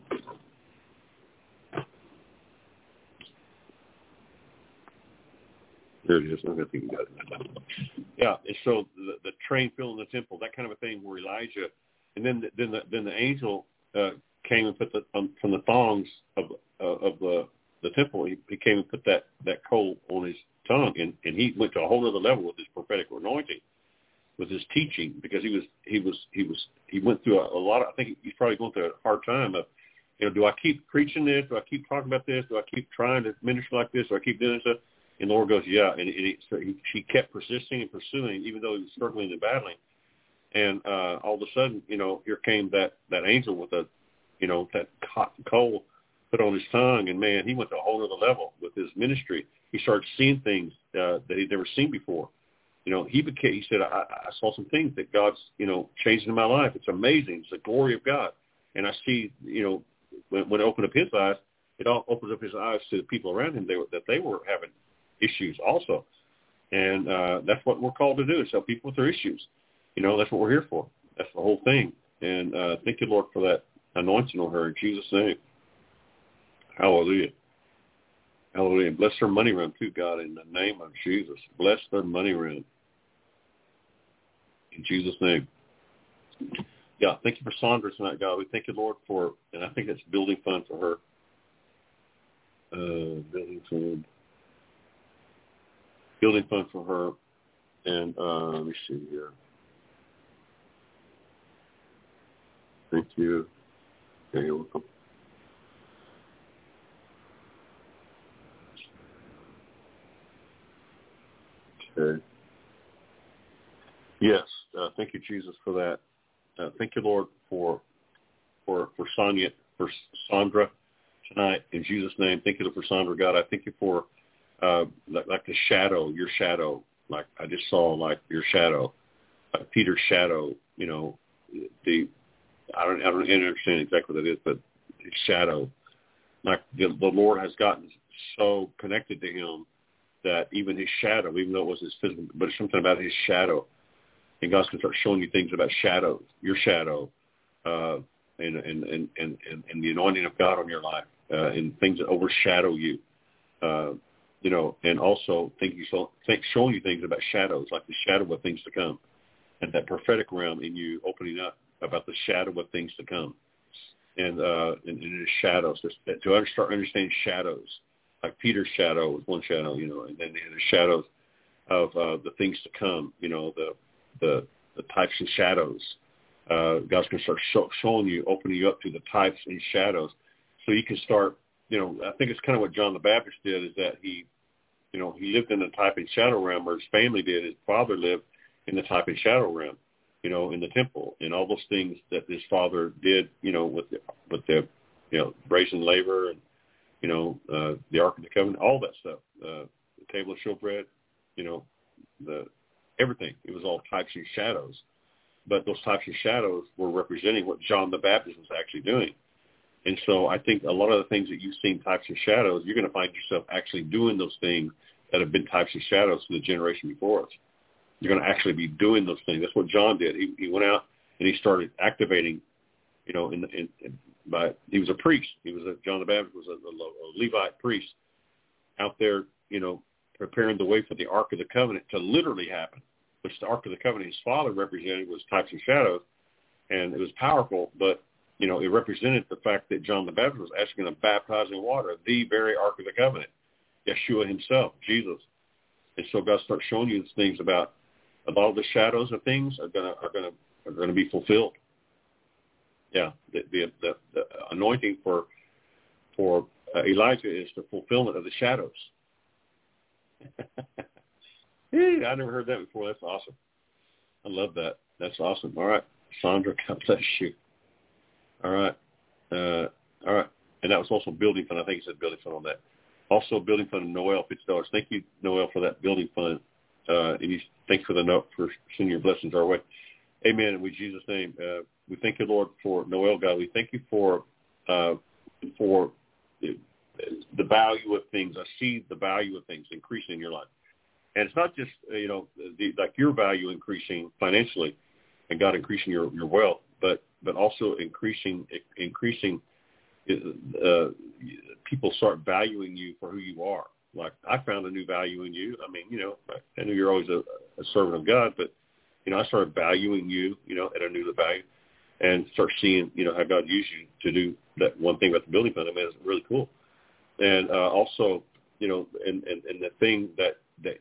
There it is. I think you got it. Yeah, and so the, the train filling the temple, that kind of a thing, where Elijah, and then the, then the then the angel uh, came and put the um, from the thongs of uh, of the the temple. He, he came and put that, that coal on his tongue, and, and he went to a whole other level with his prophetic anointing, with his teaching, because he was he was he was he went through a, a lot of. I think he's probably going through a hard time of, you know, do I keep preaching this? Do I keep talking about this? Do I keep trying to minister like this? Do I keep doing stuff? And the Lord goes, yeah. And, and he, so he, he kept persisting and pursuing, even though he was struggling and battling. And uh, all of a sudden, you know, here came that, that angel with a, you know, that hot coal put on his tongue. And, man, he went to a whole other level with his ministry. He started seeing things uh, that he'd never seen before. You know, he became, he said, I, I saw some things that God's, you know, changed in my life. It's amazing. It's the glory of God. And I see, you know, when, when it opened up his eyes, it all opens up his eyes to the people around him they were, that they were having issues also. And uh, that's what we're called to do, is help people with their issues. You know, that's what we're here for. That's the whole thing. And uh, thank you, Lord, for that anointing on her in Jesus' name. Hallelujah. Hallelujah. And bless her money run too, God, in the name of Jesus. Bless their money run. In Jesus' name. Yeah, thank you for Sandra tonight, God. We thank you, Lord, for, and I think that's building fund for her. Uh, building fund. Building fund for her. And uh, let me see here. Thank you. Okay, you're welcome. Okay. Yes, uh, thank you, Jesus, for that. Uh, thank you, Lord, for for for Sonia, for Sandra tonight. In Jesus' name, thank you for Sandra, God. I thank you for uh, like, like the shadow, your shadow. Like I just saw, like your shadow, like Peter's shadow. You know, the I don't I don't understand exactly what that is, but his shadow. Like the, the Lord has gotten so connected to him that even his shadow, even though it was his physical, but it's something about his shadow. And God's going to start showing you things about shadows, your shadow, uh, and, and, and, and, and the anointing of God on your life, uh, and things that overshadow you, uh, you know, and also think you so, think, showing you things about shadows, like the shadow of things to come, and that prophetic realm in you opening up about the shadow of things to come, and uh, and, and the shadows, to, to start understanding shadows. Like Peter's shadow was one shadow, you know, and then the shadows of uh, the things to come, you know, the the, the types and shadows. Uh, God's going to start show, showing you, opening you up to the types and shadows, so you can start, you know, I think it's kind of what John the Baptist did, is that he, you know, he lived in the type and shadow realm, or his family did. His father lived in the type and shadow realm, you know, in the temple, and all those things that his father did, you know, with the, with the, you know, brazen laver and, you know, uh, the Ark of the Covenant, all that stuff, uh, the table of showbread, you know, the everything. It was all types and shadows. But those types and shadows were representing what John the Baptist was actually doing. And so I think a lot of the things that you've seen types and shadows, you're going to find yourself actually doing those things that have been types and shadows for the generation before us. You're going to actually be doing those things. That's what John did. He, he went out and he started activating, you know, in, in, in by he was a priest. He was a John the Baptist was a, a, a Levite priest out there, you know, preparing the way for the Ark of the Covenant to literally happen, which the Ark of the Covenant his father represented was types and shadows, and it was powerful, but, you know, it represented the fact that John the Baptist was asking to baptize in water, the very Ark of the Covenant, Yeshua himself, Jesus. And so God starts showing you these things about a lot of the shadows of things are gonna are gonna are gonna be fulfilled. Yeah, the the, the, the anointing for for uh, Elijah is the fulfillment of the shadows. Hey, I never heard that before. That's awesome. I love that. That's awesome. All right, Sandra, God bless you. All right, uh, all right, and that was also building fund. I think he said building fund on that. Also, building fund Noel fifty dollars. Thank you, Noel, for that building fund. Uh, and you, thanks for the note for sending your blessings our way. Amen. And in Jesus' name, uh, we thank you, Lord, for Noel, God. We thank you for uh, for the, the value of things. I see the value of things increasing in your life. And it's not just, you know, the, like your value increasing financially and God increasing your, your wealth, but but also increasing, increasing uh, people start valuing you for who you are. Like, I found a new value in you. I mean, you know, I knew you're always a, a servant of God, but, you know, I started valuing you, you know, and I knew the value, and start seeing, you know, how God used you to do that one thing about the building fund. I mean, it's really cool. And uh, also, you know, and, and, and the thing that, that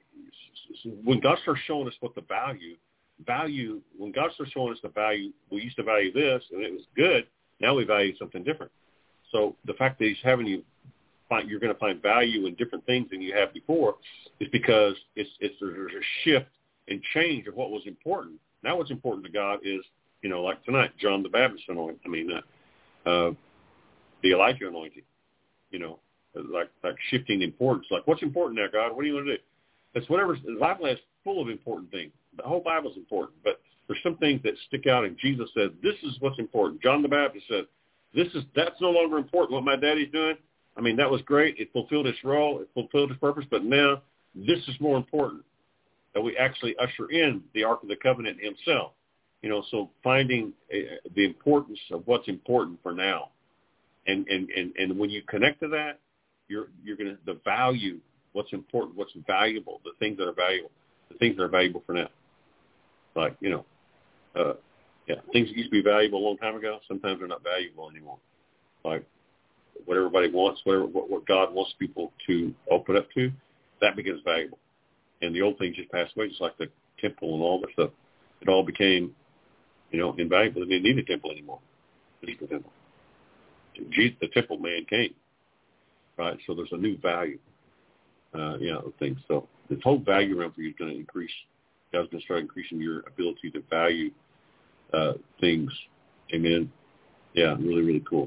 when God starts showing us what the value, value, when God starts showing us the value, we used to value this, and it was good. Now we value something different. So the fact that he's having you, find, you're going to find value in different things than you have before, is because it's, it's there's a shift and change of what was important. Now what's important to God is, you know, like tonight, John the Baptist anointing, I mean, uh, uh, the Elijah anointing, you know, like like shifting importance. Like, what's important now, God? What do you want to do? It's whatever. The Bible is full of important things. The whole Bible is important, but there's some things that stick out, and Jesus said, this is what's important. John the Baptist said, this is that's no longer important, what my daddy's doing. I mean, that was great. It fulfilled its role. It fulfilled its purpose, but now this is more important, that we actually usher in the Ark of the Covenant himself. You know, so finding a, the importance of what's important for now. And, and, and, and when you connect to that, you're you're going to, the value, what's important, what's valuable, the things that are valuable, the things that are valuable for now. Like, you know, uh, yeah, things that used to be valuable a long time ago, sometimes they're not valuable anymore. Like what everybody wants, whatever, what, what God wants people to open up to, that becomes valuable. And the old things just passed away, just like the temple and all that stuff. It all became, you know, invaluable. They didn't need a temple anymore. The temple. Jesus, the temple man came, right? So there's a new value, uh, you know, of things. So this whole value around for you is going to increase. God's going to start increasing your ability to value uh, things. Amen. Yeah, really, really cool.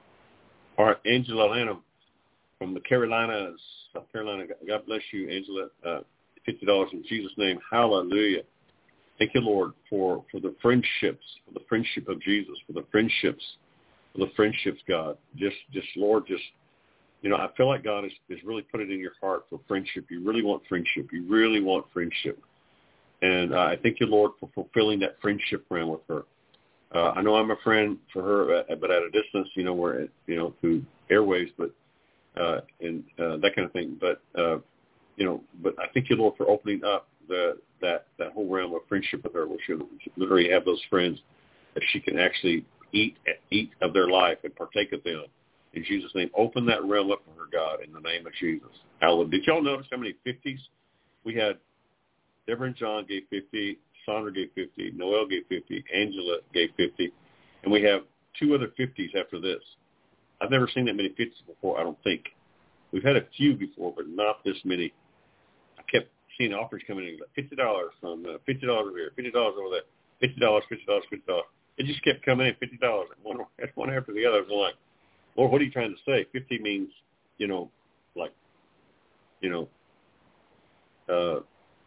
All right, Angela Lanham from the Carolinas, South Carolina. God bless you, Angela. Uh, fifty dollars in Jesus' name. Hallelujah. Thank you, Lord, for, for the friendships, for the friendship of Jesus, for the friendships, for the friendships, God. Just, just Lord, just you know, I feel like God is, is really put it in your heart for friendship. You really want friendship. You really want friendship. And uh, I thank you, Lord, for fulfilling that friendship realm with her. Uh, I know I'm a friend for her, uh, but at a distance, you know, we're, you know, through airways, but, uh, and uh, that kind of thing. But, uh, you know, but I thank you, Lord, for opening up the that, that whole realm of friendship with her, where she'll literally have those friends that she can actually eat eat of their life and partake of them. In Jesus' name, open that realm up for her, God, in the name of Jesus. Hallelujah. Did y'all notice how many fifties we had? Deborah and John gave fifty, Sandra gave fifty, Noel gave fifty, Angela gave fifty, and we have two other fifties after this. I've never seen that many fifties before, I don't think. We've had a few before, but not this many. I kept seeing offers coming in, like fifty dollars from uh, fifty dollars over here, fifty dollars over there, fifty dollars, fifty dollars, fifty dollars. It just kept coming in, fifty dollars, one, one after the other. I was like, Lord, what are you trying to say? fifty means, you know, like, you know, uh,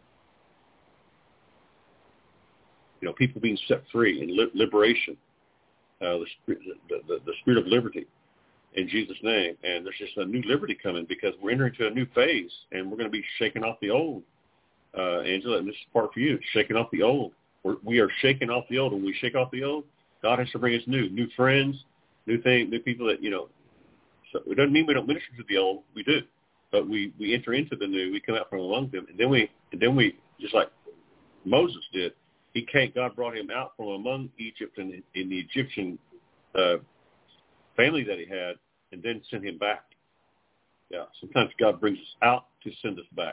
you know, people being set free and li- liberation, uh, the, spirit, the, the, the spirit of liberty in Jesus' name. And there's just a new liberty coming because we're entering into a new phase, and we're going to be shaking off the old, uh, Angela, and this is part for you, shaking off the old. We're, we are shaking off the old. When we shake off the old, God has to bring us new, new friends, new things, new people that, you know, so it doesn't mean we don't minister to the old. We do. But we, we enter into the new. We come out from among them. And then we, and then we, just like Moses did, he came, God brought him out from among Egypt and in the Egyptian uh, family that he had, and then sent him back. Yeah, sometimes God brings us out to send us back.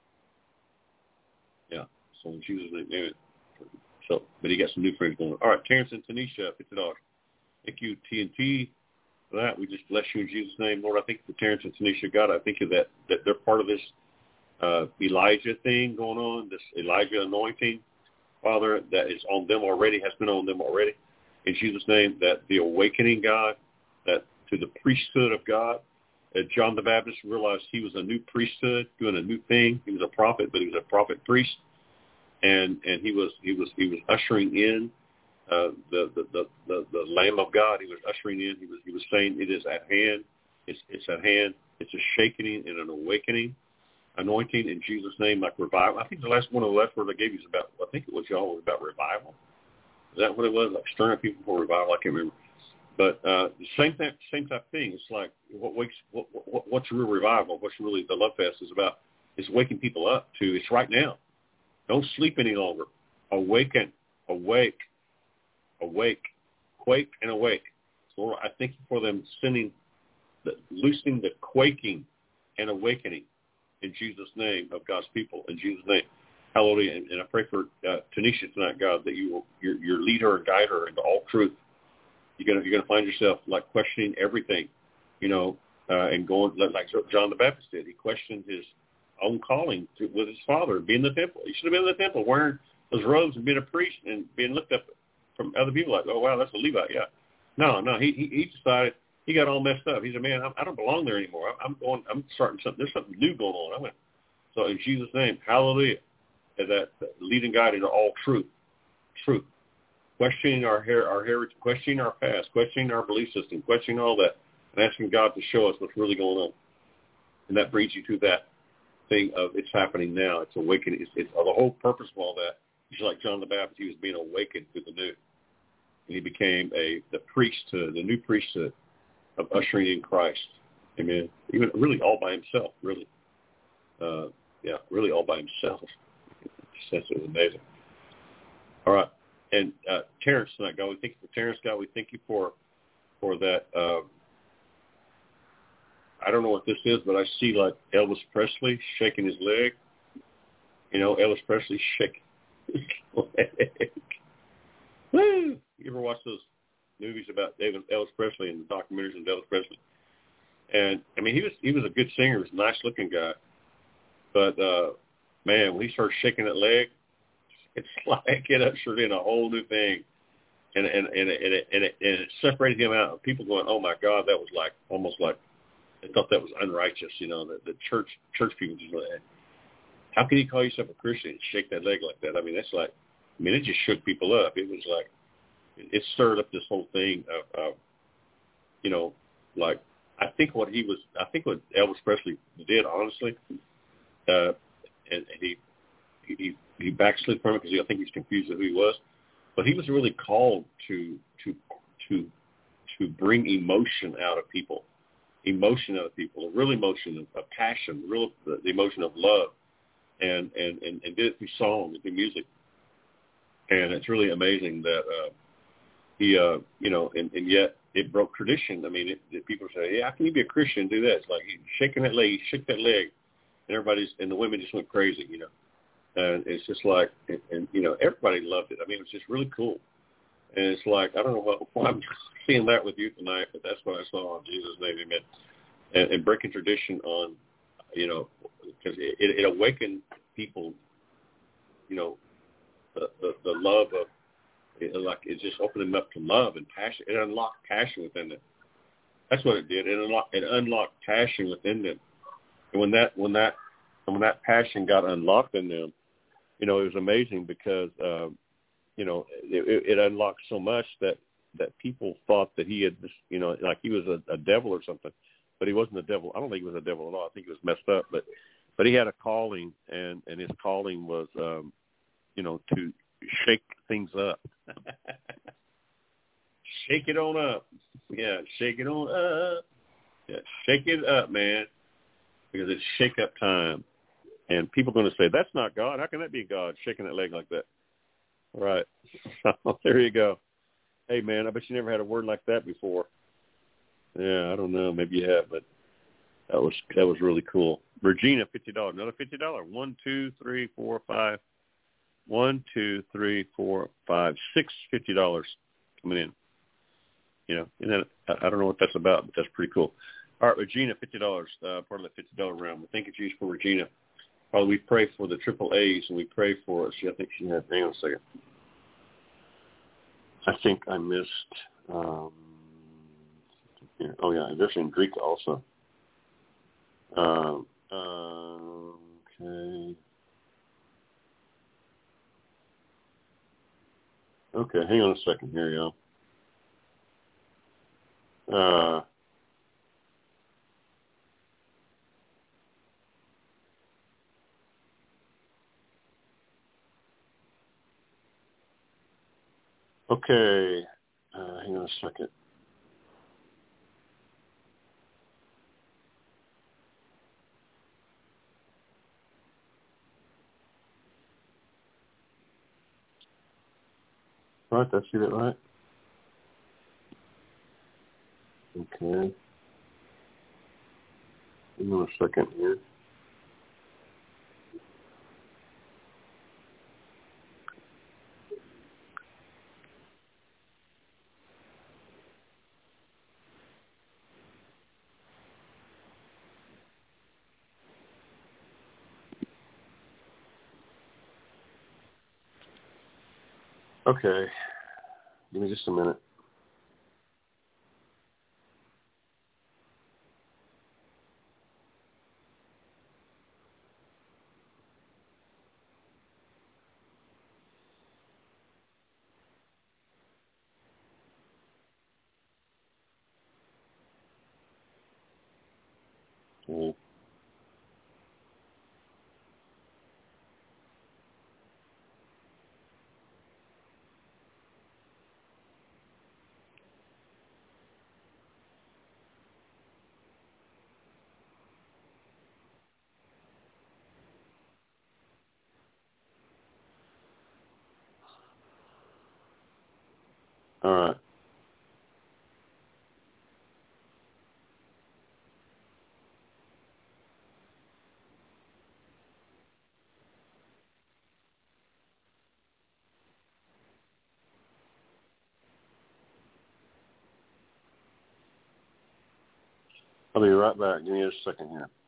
Yeah, so in Jesus' name, amen. So, but he got some new friends going on. All right, Terrence and Tanisha, fifty dollars. Thank you, T N T, for that. We just bless you in Jesus' name. Lord, I think for Terrence and Tanisha, God, I think of that, that they're part of this uh, Elijah thing going on, this Elijah anointing. Father, that is on them already, has been on them already. In Jesus' name, that the awakening, God, that to the priesthood of God, that John the Baptist realized he was a new priesthood, doing a new thing. He was a prophet, but he was a prophet priest, and and he was he was he was ushering in uh, the, the the the the Lamb of God. He was ushering in. He was he was saying, "It is at hand. It's it's at hand. It's a shaking and an awakening." Anointing in Jesus' name, like revival. I think the last one of the last word I gave you is about, I think it was y'all was about revival. Is that what it was? Like stirring people for revival? I can't remember. But uh, the same thing, same type of thing. It's like what wakes, what, what, what's real revival? What's really the Love Fest is about? It's waking people up to. It's right now. Don't sleep any longer. Awaken, awake, awake, quake and awake. So Lord, I thank you for them sending, the, loosening the quaking and awakening. In Jesus' name of God's people, in Jesus' name, hallelujah. And, and I pray for uh, Tanisha tonight, God, that you will your, your lead her and guide her into all truth. You're gonna you're gonna find yourself like questioning everything, you know, uh, and going like John the Baptist did. He questioned his own calling to, with his father, being in the temple. He should have been in the temple, wearing those robes and being a priest and being looked up from other people like, oh wow, that's a Levite, yeah. No, no, he he, he decided. He got all messed up. He said, man, I don't belong there anymore. I'm going, I'm starting something. There's something new going on. I went, so in Jesus' name, hallelujah, and that, that leading God into all truth, truth, questioning our hair, our heritage, questioning our past, questioning our belief system, questioning all that, and asking God to show us what's really going on. And that brings you to that thing of it's happening now. It's awakening. It's, it's the whole purpose of all that. Just like John the Baptist, he was being awakened to the new. And he became a the priesthood, the new priesthood of ushering in Christ. Amen. Even really all by himself, really. Uh, yeah, really all by himself. That's amazing. All right. And uh, Terrence tonight, God, we thank you for Terrence, God. We thank you for for that. Uh, I don't know what this is, but I see like Elvis Presley shaking his leg. You know, Elvis Presley shaking his leg. Woo! You ever watch those movies about David, Elvis Presley and the documentaries of Elvis Presley? And I mean, he was he was a good singer. He was a nice looking guy, but uh, man, when he started shaking that leg, it's like it ushered in a whole new thing, and and and it, and it, and it, and it separated him out. People going, oh my God, that was like almost like they thought that was unrighteous. You know, the, the church church people just like, how can you call yourself a Christian and shake that leg like that? I mean, that's like, I mean, it just shook people up. It was like, it stirred up this whole thing of, of you know, like I think what he was, I think what Elvis Presley did, honestly, uh, and, and he he he backslid from it because I think he's confused with who he was, but he was really called to to to to bring emotion out of people, emotion out of people, a real emotion of, of passion, real the, the emotion of love, and, and and and did it through song and through music, and it's really amazing that uh, he uh, you know, and, and yet it broke tradition. I mean, it, it, people say, "Yeah, how can you be a Christian and do that?" It's like he's shaking that leg, he shook that leg, and everybody's and the women just went crazy, you know. And it's just like, and, and you know, everybody loved it. I mean, it was just really cool. And it's like, I don't know what, why I'm seeing that with you tonight, but that's what I saw in Jesus' name, amen. And, and breaking tradition on, you know, because it, it, it awakened people, you know, the, the, the love of, it, like it just opened them up to love and passion. It unlocked passion within them. That's what it did. It unlocked, it unlocked passion within them. And when that, when that, when that passion got unlocked in them, you know, it was amazing because, um, you know, it, it unlocked so much that, that people thought that he had, just, you know, like he was a, a devil or something, but he wasn't a devil. I don't think he was a devil at all. I think he was messed up, but, but he had a calling, and, and his calling was, um, you know, to shake things up. Shake it on up. Yeah, shake it on up. Yeah, shake it up, man, because it's shake up time. And people are going to say, that's not God. How can that be God, shaking that leg like that? Right. So there you go. Hey, man, I bet you never had a word like that before. Yeah, I don't know. Maybe you have, but that was that was really cool. Regina, fifty dollars. Another fifty dollars. One, two, three, four, five. One, two, three, four, five, six fifty dollars coming in. You know, and then I, I don't know what that's about, but that's pretty cool. All right, Regina, fifty dollars, uh, part of the fifty dollars round. Well, thank you, Jesus, for Regina. Father, we pray for the triple A's, and we pray for, see, I think she had, hang on a second. I think I missed, um, here. Oh, yeah, there's Enrica also. Um, uh, okay. Okay, hang on a second here, y'all. Uh, okay, uh, hang on a second. All right, did I see that right? Okay. Hang on a second here. Okay. Give me just a minute. Okay. All right. I'll be right back. Give me just a second here.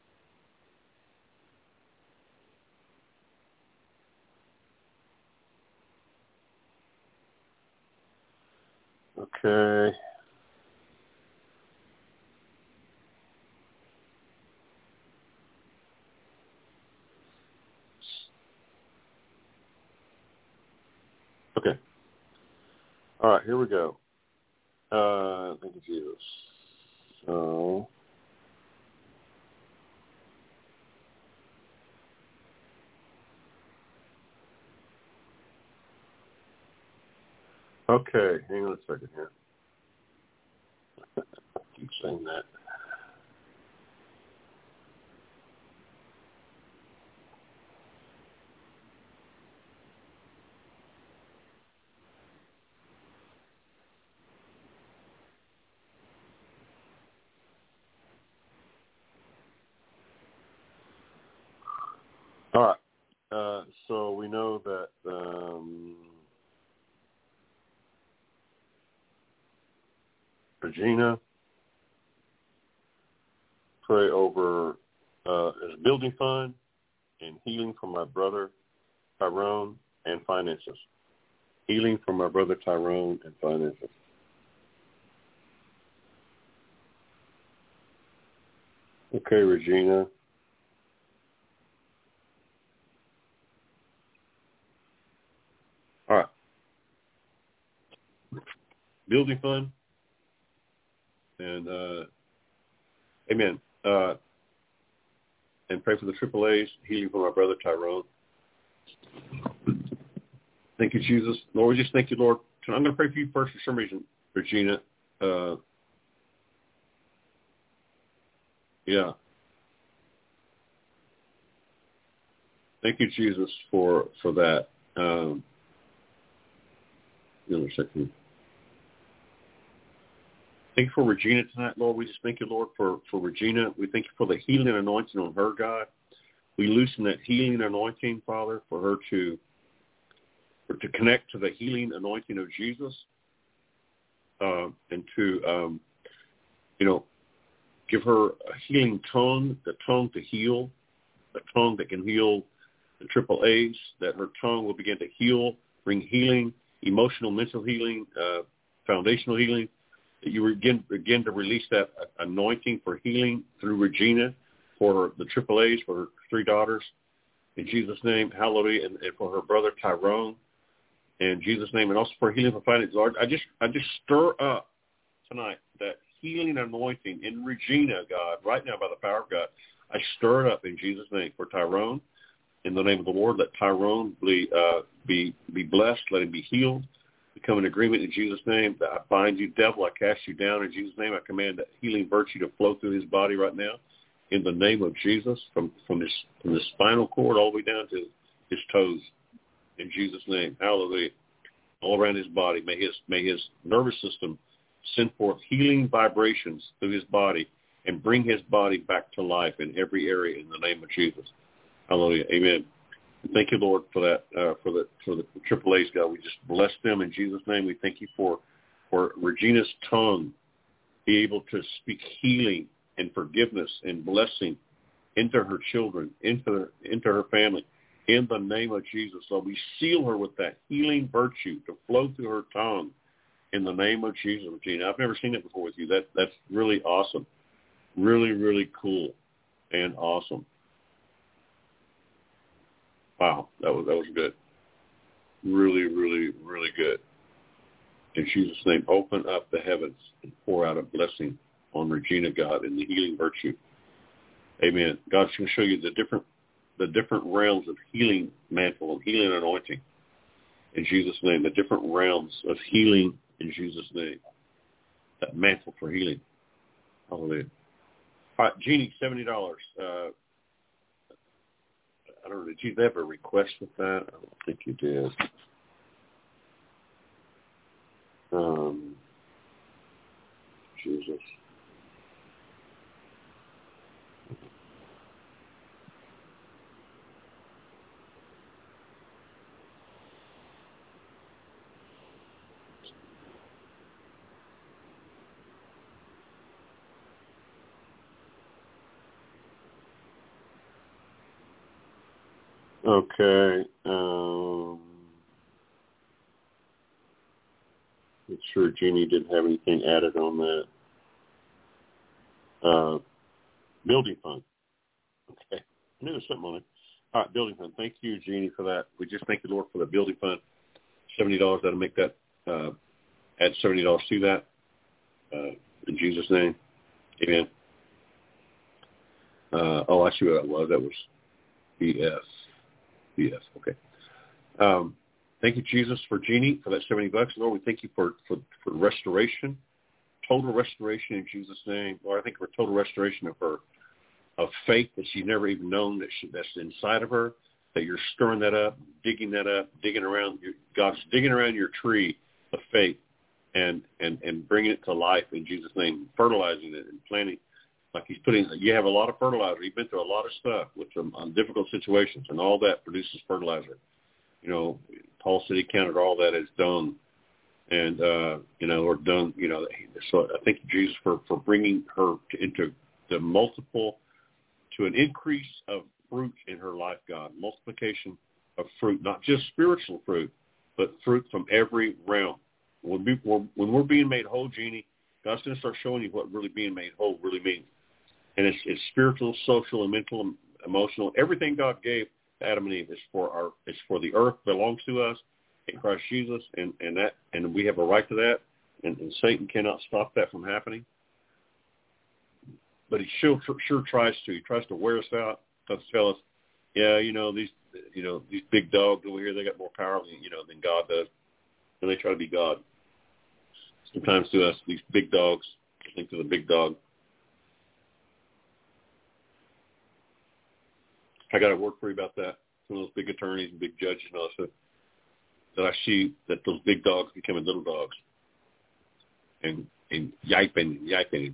Okay. Okay. All right, here we go. Uh, thank you, Jesus. So, Okay, hang on a second here. Keep saying that. All right. Uh, so we know that um, Regina, pray over uh, his building fund and healing for my brother Tyrone and finances. Healing for my brother Tyrone and finances. Okay, Regina. All right. Building fund. And, uh, amen. Uh, and pray for the triple A's, healing for my brother Tyrone. Thank you, Jesus. Lord, we just thank you, Lord. I'm going to pray for you first for some reason, Regina. Uh, yeah. Thank you, Jesus, for, for that. Um, another second. Thank you for Regina tonight, Lord. We just thank you, Lord, for, for Regina. We thank you for the healing anointing on her, God. We loosen that healing anointing, Father, for her to for, to connect to the healing anointing of Jesus uh, and to, um, you know, give her a healing tongue, the tongue to heal, a tongue that can heal the triple A's, that her tongue will begin to heal, bring healing, emotional, mental healing, uh, foundational healing, that you begin, begin to release that anointing for healing through Regina for the triple A's, for her three daughters. In Jesus' name, hallelujah, and, and for her brother Tyrone. In Jesus' name, and also for healing for finances. Lord, I just, I just stir up tonight that healing anointing in Regina, God, right now by the power of God. I stir it up in Jesus' name for Tyrone. In the name of the Lord, let Tyrone be, uh, be, be blessed. Let him be healed. We come in agreement in Jesus' name. That I bind you, devil. I cast you down in Jesus' name. I command that healing virtue to flow through his body right now. In the name of Jesus, from, from, his, from the spinal cord all the way down to his toes. In Jesus' name. Hallelujah. All around his body. May his, may his nervous system send forth healing vibrations through his body and bring his body back to life in every area in the name of Jesus. Hallelujah. Amen. Thank you, Lord, for that, uh, for the for the triple A's, God. We just bless them in Jesus' name. We thank you for, for Regina's tongue be able to speak healing and forgiveness and blessing into her children, into her, into her family. In the name of Jesus, Lord, we seal her with that healing virtue to flow through her tongue. In the name of Jesus, Regina. I've never seen it before with you. That that's really awesome, really really cool, and awesome. Wow, that was that was good. Really, really, really good. In Jesus' name, open up the heavens and pour out a blessing on Regina, God, in the healing virtue. Amen. God's going to show you the different the different realms of healing mantle and healing anointing. In Jesus' name, the different realms of healing in Jesus' name. That mantle for healing. Hallelujah. All right, Jeannie, seventy dollars. Uh, I don't know, did you have a request with that? I don't think you did. Um, Jesus. Okay. Um, make sure Jeannie didn't have anything added on that. Uh, building fund. Okay. I knew there was something on it. All right, building fund. Thank you, Jeannie, for that. We just thank the Lord for the building fund. seventy dollars, that'll make that, uh, add seventy dollars to that. Uh, in Jesus' name. Amen. Uh, oh, I see what that was. That was B S. B S, okay. Um, Thank you, Jesus, for Jeannie, for that seventy bucks. Lord, we thank you for, for, for restoration, total restoration in Jesus' name. Lord, I thank you for total restoration of her, of faith that she's never even known that she, that's inside of her, that you're stirring that up, digging that up, digging around, your, God's digging around your tree of faith and, and, and bringing it to life in Jesus' name, fertilizing it and planting. Like he's putting, you have a lot of fertilizer. You've been through a lot of stuff with some um, difficult situations, and all that produces fertilizer. You know, Paul said he counted all that as dung, and uh, you know, or dung. You know, so I thank you, Jesus, for, for bringing her to, into the multiple, to an increase of fruit in her life, God, multiplication of fruit, not just spiritual fruit, but fruit from every realm. When, we, when we're being made whole, Jeannie, God's going to start showing you what really being made whole really means. And it's, it's spiritual, social, and mental, and emotional. Everything God gave to Adam and Eve is for our. It's for the earth, belongs to us in Christ Jesus, and, and that, and we have a right to that. And, and Satan cannot stop that from happening. But he sure, sure tries to. He tries to wear us out. Tries to tell us, yeah, you know these, you know these big dogs over here, they got more power than you know than God does, and they try to be God. Sometimes to us, these big dogs, I think to the big dog. I got to work for you about that. Some of those big attorneys and big judges and all that stuff, that I see that those big dogs becoming little dogs and and yiping and yiping,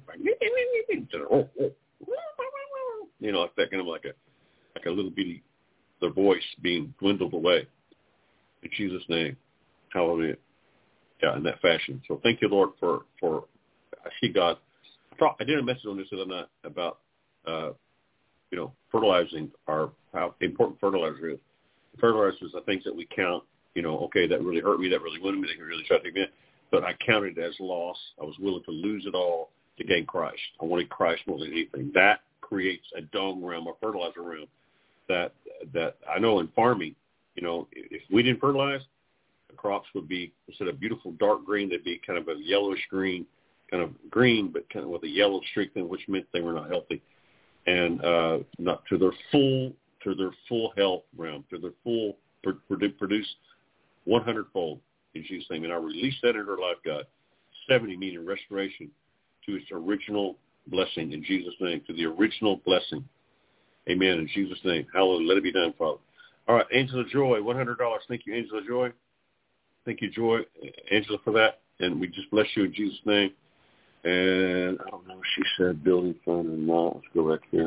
you know, like that kind of like a like a little bitty, their voice being dwindled away. In Jesus' name, hallelujah. Yeah, in that fashion. So thank you, Lord, for for I see God. I did a message on this the other night about. Uh, you know, fertilizing our, how important fertilizer is. Fertilizers are things that we count, you know, okay, that really hurt me, that really wounded me, that really tried to take me in. But I counted it as loss. I was willing to lose it all to gain Christ. I wanted Christ more than anything. That creates a dung realm, a fertilizer realm that, that I know in farming, you know, if we didn't fertilize, the crops would be, instead of beautiful dark green, they'd be kind of a yellowish green, kind of green, but kind of with a yellow streak in, which meant they were not healthy. And uh, not to their full to their full health realm, to their full produce one hundred fold in Jesus' name. And I release that into our life, God. seventy meaning restoration to its original blessing in Jesus' name, to the original blessing. Amen. In Jesus' name. Hallelujah. Let it be done, Father. All right, Angela Joy, one hundred dollars. Thank you, Angela Joy. Thank you, Joy, Angela, for that. And we just bless you in Jesus' name. And I don't know if she said building fund or not. Let's go back here.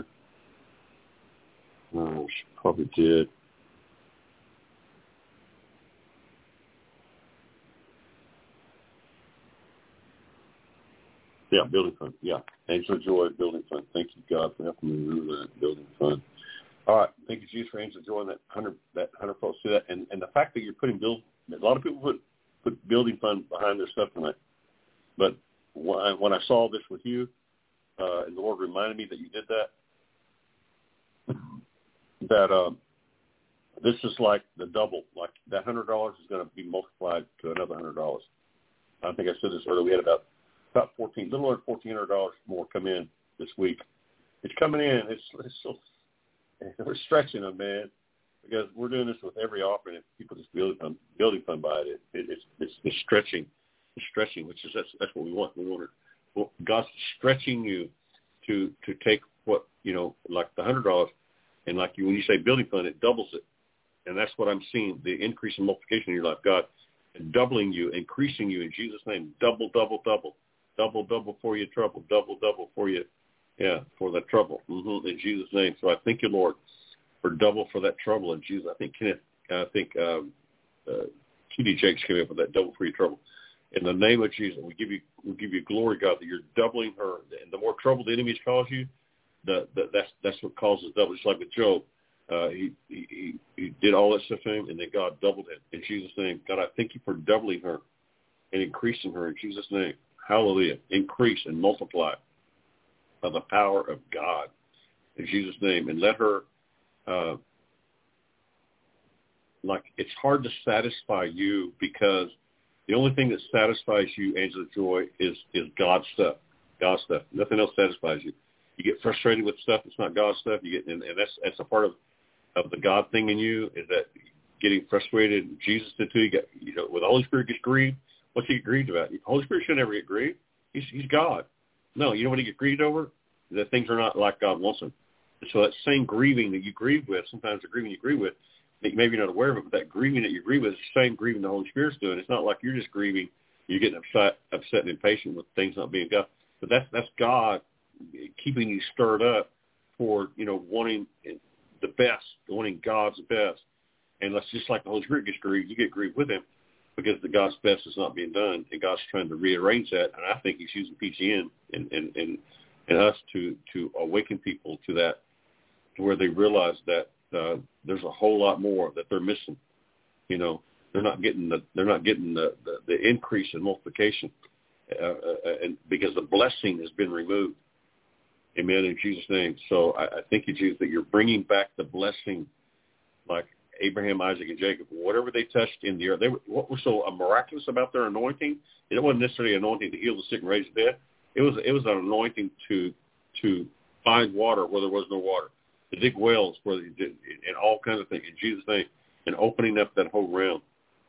No, she probably did. Yeah, building fund. Yeah, Angela Joy, building fund. Thank you, God, for helping me remember that building fund. All right, thank you, Jesus, for Angela Joy and that hundred that hundred folks to that, and and the fact that you're putting build. A lot of people put put building fund behind their stuff tonight, but. When I, when I saw this with you, uh, and the Lord reminded me that you did that, that uh, this is like the double. Like that one hundred dollars is going to be multiplied to another one hundred dollars. I think I said this earlier. We had about about fourteen, little over fourteen hundred dollars more come in this week. It's coming in. It's, it's so we're stretching them, man, because we're doing this with every offering. If people just building fund, building fund by it, it, it's, it's it's stretching. Stretching, which is that's that's what we want. We want it. Well, God's stretching you to to take what you know, like the hundred dollars, and like you when you say building fund, it doubles it, and that's what I'm seeing. The increase in multiplication in your life, God, doubling you, increasing you in Jesus' name. Double, double, double, double, double for your trouble. Double, double for you, yeah, for that trouble. Mm-hmm, in Jesus' name. So I thank you, Lord, for double for that trouble in Jesus. I think Kenneth, I think um, uh, T D Jakes came up with that double for your trouble. In the name of Jesus, we give you we give you glory, God, that you're doubling her. And the more trouble the enemies cause you, the, the that's that's what causes double. Just like with Job, uh, he, he he did all that stuff to him, and then God doubled it in Jesus' name. God, I thank you for doubling her and increasing her in Jesus' name. Hallelujah! Increase and multiply by the power of God in Jesus' name, and let her. Uh, like it's hard to satisfy you because. The only thing that satisfies you, Angela Joy, is is God's stuff. God's stuff. Nothing else satisfies you. You get frustrated with stuff that's not God's stuff. You get, and, and that's that's a part of, of the God thing in you is that getting frustrated. Jesus did too. He got, you know, when the Holy Spirit gets grieved, what's he get grieved about? The Holy Spirit should never get grieved. He's, he's God. No, you know what he gets grieved over? That things are not like God wants them. And so that same grieving that you grieve with, sometimes the grieving you grieve with, that maybe you're not aware of it, but that grieving that you grieve with is the same grieving the Holy Spirit's doing. It's not like you're just grieving, you're getting upset, upset and impatient with things not being God. But that's that's God keeping you stirred up for, you know, wanting the best, wanting God's best. And that's just like the Holy Spirit gets grieved, you get grieved with him because the God's best is not being done, and God's trying to rearrange that. And I think he's using P G N and, and, and, and us to, to awaken people to that, to where they realize that uh, there's a whole lot more that they're missing. You know, they're not getting the they're not getting the, the, the increase in multiplication, uh, uh, and because the blessing has been removed. Amen, in Jesus' name. So I, I thank you, Jesus, that you're bringing back the blessing, like Abraham, Isaac, and Jacob. Whatever they touched in the earth, they were, what was so miraculous about their anointing? It wasn't necessarily an anointing to heal the sick and raise the dead. It was it was an anointing to to find water where there was no water, to dig wells where they did, and all kinds of things in Jesus' name, and opening up that whole realm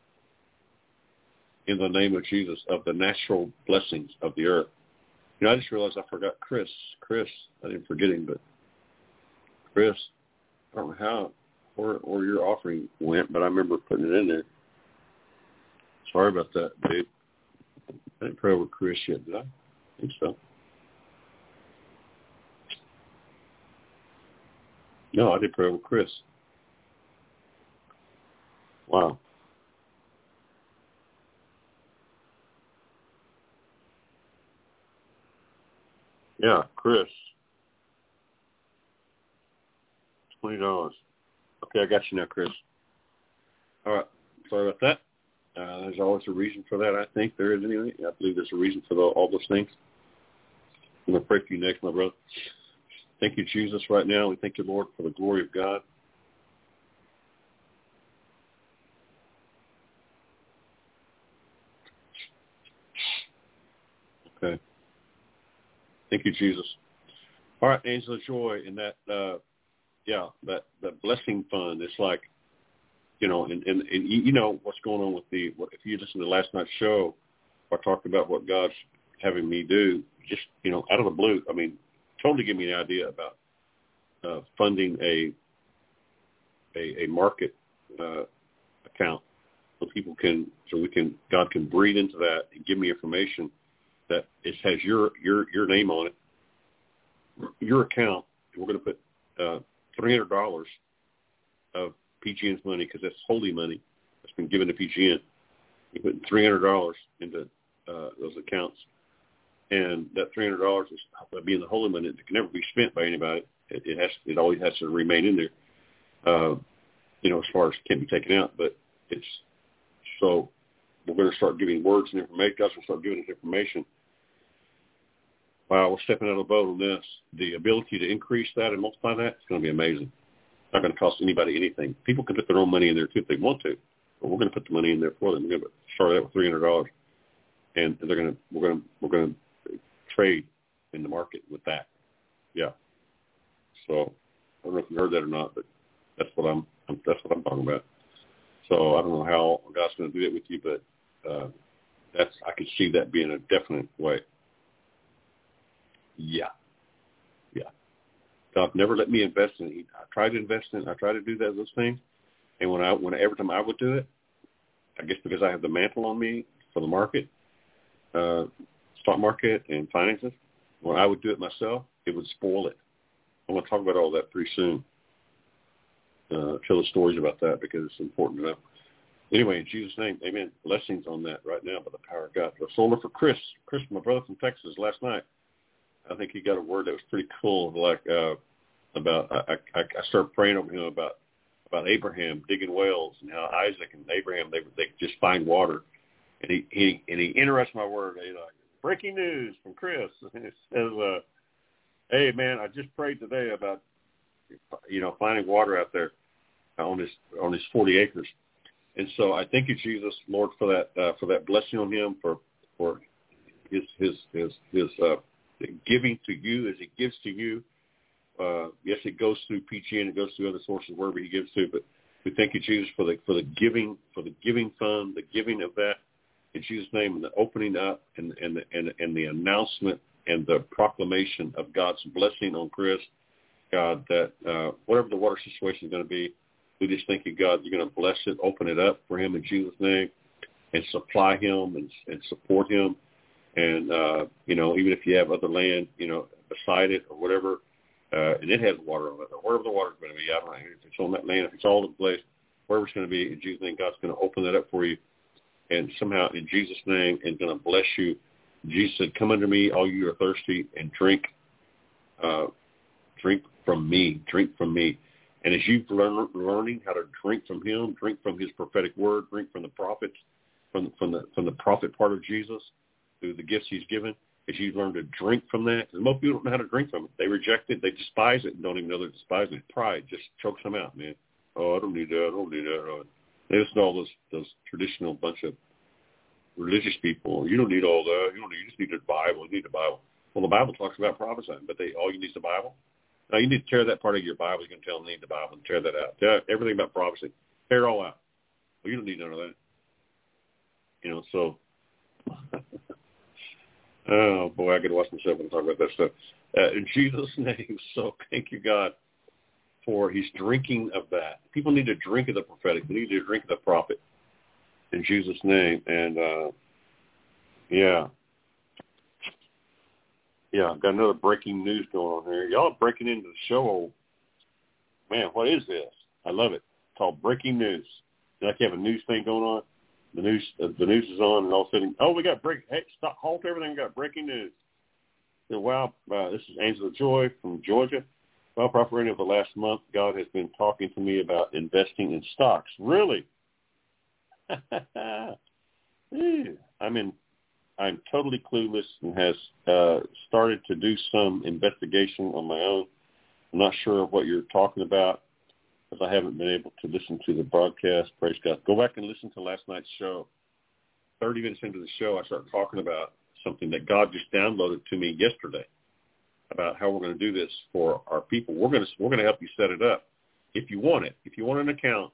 in the name of Jesus of the natural blessings of the earth. You know, I just realized I forgot Chris. Chris, I didn't forget him, but Chris, I don't know how or or your offering went, but I remember putting it in there. Sorry about that, dude. I didn't pray over Chris yet, did I? I think so. No, I did pray over Chris. Wow. Yeah, Chris. twenty dollars. Okay, I got you now, Chris. All right. Sorry about that. Uh, there's always a reason for that, I think. There is anyway. I believe there's a reason for the, all those things. I'm going to pray for you next, my brother. Thank you, Jesus, right now. We thank you, Lord, for the glory of God. Okay. Thank you, Jesus. All right, Angel of Joy, and that, uh, yeah, that, that blessing fund, it's like, you know, and, and, and you know what's going on with the, if you listen to last night's show, I talked about what God's having me do, just, you know, out of the blue. I mean, totally give me an idea about uh, funding a, a, a market uh, account so people can, so we can, God can breathe into that and give me information that it has your, your, your name on it, your account. We're going to put uh, three hundred dollars of P G N's money, because that's holy money that's been given to P G N. We're putting three hundred dollars into uh, those accounts. And that three hundred dollars is being the holy money. It can never be spent by anybody. It, it has, it always has to remain in there, uh, you know, as far as it can't be taken out. But it's, so we're going to start giving words and information. God's going to start giving us information. Wow, we're stepping out of the boat on this. The ability to increase that and multiply that, it's going to be amazing. It's not going to cost anybody anything. People can put their own money in there too if they want to, but we're going to put the money in there for them. We're going to start out with three hundred dollars, and they're going to we're going to we're going to trade in the market with that. Yeah. So I don't know if you heard that or not, but that's what I'm that's what I'm talking about. So I don't know how God's going to do it with you, but uh, that's I could see that being a definite way. Yeah. Yeah. God never let me invest in it. I tried to invest in it. I tried to do that, those things. And when I, when every time I would do it, I guess because I have the mantle on me for the market, uh, stock market and finances, when I would do it myself, it would spoil it. I'm going to talk about all that pretty soon. Uh, tell the stories about that because it's important to know. Anyway, in Jesus' name, amen. Blessings on that right now by the power of God. So solar for Chris. Chris, my brother from Texas, last night. I think he got a word that was pretty cool, like uh, about, I, I, I started praying over him about, about Abraham digging wells and how Isaac and Abraham, they they could just find water. And he, he and he interrupts my word. He's like, breaking news from Chris. And it says, uh, hey, man, I just prayed today about, you know, finding water out there on this, on his forty acres. And so I thank you, Jesus, Lord, for that, uh, for that blessing on him, for, for his, his, his, his, uh, giving to you as he gives to you. Uh, yes, it goes through P G N, it goes through other sources, wherever he gives to, but We thank you, Jesus, for the for the giving for the giving fund, the giving of that in Jesus' name, and the opening up and and the, and, and the announcement and the proclamation of God's blessing on Chris. God, that uh, whatever the water situation is going to be, we just thank you, God, you're going to bless it, open it up for him in Jesus' name, and supply him and, and support him. And, uh, you know, even if you have other land, you know, beside it or whatever, uh, and it has water on it, or wherever the water's going to be, I don't know, if it's on that land, if it's all in place, wherever it's going to be, in Jesus' name, God's going to open that up for you. And somehow, in Jesus' name, and going to bless you. Jesus said, come unto me, all you are thirsty, and drink, uh, drink from me, drink from me. And as you've learn, learning how to drink from him, drink from his prophetic word, drink from the prophets, from, from the from the prophet part of Jesus, through the gifts he's given, as you learn to drink from that, because most people don't know how to drink from it. They reject it, they despise it, and don't even know they're despising it. Pride just chokes them out, man. Oh, I don't need that, I don't need that. Oh. They listen to all those, those traditional bunch of religious people. You don't need all that. You don't need, you just need the Bible. You need the Bible. Well, the Bible talks about prophesying, but they all you need is the Bible. Now, you need to tear that part of your Bible. You can tell them you need the Bible and tear that out. Tear everything about prophecy. Tear it all out. Well, you don't need none of that. You know, so, oh, boy, I could watch myself and talk about that stuff. Uh, in Jesus' name, so thank you, God, for he's drinking of that. People need to drink of the prophetic. They need to drink of the prophet in Jesus' name. And, uh, yeah. Yeah, I've got another breaking news going on here. Y'all are breaking into the show. Man, what is this? I love it. It's called breaking news. Like you have a news thing going on. The news, uh, the news is on, and all of a sudden, oh, we got break. Hey, stop, halt everything. We got breaking news. So, wow, uh, this is Angela Joy from Georgia. Well, Prophet, over the last month, God has been talking to me about investing in stocks. Really? I'm in. I'm totally clueless and has uh, started to do some investigation on my own. I'm not sure what you're talking about because I haven't been able to listen to the broadcast. Praise God. Go back and listen to last night's show. thirty minutes into the show, I started talking about something that God just downloaded to me yesterday about how we're going to do this for our people. We're going to we're going to help you set it up if you want it. If you want an account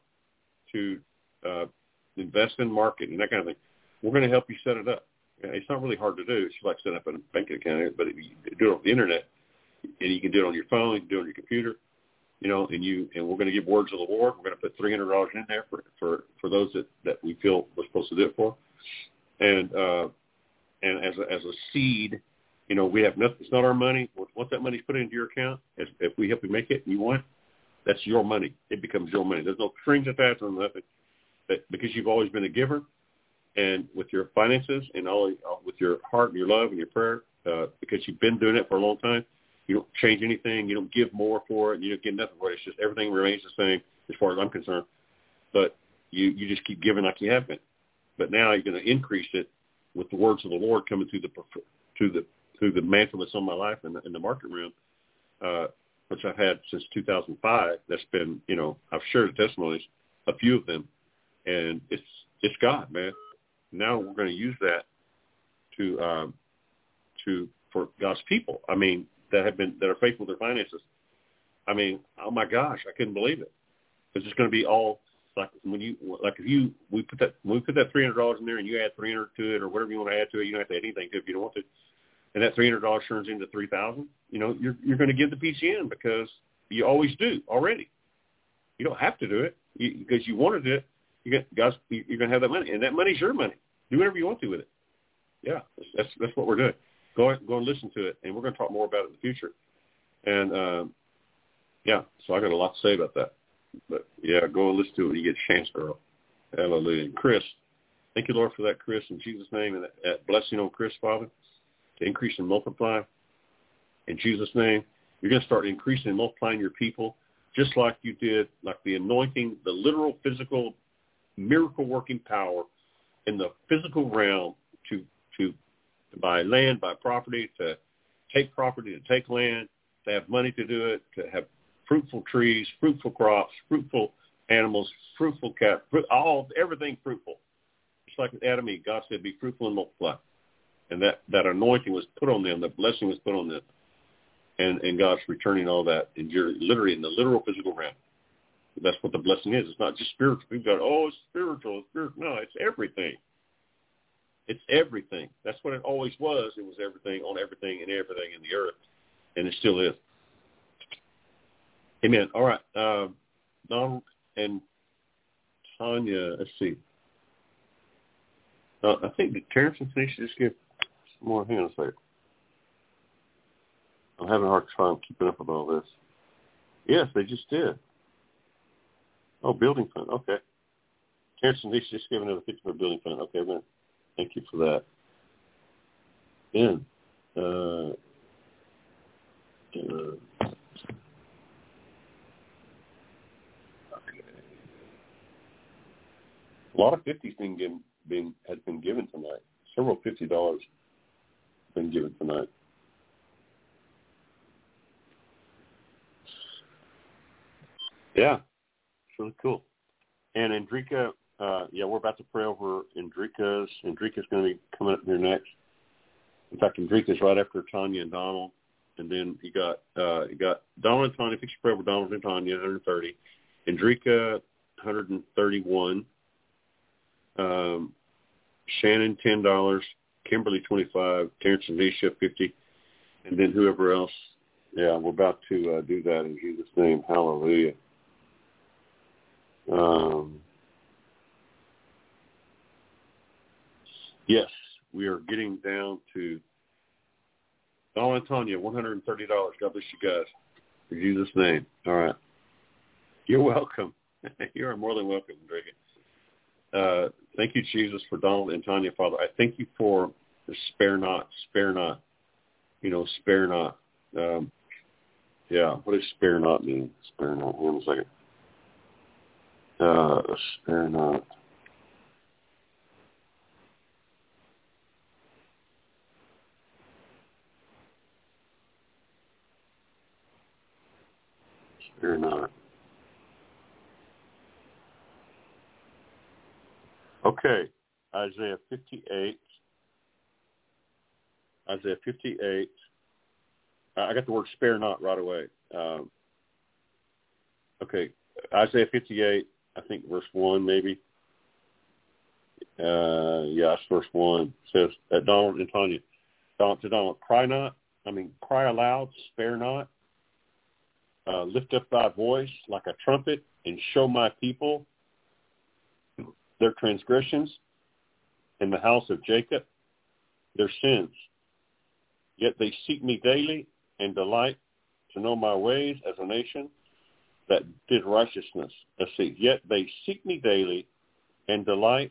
to uh, invest in market and that kind of thing, we're going to help you set it up. It's not really hard to do. It's like setting up a banking account, but if you do it on the internet, and you can do it on your phone, you can do it on your computer, you know, and you and we're going to give words of the Lord. We're going to put three hundred dollars in there for, for, for those that, that we feel we're supposed to do it for. And uh, and as a, as a seed, you know, we have nothing. It's not our money. Once that money's put into your account, if, if we help you make it and you want it, that's your money. It becomes your money. There's no strings attached or nothing. But because you've always been a giver, and with your finances and all with your heart and your love and your prayer, uh, because you've been doing it for a long time, you don't change anything. You don't give more for it. You don't get nothing for it. It's just everything remains the same as far as I'm concerned. But you, you just keep giving like you have been. But now you're going to increase it with the words of the Lord coming through the through the through the mantle that's on my life in the, in the market room, uh, which I've had since two thousand five. That's been, you know, I've shared the testimonies, a few of them, and it's it's God, man. Now we're going to use that to um, to for God's people. I mean, that have been that are faithful with their finances. I mean, oh my gosh, I couldn't believe it. It's just going to be all like when you like if you we put that when we put that three hundred dollars in there and you add three hundred to it or whatever you want to add to it. You don't have to add anything to it if you don't want to. And that three hundred dollars turns into three thousand. You know, you're you're going to give the P C N because you always do already. You don't have to do it you, because you want to do it. You get guys, you're going to have that money, and that money's your money. Do whatever you want to with it. Yeah, that's that's what we're doing. Go go and listen to it, and we're going to talk more about it in the future. And um, yeah, so I got a lot to say about that. But yeah, go and listen to it when you get a chance, girl. Hallelujah. And Chris, thank you, Lord, for that, Chris, in Jesus' name, and that, that blessing on Chris, Father, to increase and multiply. In Jesus' name, you're going to start increasing and multiplying your people, just like you did, like the anointing, the literal, physical, miracle-working power in the physical realm to to to buy land, buy property, to take property, to take land, to have money to do it, to have fruitful trees, fruitful crops, fruitful animals, fruitful cat, fruit, all everything fruitful. Just like with Adam and Eve, God said, "Be fruitful and multiply," and that, that anointing was put on them, the blessing was put on them, and and God's returning all that, and you're literally in the literal physical realm. That's what the blessing is. It's not just spiritual. People go, oh, it's spiritual, it's spiritual. No, it's everything. It's everything. That's what it always was. It was everything on everything and everything in the earth, and it still is. Amen. All right. Uh, Donald and Tanya, let's see. Uh, I think that Terrence and Tanisha just give some more. Hang on a second. I'm having a hard time keeping up with all this. Yes, they just did. Oh, building fund. Okay. Terrence and Tanisha just gave another fifty for building fund. Okay, man. Thank you for that. Then, uh, uh, a lot of fifties being given, being has been given tonight. Several fifty dollars been given tonight. Yeah, it's really cool. And Andrika, uh, yeah, we're about to pray over Andrika's. Andrika's going to be coming up here next. In fact, Andrika's right after Tanya and Donald, and then you got uh, you got Donald and Tanya. If you pray over Donald and Tanya, one hundred thirty. Andrika, one hundred thirty-one. Um, Shannon, ten dollars. Kimberly, twenty-five. Terrence and Nisha, fifty. And then whoever else. Yeah, we're about to uh, do that in Jesus' name. Hallelujah. Um, yes, we are getting down to Donald and Tanya, one hundred thirty dollars. God bless you guys. In Jesus' name. All right. You're welcome. You are more than welcome, Drake. Uh, thank you, Jesus, for Donald and Tanya, Father. I thank you for the spare not, spare not, you know, spare not. Um, yeah, what does spare not mean? Spare not. Hold on a second. Uh, spare not. Spare not. Okay, Isaiah fifty-eight. Isaiah fifty-eight. I got the word spare not right away. Um, okay, Isaiah fifty-eight, I think verse one maybe. Uh, yeah, it's verse one. It says, at Donald and Tanya, Donald to Donald, cry not, I mean, cry aloud, spare not. Uh, lift up thy voice like a trumpet and show my people their transgressions in the house of Jacob, their sins. Yet they seek me daily and delight to know my ways as a nation that did righteousness. Let's see. Yet they seek me daily and delight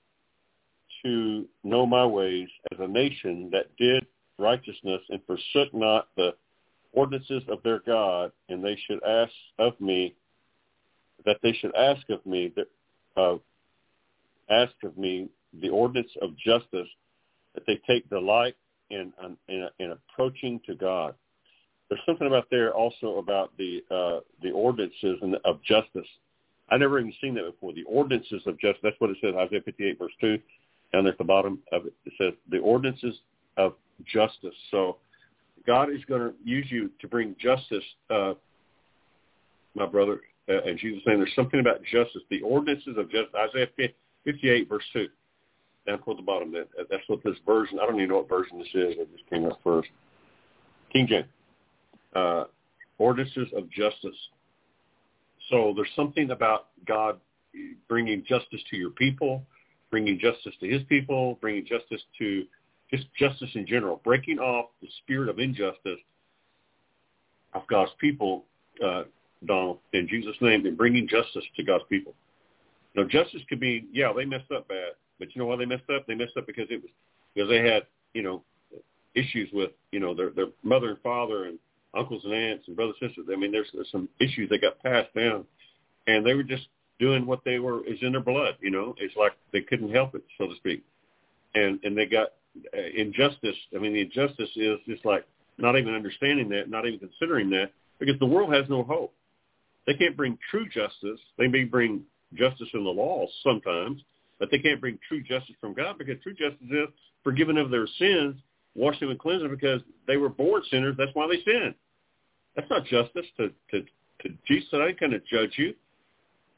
to know my ways as a nation that did righteousness and forsook not the ordinances of their God, and they should ask of me, that they should ask of me, uh, ask of me the ordinance of justice, that they take delight in, in, in approaching to God. There's something about there also about the uh, the ordinances and the, of justice. I never even seen that before. The ordinances of justice. That's what it says, Isaiah fifty-eight, verse two. Down there at the bottom of it, it says the ordinances of justice. So God is going to use you to bring justice, uh, my brother. Uh, and Jesus saying there's something about justice. The ordinances of justice. Isaiah fifty-eight, verse two. Down toward the bottom. That, that's what this version, I don't even know what version this is. It just came up first. King James. Uh, ordinances of justice. So there's something about God bringing justice to your people, bringing justice to his people, bringing justice to just justice in general, breaking off the spirit of injustice of God's people, uh, Donald, in Jesus' name, and bringing justice to God's people. Now, justice could be, yeah, they messed up bad, but you know why they messed up? They messed up because it was because they had, you know, issues with, you know, their their mother and father and uncles and aunts and brothers and sisters. I mean, there's, there's some issues that got passed down, and they were just doing what they were is in their blood. You know, it's like they couldn't help it, so to speak, and and they got uh, injustice. I mean, the injustice is just like not even understanding that, not even considering that, because the world has no hope. They can't bring true justice. They may bring justice in the laws sometimes, but they can't bring true justice from God, because true justice is forgiving of their sins, wash them and cleanse them, because they were born sinners. That's why they sinned. That's not justice. To, to, to Jesus said, I ain't going to judge you.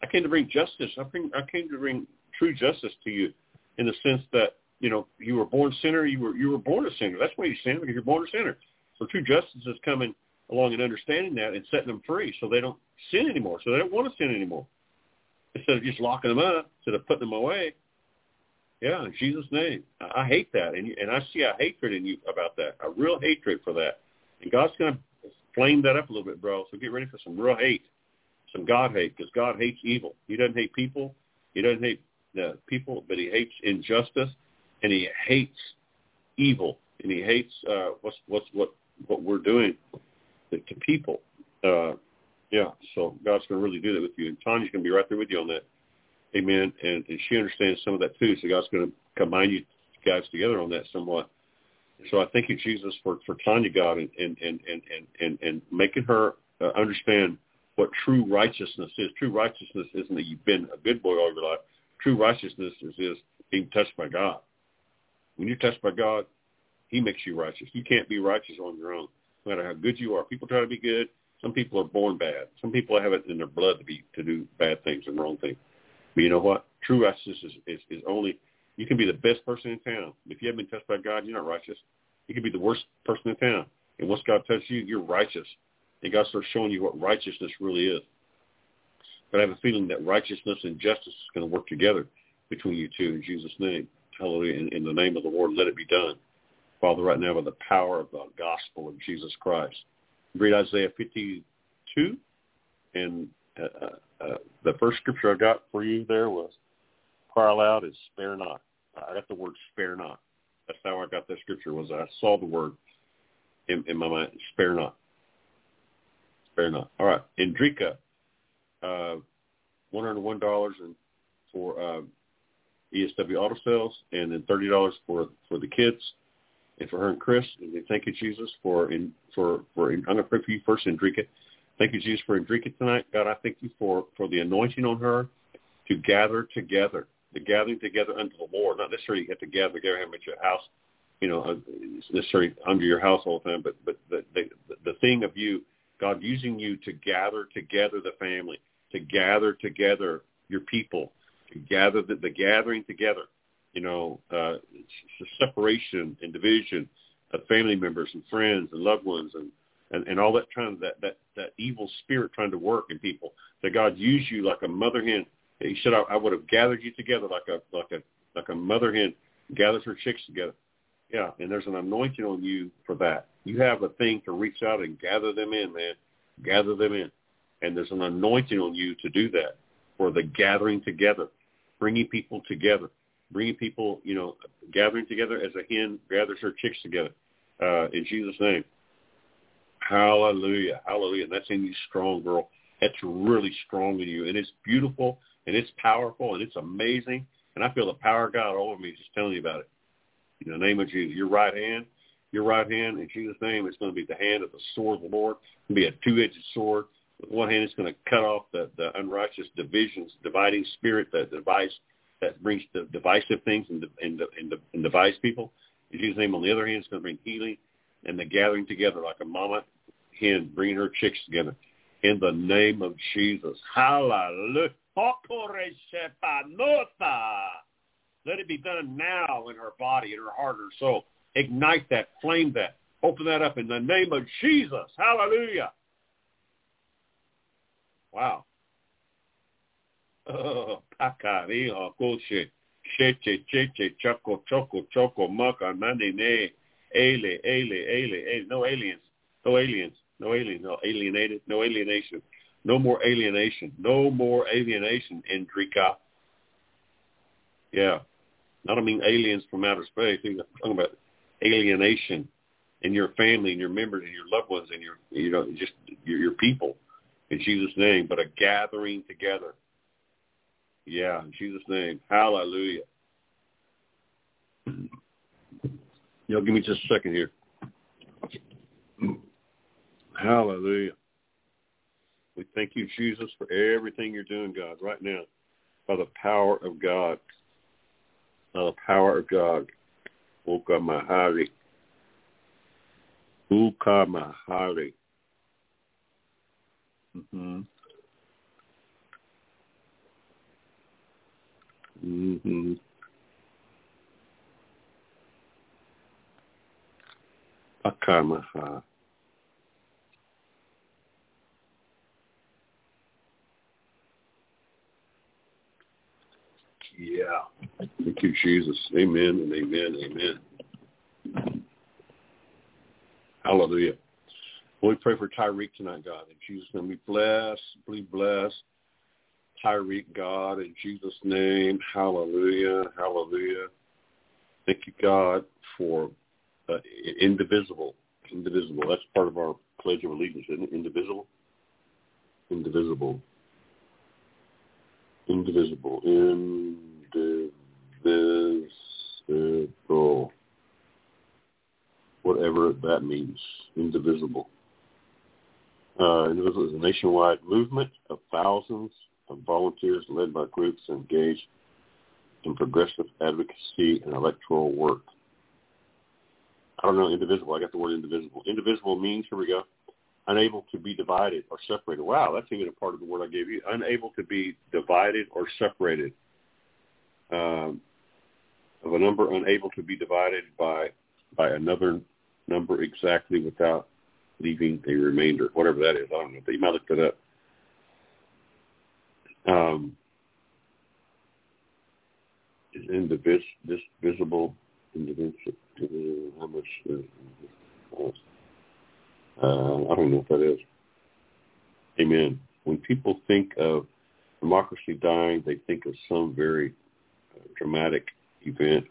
I came to bring justice. I, bring, I came to bring true justice to you in the sense that, you know, you were born sinner. You were you were born a sinner. That's why you sin, because you're born a sinner. So true justice is coming along and understanding that and setting them free so they don't sin anymore, so they don't want to sin anymore. Instead of just locking them up, instead of putting them away. Yeah, in Jesus' name. I, I hate that, and, you, and I see a hatred in you about that, a real hatred for that. And God's going to flame that up a little bit, bro, so get ready for some real hate, some God hate, because God hates evil. He doesn't hate people. He doesn't hate the people, but he hates injustice, and he hates evil, and he hates uh, what's what's what what we're doing to, to people. Uh, yeah, so God's going to really do that with you, and Tanya's going to be right there with you on that. Amen. And, and she understands some of that too, so God's going to combine you guys together on that somewhat. So I thank you, Jesus, for, for Tanya, God, and and, and, and, and, and making her uh, understand what true righteousness is. True righteousness isn't that you've been a good boy all your life. True righteousness is, is being touched by God. When you're touched by God, he makes you righteous. You can't be righteous on your own, no matter how good you are. People try to be good. Some people are born bad. Some people have it in their blood to be to do bad things and wrong things. But you know what? True righteousness is, is, is only, you can be the best person in town. If you haven't been touched by God, you're not righteous. You can be the worst person in town. And once God touches you, you're righteous. And God starts showing you what righteousness really is. But I have a feeling that righteousness and justice is going to work together between you two in Jesus' name. Hallelujah. In, in the name of the Lord, let it be done. Father, right now, by the power of the gospel of Jesus Christ. Read Isaiah fifty-two, and uh, uh, the first scripture I got for you there was, cry aloud is spare not. I got the word spare not. That's how I got that scripture, was I saw the word in, in my mind, spare not. Spare not. All right. Indrika, uh, one hundred one dollars and for uh, E S W Auto Sales, and then thirty dollars for, for the kids. And for her and Chris, and we thank you, Jesus, for in for for. I'm going to pray for you first, Indrika. Thank you, Jesus, for Indrika tonight. God, I thank you for, for the anointing on her to gather together, the gathering together unto the Lord. Not necessarily you have to gather together at your house, you know, necessarily under your house all the time, but but the the, the thing of you, God, using you to gather together the family, to gather together your people, to gather the, the gathering together. You know, uh, it's a separation and division of family members and friends and loved ones and, and, and all that kind of that, that, that evil spirit trying to work in people. That God used you like a mother hen. He said, I, I would have gathered you together like a like a like a mother hen gathers her chicks together. Yeah, and there's an anointing on you for that. You have a thing to reach out and gather them in, man. Gather them in. And there's an anointing on you to do that for the gathering together, bringing people together. Bringing people, you know, gathering together as a hen gathers her chicks together. Uh, in Jesus' name. Hallelujah. Hallelujah. And that's in you strong, girl. That's really strong in you. And it's beautiful, and it's powerful, and it's amazing. And I feel the power of God all over me just telling you about it. In the name of Jesus. Your right hand, your right hand, in Jesus' name, it's going to be the hand of the sword of the Lord. It's going to be a two-edged sword. With one hand, it's going to cut off the, the unrighteous divisions, dividing spirit that divides that brings the divisive things and, and, and, and divise people. In Jesus' name, on the other hand, it's going to bring healing and the gathering together like a mama hen bringing her chicks together. In the name of Jesus. Hallelujah. Let it be done now in her body, in her heart, her soul. Ignite that, flame that. Open that up in the name of Jesus. Hallelujah. Wow. Oh, Pacarijo, Coche, Cheche, Cheche, Choco, Choco, Choco, Maca, Nanine, Ale, Ale, Ale, Ale, no aliens, no aliens, no aliens, no alienated, no alienation, no more alienation, no more alienation, Indrika. Yeah. I don't mean aliens from outer space. I'm talking about alienation in your family and your members and your loved ones and your, you know, just your, your people in Jesus' name, but a gathering together. Yeah, in Jesus' name. Hallelujah. Y'all give me just a second here. Hallelujah. We thank you, Jesus, for everything you're doing, God, right now, by the power of God. By the power of God. Uka Mahari. Uka Mahari. Mm-hmm. Mm-hmm. Akamaha. Yeah. Thank you, Jesus. Amen and amen, amen. Hallelujah. Well, we pray for Tyreek tonight, God. In Jesus' name, we bless, we bless Tyreek, God, in Jesus' name. Hallelujah, hallelujah. Thank you, God, for uh, indivisible, indivisible. That's part of our Pledge of Allegiance, isn't it? Indivisible? Indivisible. Indivisible. Indivisible. Whatever that means. Indivisible. Uh, Indivisible is a nationwide movement of thousands of volunteers led by groups engaged in progressive advocacy and electoral work. I don't know, indivisible. I got the word indivisible. Indivisible means, here we go, unable to be divided or separated. Wow, that's even a part of the word I gave you. Unable to be divided or separated. Um, of a number unable to be divided by by another number exactly without leaving a remainder, whatever that is. I don't know, but you might look that up. Um, is indivis, divisible, indivisible, how much, uh, uh, I don't know what that is. Amen. When people think of democracy dying, they think of some very uh, dramatic event.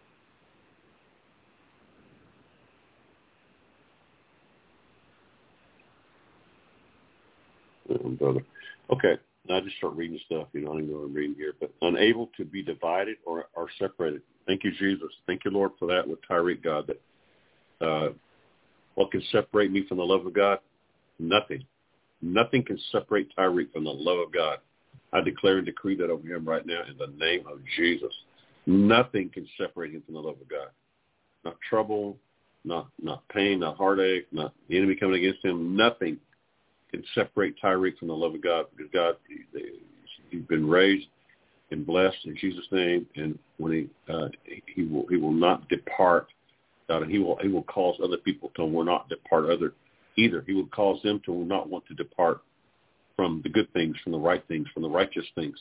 Um, brother. Okay. I just start reading stuff, you know, I don't know what I'm reading here, but unable to be divided or, or separated. Thank you, Jesus. Thank you, Lord, for that with Tyreek, God. That uh, what can separate me from the love of God? Nothing. Nothing can separate Tyreek from the love of God. I declare and decree that over him right now in the name of Jesus. Nothing can separate him from the love of God. Not trouble, not not pain, not heartache, not the enemy coming against him. Nothing can separate Tyreek from the love of God, because God, he, he's been raised and blessed in Jesus' name, and when he uh, he will he will not depart, God, and he will he will cause other people to will not depart other either. He will cause them to not want to depart from the good things, from the right things, from the righteous things.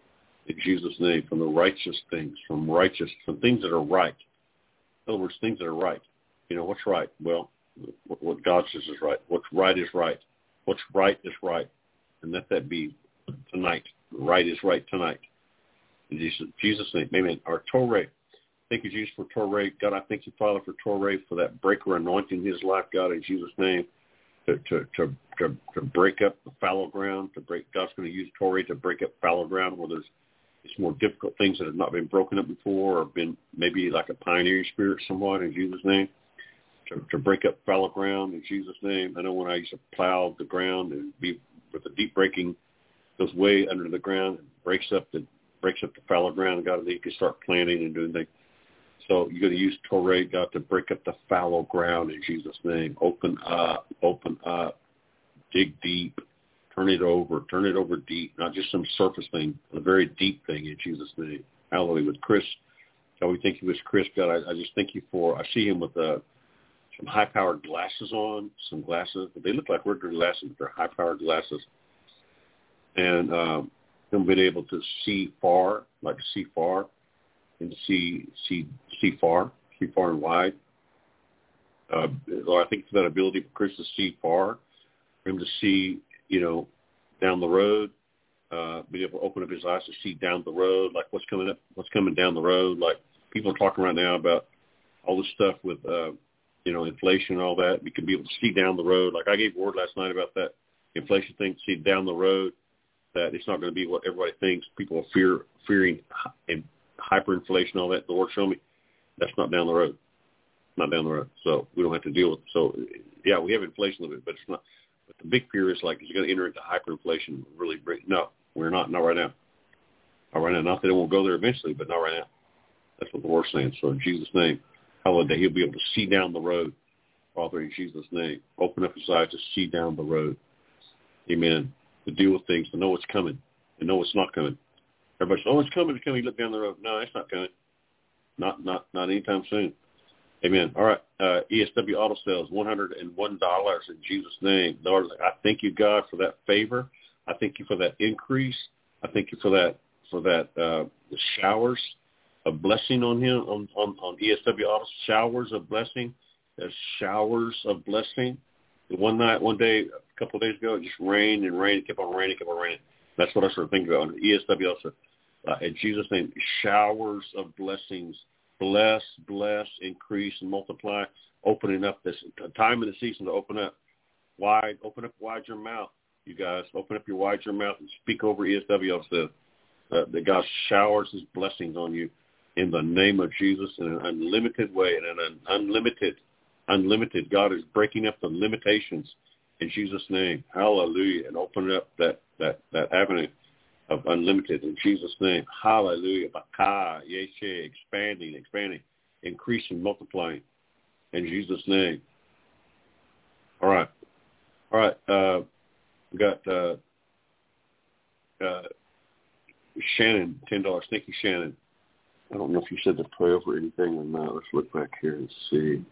In Jesus' name, from the righteous things, from righteous, from things that are right. In other words, things that are right. You know, what's right? Well, what, what God says is right. What's right is right. What's right is right. And let that be tonight. Right is right tonight. In Jesus, Jesus' name, amen. Our Torah. Thank you, Jesus, for Torah. God, I thank you, Father, for Torah, for that breaker anointing in his life, God, in Jesus' name, to to to to, to break up the fallow ground, to break. God's going to use Torah to break up fallow ground where there's it's more difficult things that have not been broken up before, or been maybe like a pioneering spirit somewhat, in Jesus' name. To, to break up fallow ground in Jesus' name. I know when I used to plow the ground and be with the deep breaking, goes way under the ground and breaks up the breaks up the fallow ground. God, you can start planting and doing things. So you're going to use Torah, God, to break up the fallow ground in Jesus' name. Open up, open up, dig deep, turn it over, turn it over deep, not just some surface thing, a very deep thing in Jesus' name. Hallelujah. With Chris, God, we thank you with Chris. God, I, I just thank you for, I see him with a, some high-powered glasses on, some glasses. They look like regular glasses, but they're high-powered glasses. And um, him being able to see far, like see far, and see see see far, see far and wide. Uh, I think for that ability for Chris to see far, for him to see, you know, down the road, uh, being able to open up his eyes to see down the road, like what's coming up, what's coming down the road. Like people are talking right now about all this stuff with, uh, you know, inflation and all that. We can be able to see down the road. Like I gave word last night about that inflation thing, see down the road that it's not going to be what everybody thinks. People are fear, fearing and hyperinflation, all that. The Lord showed me that's not down the road. Not down the road. So we don't have to deal with it. So, yeah, we have inflation a little bit, but it's not. But the big fear is like, is it going to enter into hyperinflation? Really bring, no, we're not. Not right now. Not right now. Not that it won't go there eventually, but not right now. That's what the Lord's saying. So in Jesus' name, hallelujah, he'll be able to see down the road. Father, in Jesus' name, open up his eyes to see down the road. Amen. To deal with things, to know what's coming, to know what's not coming. Everybody says, oh, it's coming, it's coming. You look down the road. No, it's not coming. Not not not anytime soon. Amen. All right. Uh, E S W Auto Sales, one hundred one dollars in Jesus' name. Lord, I thank you, God, for that favor. I thank you for that increase. I thank you for that for that uh, the showers of blessing on him, on, on, on E S W Auto, showers of blessing. There's showers of blessing. One night, one day, a couple of days ago, it just rained and rained. It kept on raining, kept on raining. That's what I started thinking about on E S W also. Uh, in Jesus' name, showers of blessings. Bless, bless, increase, and multiply. Opening up this time in the season to open up wide. Open up wide your mouth, you guys. Open up your wide your mouth and speak over E S W also. Uh, that God showers his blessings on you in the name of Jesus in an unlimited way, in an unlimited, unlimited. God is breaking up the limitations in Jesus' name. Hallelujah. And opening up that, that, that avenue of unlimited in Jesus' name. Hallelujah. Baka, yeshe, expanding, expanding, increasing, multiplying in Jesus' name. All right. All right. Uh, we got uh, uh, Shannon, ten dollars. Thank you, Shannon. I don't know if you said to pray over anything or not. Let's look back here and see.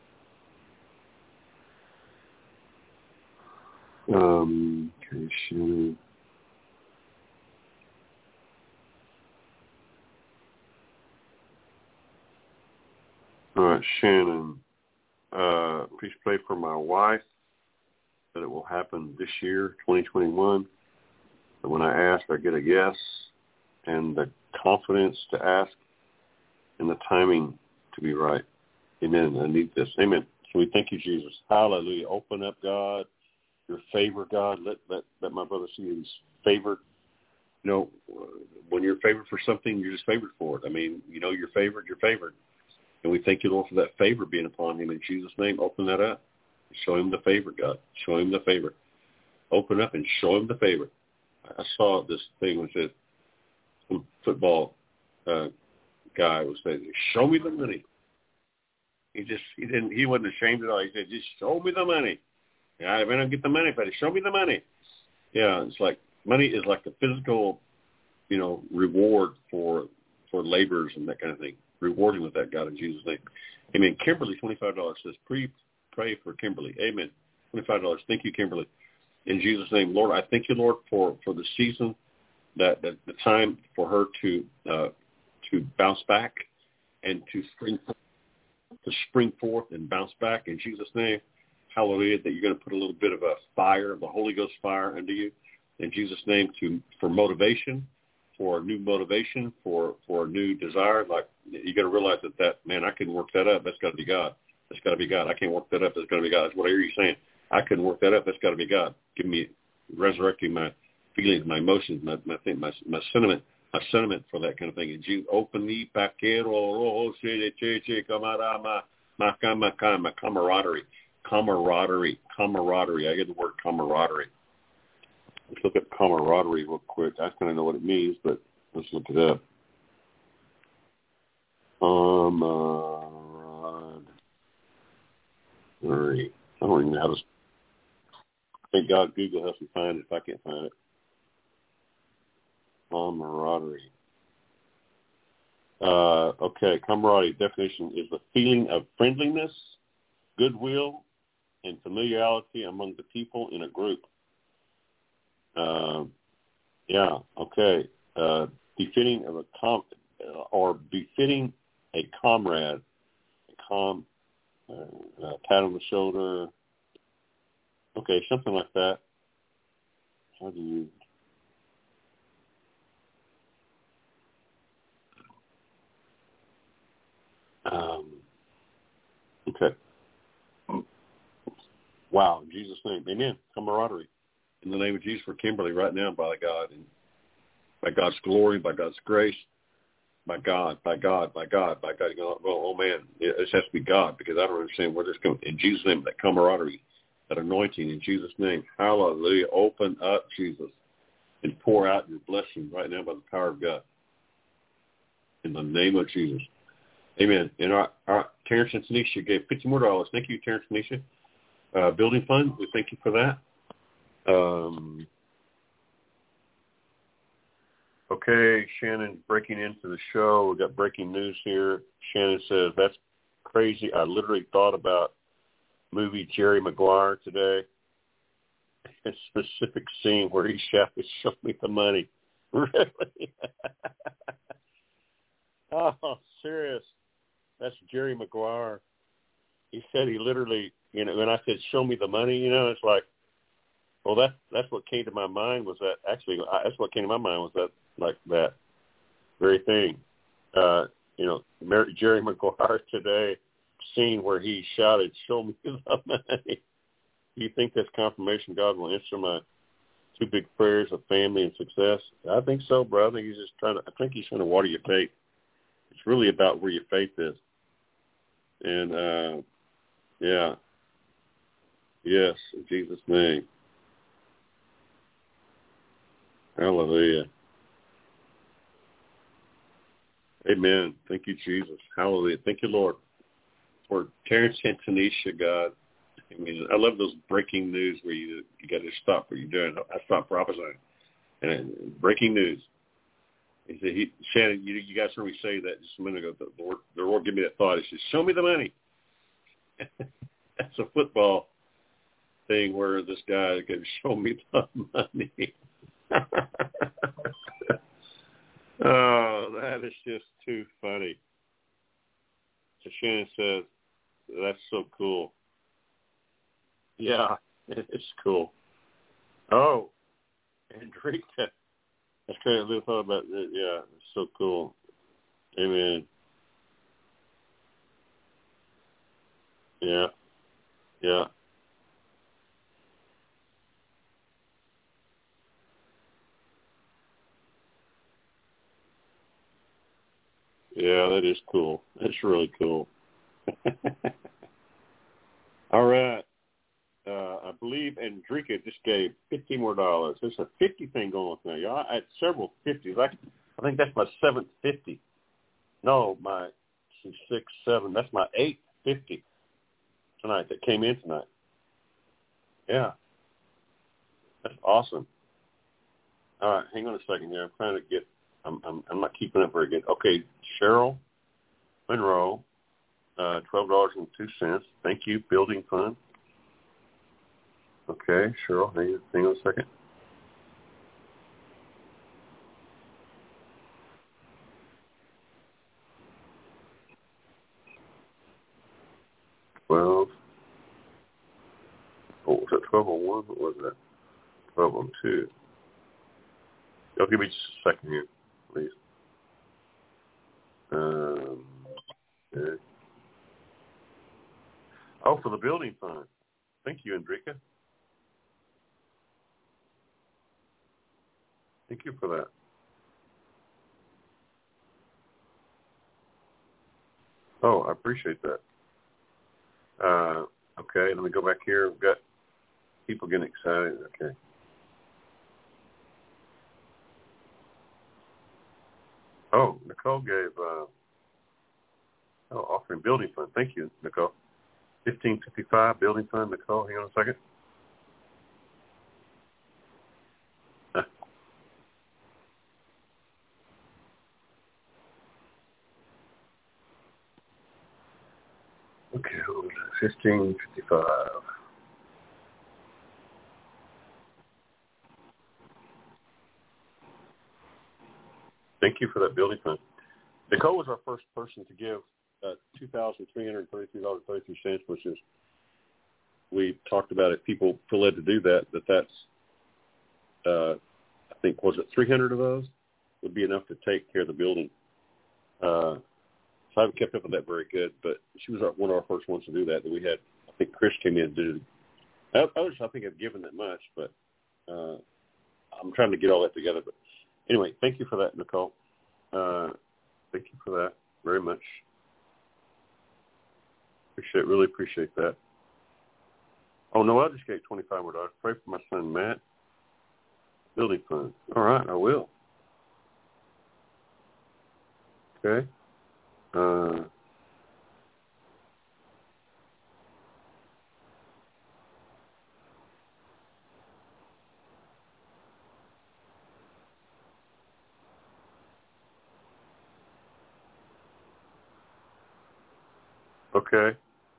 Um, okay, Shannon. All right, Shannon. Uh, please pray for my wife that it will happen this year, twenty twenty-one. That when I ask, I get a yes, and the confidence to ask and the timing to be right. Amen. I need this. Amen. So we thank you, Jesus. Hallelujah. Open up, God, your favor, God. Let let, let my brother see he's favored. You know, when you're favored for something, you're just favored for it. I mean, you know, you're favored, you're favored. And we thank you, Lord, for that favor being upon him. In Jesus' name, open that up. Show him the favor, God. Show him the favor. Open up and show him the favor. I saw this thing which said some football uh, guy was saying, show me the money. He just, he didn't, he wasn't ashamed at all. He said, just show me the money. Yeah, I don't get the money, but show me the money. Yeah, it's like, money is like the physical, you know, reward for for laborers and that kind of thing. Rewarding with that, God, in Jesus' name. Amen. Kimberly, twenty-five dollars says, pre, pray for Kimberly. Amen. twenty-five dollars. Thank you, Kimberly. In Jesus' name, Lord, I thank you, Lord, for, for the season, that, that the time for her to uh, to bounce back and to spring to spring forth and bounce back in Jesus' name. Hallelujah, that you're going to put a little bit of a fire, the Holy Ghost fire under you in Jesus' name to for motivation, for new motivation, for, for a new desire. Like, you got to realize that, that, man, I couldn't work that up. That's got to be God. That's got to be God. I can't work that up. That's got to be God. That's what I hear you saying. I couldn't work that up. That's got to be God. Give me, resurrecting my feelings, my emotions, my my my, my sentiment, my sentiment for that kind of thing. And you open the paquero, my camaraderie, camaraderie, camaraderie. I get the word camaraderie. Let's look at camaraderie real quick. I kind of know what it means, but let's look it up. Camaraderie. I don't even know how to. Thank God Google helps me find it if I can't find it. Camaraderie. Uh, okay, camaraderie definition is the feeling of friendliness, goodwill, and familiarity among the people in a group. Uh, yeah, okay. Uh, befitting of a com or befitting a comrade, a com, uh, a pat on the shoulder. Okay, something like that. How do you? Um, okay. Wow, in Jesus' name, amen. Camaraderie. In the name of Jesus for Kimberly right now, by God, and by God's glory, by God's grace, by God, by God, by God, by God. You go, well, oh man, it, it has to be God, because I don't understand where this comes. In Jesus' name, that camaraderie, that anointing, in Jesus' name, hallelujah. Open up, Jesus, and pour out your blessing right now by the power of God. In the name of Jesus. Amen. And our, our Terrence and Tanisha gave fifty more dollars. Thank you, Terrence and Tanisha. Uh, building fund, we thank you for that. Um, Okay, Shannon, breaking into the show. We've got breaking news here. Shannon says, that's crazy. I literally thought about movie Jerry Maguire today. A specific scene where he shouted, show me the money. Really? Oh, serious. That's Jerry Maguire. He said he literally, you know, when I said, show me the money, you know, it's like, well, that, that's what came to my mind was that, actually, I, that's what came to my mind was that, like that very thing. Uh, you know, Mary, Jerry Maguire today, scene where he shouted, show me the money. Do you think that's confirmation God will answer my two big prayers of family and success? I think so, bro. I think he's just trying to, I think he's trying to water your faith. It's really about where your faith is. And, uh, yeah. Yes, in Jesus' name. Hallelujah. Amen. Thank you, Jesus. Hallelujah. Thank you, Lord, for Terrence and Tanisha, God. I mean, I love those breaking news where you you got to stop what you're doing. I stop prophesying. And uh, breaking news. He said, he, Shannon, you, you guys heard me say that just a minute ago. The Lord, the Lord gave me that thought. He says, show me the money. That's a football thing where this guy can show me the money. Oh, that is just too funny. So Shannon says, that's so cool. Yeah, it's cool. Oh, Andrika. That's kind of little thought about it. Yeah, it's so cool. Amen. Yeah, yeah. Yeah, that is cool. That's really cool. All right. Uh, I believe Andrika just gave fifty more dollars. There's a fifty thing going on now, y'all. I had several fifties. I, I think that's my seventh fifty. No, my six, seven. That's my eighth fifty tonight that came in tonight. Yeah, that's awesome. All right, hang on a second here. I'm trying to get. I'm I'm, I'm not keeping up very good. Okay, Cheryl Monroe, uh, twelve dollars and two cents. Thank you, Building Fund. Okay, Cheryl, hang, hang on a second. Twelve. Oh, was that twelve on one? What was that? Twelve on two. Y'all give me just a second here, please. Um, okay. Oh, for the Building Fund. Thank you, Andrika. Thank you for that. Oh, I appreciate that. Uh, okay, let me go back here. We've got people getting excited. Okay. Oh, Nicole gave, uh, oh, offering Building Fund. Thank you, Nicole. fifteen fifty-five Building Fund. Nicole, hang on a second. Huh. Okay, hold on. fifteen fifty-five. Thank you for that Building Fund. Nicole was our first person to give uh, two thousand three hundred thirty-three dollars and thirty-three cents, which is, we talked about if people feel led to do that, that that's, uh, I think, was it three hundred of those would be enough to take care of the building. Uh, so I haven't kept up with that very good, but she was our, one of our first ones to do that. That we had, I think Chris came in and did it. Others, I think, have given that much, but uh, I'm trying to get all that together. But anyway, thank you for that, Nicole. Uh, thank you for that very much. Appreciate, really appreciate that. Oh, no, I just gave twenty-five more dollars. Pray for my son, Matt. Building Fund. All right, I will. Okay. Uh, Okay.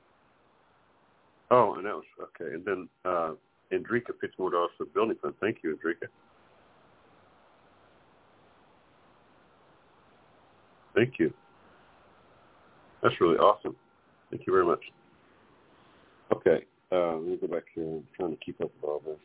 Oh, and that was, okay. And then uh, Andrika, fifty more dollars for the building fund. Thank you, Andrika. Thank you. That's really awesome. Thank you very much. Okay. Uh, let me go back here. I'm trying to keep up with all this.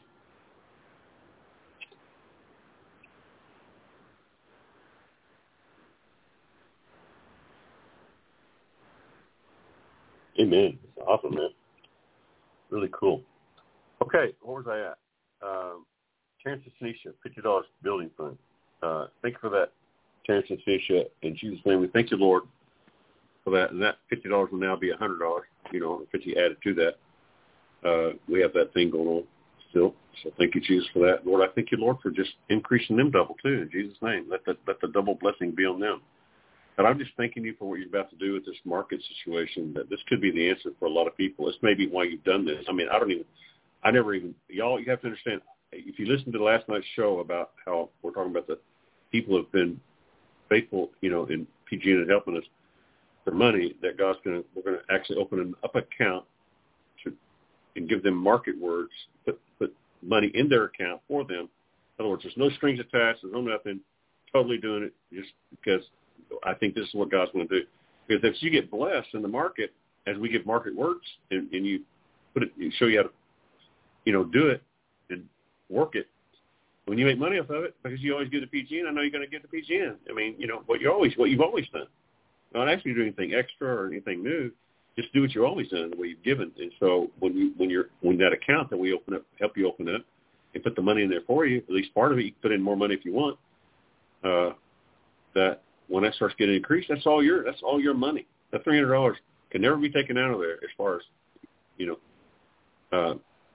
Amen. It's awesome, man. Really cool. Okay, where was I at? Um, Terrence and Tanisha, fifty dollars building fund. Uh, thank you for that, Terrence and Tanisha. In Jesus' name, we thank you, Lord, for that. And that fifty dollars will now be one hundred dollars, you know, fifty added to that. Uh, we have that thing going on still. So thank you, Jesus, for that. Lord, I thank you, Lord, for just increasing them double, too, in Jesus' name. Let the, let the double blessing be on them. And I'm just thanking you for what you're about to do with this market situation, that this could be the answer for a lot of people. This may be why you've done this. I mean, I don't even, I never even, y'all, you have to understand, if you listen to the last night's show about how we're talking about the people who have been faithful, you know, in P G N and helping us for money, that God's going to, we're going to actually open an up account to, and give them market words, put, put money in their account for them. In other words, there's no strings attached, there's no nothing, totally doing it just because I think this is what God's going to do. Because if you get blessed in the market, as we give market words, and, and you put it, you show you how to, you know, do it and work it. When you make money off of it, because you always give to P G N, I know you're going to get to P G N. I mean, you know, what you always, what you've always done. Not actually do anything extra or anything new. Just do what you've always done, the way you've given. And so when you, when you're, when that account that we open up, help you open it, and put the money in there for you, at least part of it, you can put in more money if you want. Uh, that. When that starts getting increased, that's all your that's all your money. That three hundred dollars can never be taken out of there, as far as you know, uh,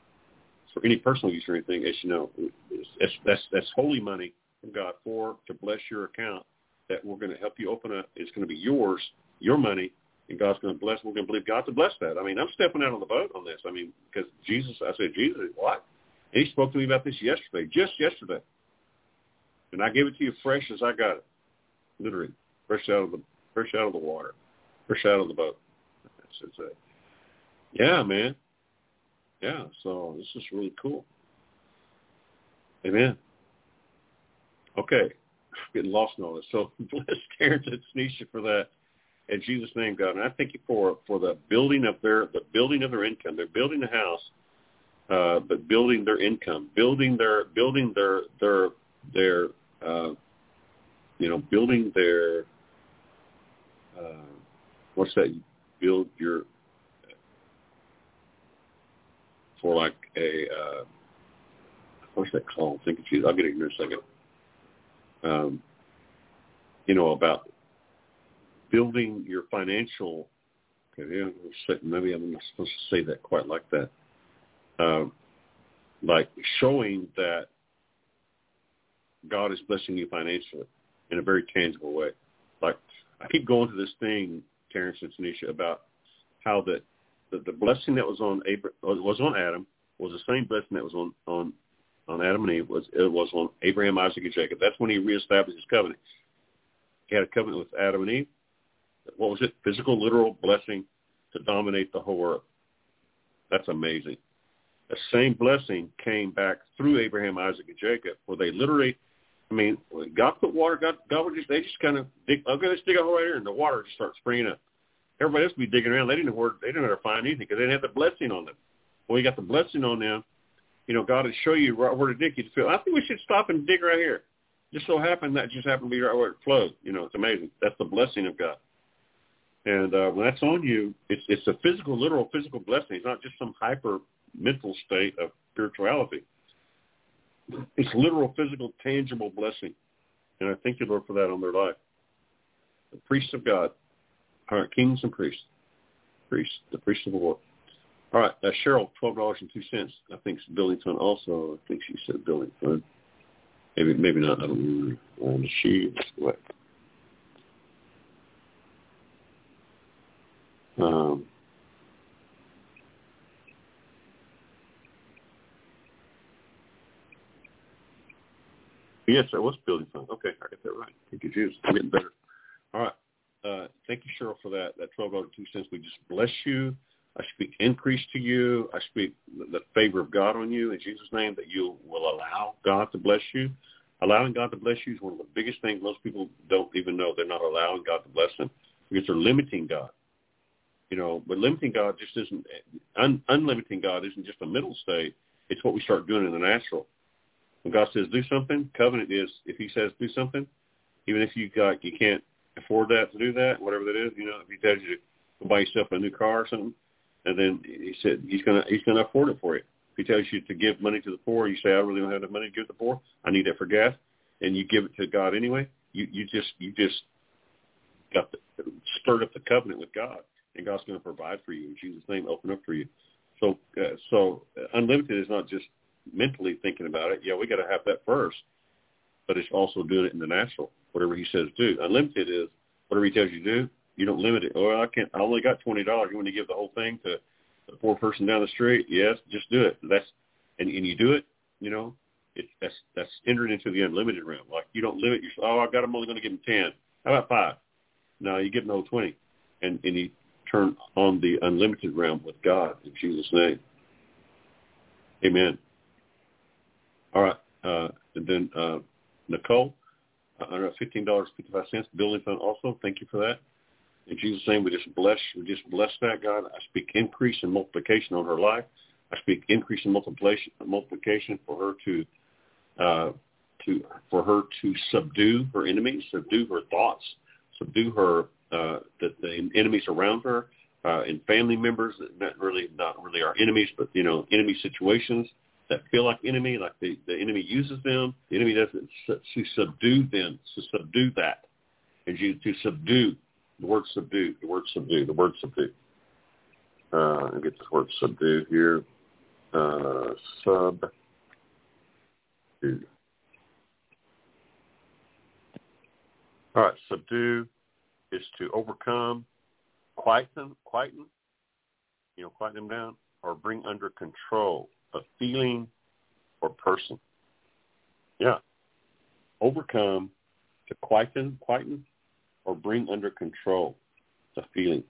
for any personal use or anything. As you know, that's that's that's holy money from God for to bless your account. That we're going to help you open up. It's going to be yours, your money, and God's going to bless. We're going to believe God to bless that. I mean, I'm stepping out on the boat on this. I mean, because Jesus, I said, Jesus, what? And he spoke to me about this yesterday, just yesterday, and I gave it to you fresh as I got it. Literally, fresh out of the fresh out of the water, fresh out of the boat, I should say. Yeah, man. Yeah. So this is really cool. Amen. Okay, getting lost in all this. So bless Terrence and Tanisha for that. In Jesus' name, God, and I thank you for for the building of their the building of their income. They're building a house, uh, but building their income, building their building their their their. Uh, You know, building their, uh, what's that? Build your, for like a, uh, what's that called? Think of you. I'll get it in a second. Um, you know, about building your financial, okay, yeah, maybe I'm not supposed to say that quite like that. Uh, like showing that God is blessing you financially in a very tangible way. Like, I keep going to this thing, Terrence and Tanisha, about how that the, the blessing that was on Abraham, was on Adam was the same blessing that was on, on, on Adam and Eve. Was it was on Abraham, Isaac, and Jacob. That's when he reestablished his covenant. He had a covenant with Adam and Eve. What was it? Physical, literal blessing to dominate the whole earth. That's amazing. The same blessing came back through Abraham, Isaac, and Jacob, where they literally, I mean, God put water, God, God would just, they just kind of dig, okay, let's dig a hole right here, and the water just starts springing up. Everybody else would be digging around. They didn't know where, they didn't know how to find anything because they didn't have the blessing on them. Well, you got the blessing on them, you know, God would show you right where to dig. You'd feel, I think we should stop and dig right here. Just so happened that just happened to be right where it flowed. You know, it's amazing. That's the blessing of God. And uh, when that's on you, it's it's a physical, literal physical blessing. It's not just some hyper mental state of spirituality. It's literal, physical, tangible blessing. And I thank you, Lord, for that on their life. The priests of God. All right, kings and priests. Priests, the priests of the Lord. All right, uh, Cheryl, twelve dollars and two cents. I think it's building fund also. I think she said building fund. Maybe maybe not. I don't know. Um, she, what? Um, yes, that was building fund. Okay, I got that right. Thank you, Jesus. I'm getting better. All right. uh, thank you, Cheryl, for that, that twelve dollars and two cents. We just bless you. I speak increase to you. I speak the, the favor of God on you in Jesus' name, that you will allow God to bless you. Allowing God to bless you is one of the biggest things. Most people don't even know they're not allowing God to bless them because they're limiting God. You know, but limiting God just isn't, un, unlimiting God isn't just a middle state. It's what we start doing in the natural. When God says do something, covenant is if he says do something, even if you got, you can't afford that to do that, whatever that is, you know, if he tells you to go buy yourself a new car or something, and then he said he's gonna he's gonna afford it for you. If he tells you to give money to the poor, you say I really don't have the money to give to the poor. I need that for gas, and you give it to God anyway. You you just you just got the, stirred up the covenant with God, and God's going to provide for you in Jesus' name. Open up for you. So uh, so unlimited is not just mentally thinking about it. Yeah, we got to have that first, but it's also doing it in the natural. Whatever he says do. Unlimited is whatever he tells you to do. You don't limit it. Oh, I can't. I only got twenty dollars. You want to give the whole thing to the poor person down the street? Yes, just do it. That's and, and you do it. You know, it, that's that's entered into the unlimited realm. Like you don't limit yourself. Oh, I got. I'm only going to give them ten. How about five? No, you give them the whole twenty, and and you turn on the unlimited realm with God in Jesus' name. Amen. All right, uh, and then uh, Nicole, uh, fifteen dollars and fifty-five cents building fund. Also, thank you for that. In Jesus' name, we just bless, we just bless that, God. I speak increase and multiplication on her life. I speak increase and multiplication, multiplication for her to, uh, to, for her to subdue her enemies, subdue her thoughts, subdue her, uh, the, the enemies around her, uh, and family members that not really, not really are enemies, but you know, enemy situations that feel like enemy, like the, the enemy uses them. The enemy doesn't to subdue them, to subdue that, and you to subdue. The word subdue, the word subdue, the word subdue. Uh, I'll get this word subdue here. Uh, subdue. All right, subdue is to overcome, quieten, quieten, you know, quieten them down, or bring under control a feeling or person. Yeah. Overcome, to quieten, quieten, or bring under control the feeling.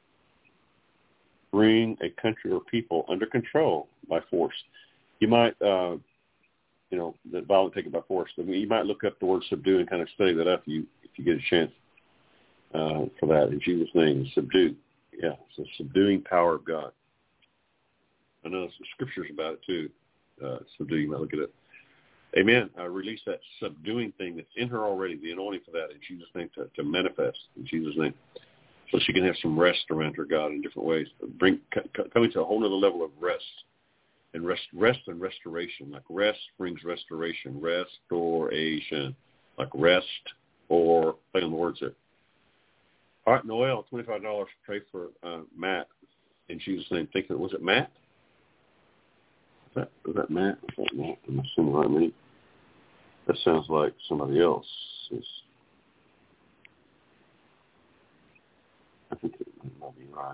Bring a country or people under control by force. You might, uh, you know, the violent take it by force. I mean, you might look up the word subdue and kind of study that up if you, if you get a chance uh, for that. In Jesus' name, subdue. Yeah, so subduing power of God. I know there's some scriptures about it too. Uh, subdue, you might look at it. Amen. I release that subduing thing that's in her already, the anointing for that in Jesus' name to, to manifest in Jesus' name, so she can have some rest around her, God, in different ways. Bring c- coming to a whole other level of rest and rest, rest and restoration. Like rest brings restoration, restoration, like rest or play on the words there. All right, Noel, twenty-five dollars. Pray for uh, Matt in Jesus' name. Thinking, was it Matt? Was that, was that Matt? Was that Matt? I'm assuming right, me. That sounds like somebody else. It's, I think it might be right.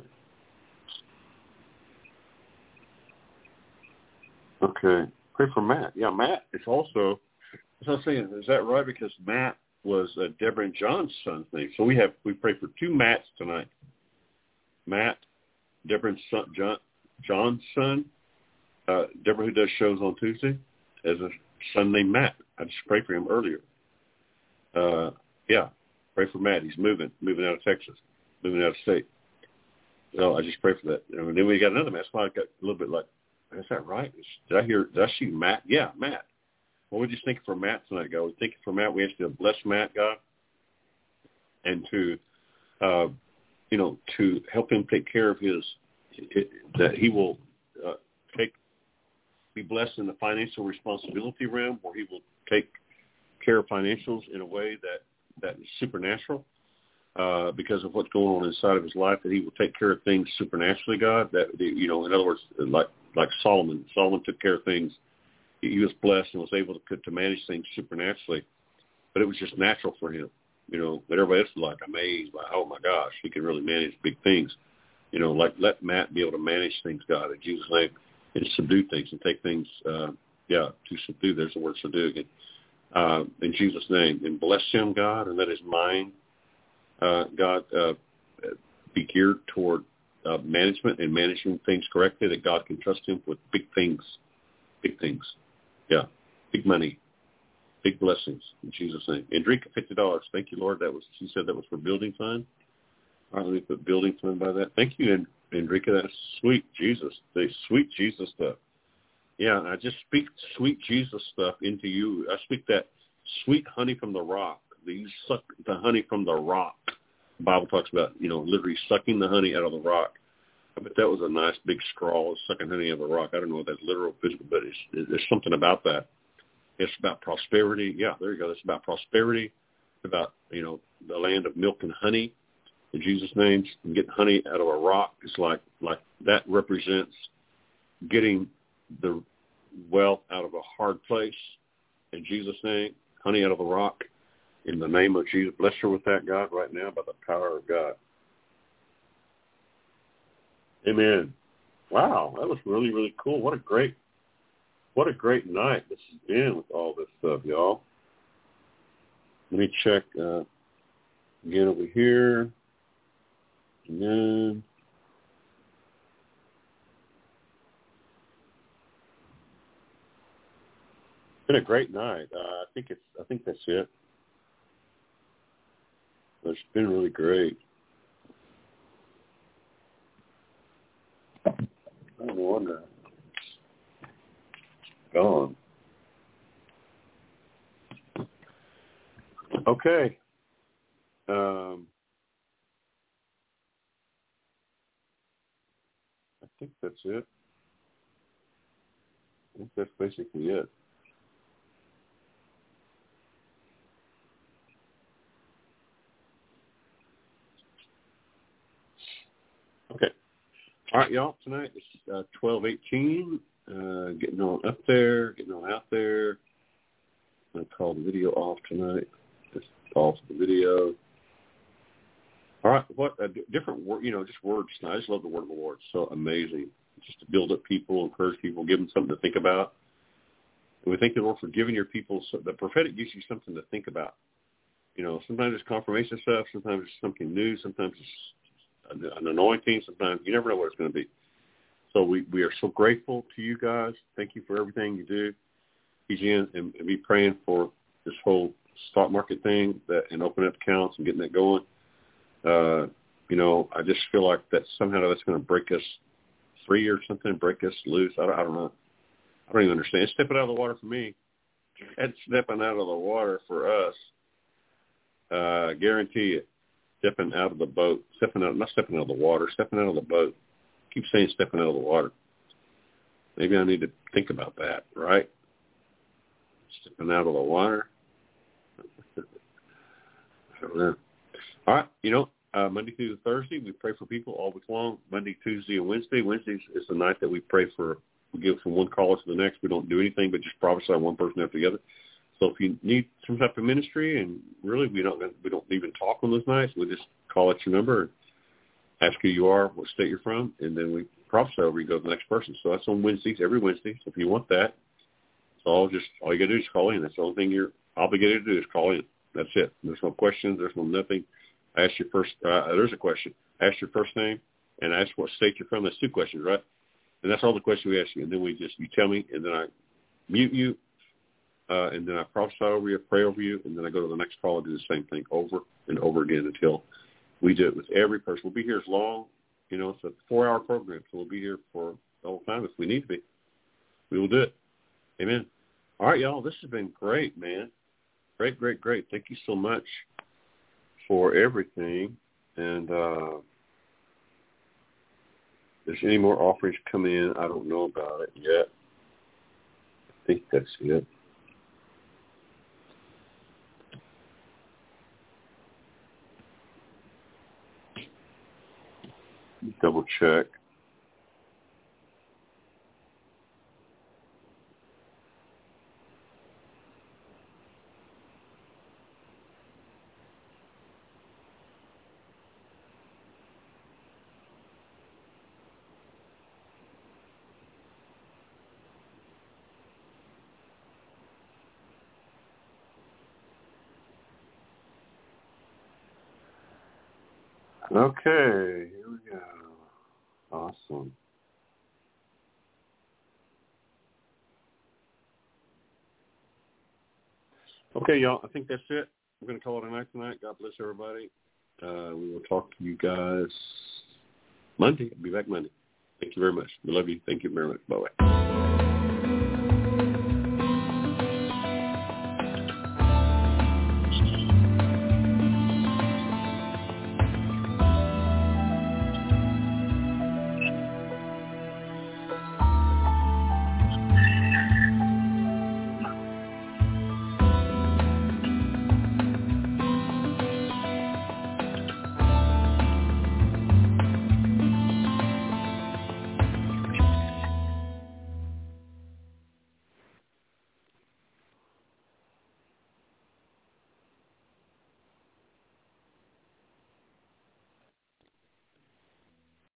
Okay. Pray for Matt. Yeah, Matt is also, as I was saying, is that right? Because Matt was uh, Deborah and John's son's name. So we have, we pray for two Matts tonight. Matt, Deborah and son, John, John's son. Uh, Deborah, who does shows on Tuesday, has a son named Matt. I just prayed for him earlier. Uh, yeah, pray for Matt. He's moving, moving out of Texas, moving out of state. So I just pray for that. And then we got another Matt. That's why I got a little bit like, is that right? Did I hear, did I see Matt? Yeah, Matt. Well, we're just thinking for Matt tonight, God. We're thinking for Matt. We ask you to bless Matt, God, and to, uh, you know, to help him take care of his, it, that he will uh, take, be blessed in the financial responsibility realm, where he will take care of financials in a way that, that is supernatural uh, because of what's going on inside of his life, that he will take care of things supernaturally, God, that, you know, in other words, like, like Solomon. Solomon took care of things. He was blessed and was able to, to manage things supernaturally, but it was just natural for him, you know, but everybody else was like amazed by, oh my gosh, he can really manage big things, you know, like let Matt be able to manage things, God, in Jesus' name, and subdue things and take things, uh, yeah, to subdue. There's the word subdue again, uh, in Jesus' name, and bless him, God, and let his mind uh, God, uh, be geared toward uh, management and managing things correctly, that God can trust him with big things, big things. Yeah, big money, big blessings in Jesus' name. Enrica, fifty dollars. Thank you, Lord. That was, she said that was for building fund. All right, let me put building fund by that. Thank you, Enrica. That's sweet Jesus. The sweet Jesus stuff. Yeah, I just speak sweet Jesus stuff into you. I speak that sweet honey from the rock. You suck the honey from the rock. The Bible talks about, you know, literally sucking the honey out of the rock. I bet that was a nice big straw, sucking honey out of a rock. I don't know if that's literal, physical, but it's, there's something about that. It's about prosperity. Yeah, there you go. It's about prosperity. It's about, you know, the land of milk and honey. In Jesus' name, getting honey out of a rock. It's like, like that represents getting the wealth out of a hard place. In Jesus' name, honey out of a rock. In the name of Jesus, bless her with that, God, right now by the power of God. Amen. Wow, that was really, really cool. What a great, what a great night this has been with all this stuff, y'all. Let me check uh, again over here. Amen. It's been a great night. Uh, I think it's. I think that's it. It's been really great. I don't wonder. Gone. Okay. Um, I think that's it. I think that's basically it. Okay. All right, y'all. Tonight it's uh, twelve eighteen. Uh, getting on up there, getting on out there. I'm going to call the video off tonight. Just pause the video. All right. What a different word, you know, just words. I just love the word of the Lord. It's so amazing. Just to build up people, encourage people, give them something to think about. And we thank the Lord for giving your people, so the prophetic gives you something to think about. You know, sometimes it's confirmation stuff. Sometimes it's something new. Sometimes it's an anointing. Sometimes you never know what it's going to be. So we, we are so grateful to you guys. Thank you for everything you do. He's in and, and be praying for this whole stock market thing that and opening up accounts and getting that going. Uh, you know, I just feel like that somehow that's going to break us free or something, break us loose. I don't, I don't know. I don't even understand. It's stepping out of the water for me. It's stepping out of the water for us. Uh, guarantee it. Stepping out of the boat. Stepping out, not stepping out of the water, stepping out of the boat. Keep saying stepping out of the water. Maybe I need to think about that, right? Stepping out of the water. I don't know. All right, you know, uh, Monday through Thursday, we pray for people all week long. Monday, Tuesday, and Wednesday. Wednesday is the night that we pray for, we give from one caller to the next. We don't do anything but just prophesy one person after the other. So if you need some type of ministry, and really we don't we don't even talk on those nights, we just call at your number and ask who you are, what state you're from, and then we prophesy over you, go to the next person. So that's on Wednesdays, every Wednesday. So if you want that, it's all just, all you got to do is call in. That's the only thing you're obligated to do is call in. That's it. There's no questions. There's no nothing. Ask your first, uh, there's a question. Ask your first name and ask what state you're from. That's two questions, right? And that's all the questions we ask you. And then we just, you tell me, and then I mute you, uh, and then I prophesy over you, pray over you, and then I go to the next call and do the same thing over and over again until we do it with every person. We'll be here as long, you know, it's a four-hour program, so we'll be here for the whole time if we need to be. We will do it. Amen. All right, y'all, this has been great, man. Great, great, great. Thank you so much for everything. And uh, if there's any more offerings coming in, I don't know about it yet. I think that's it. Double check. Okay, here we go. Awesome. Okay, y'all, I think that's it. We're going to call it a night tonight. God bless everybody. Uh, we will talk to you guys Monday. I'll be back Monday. Thank you very much. We love you. Thank you very much. Bye-bye.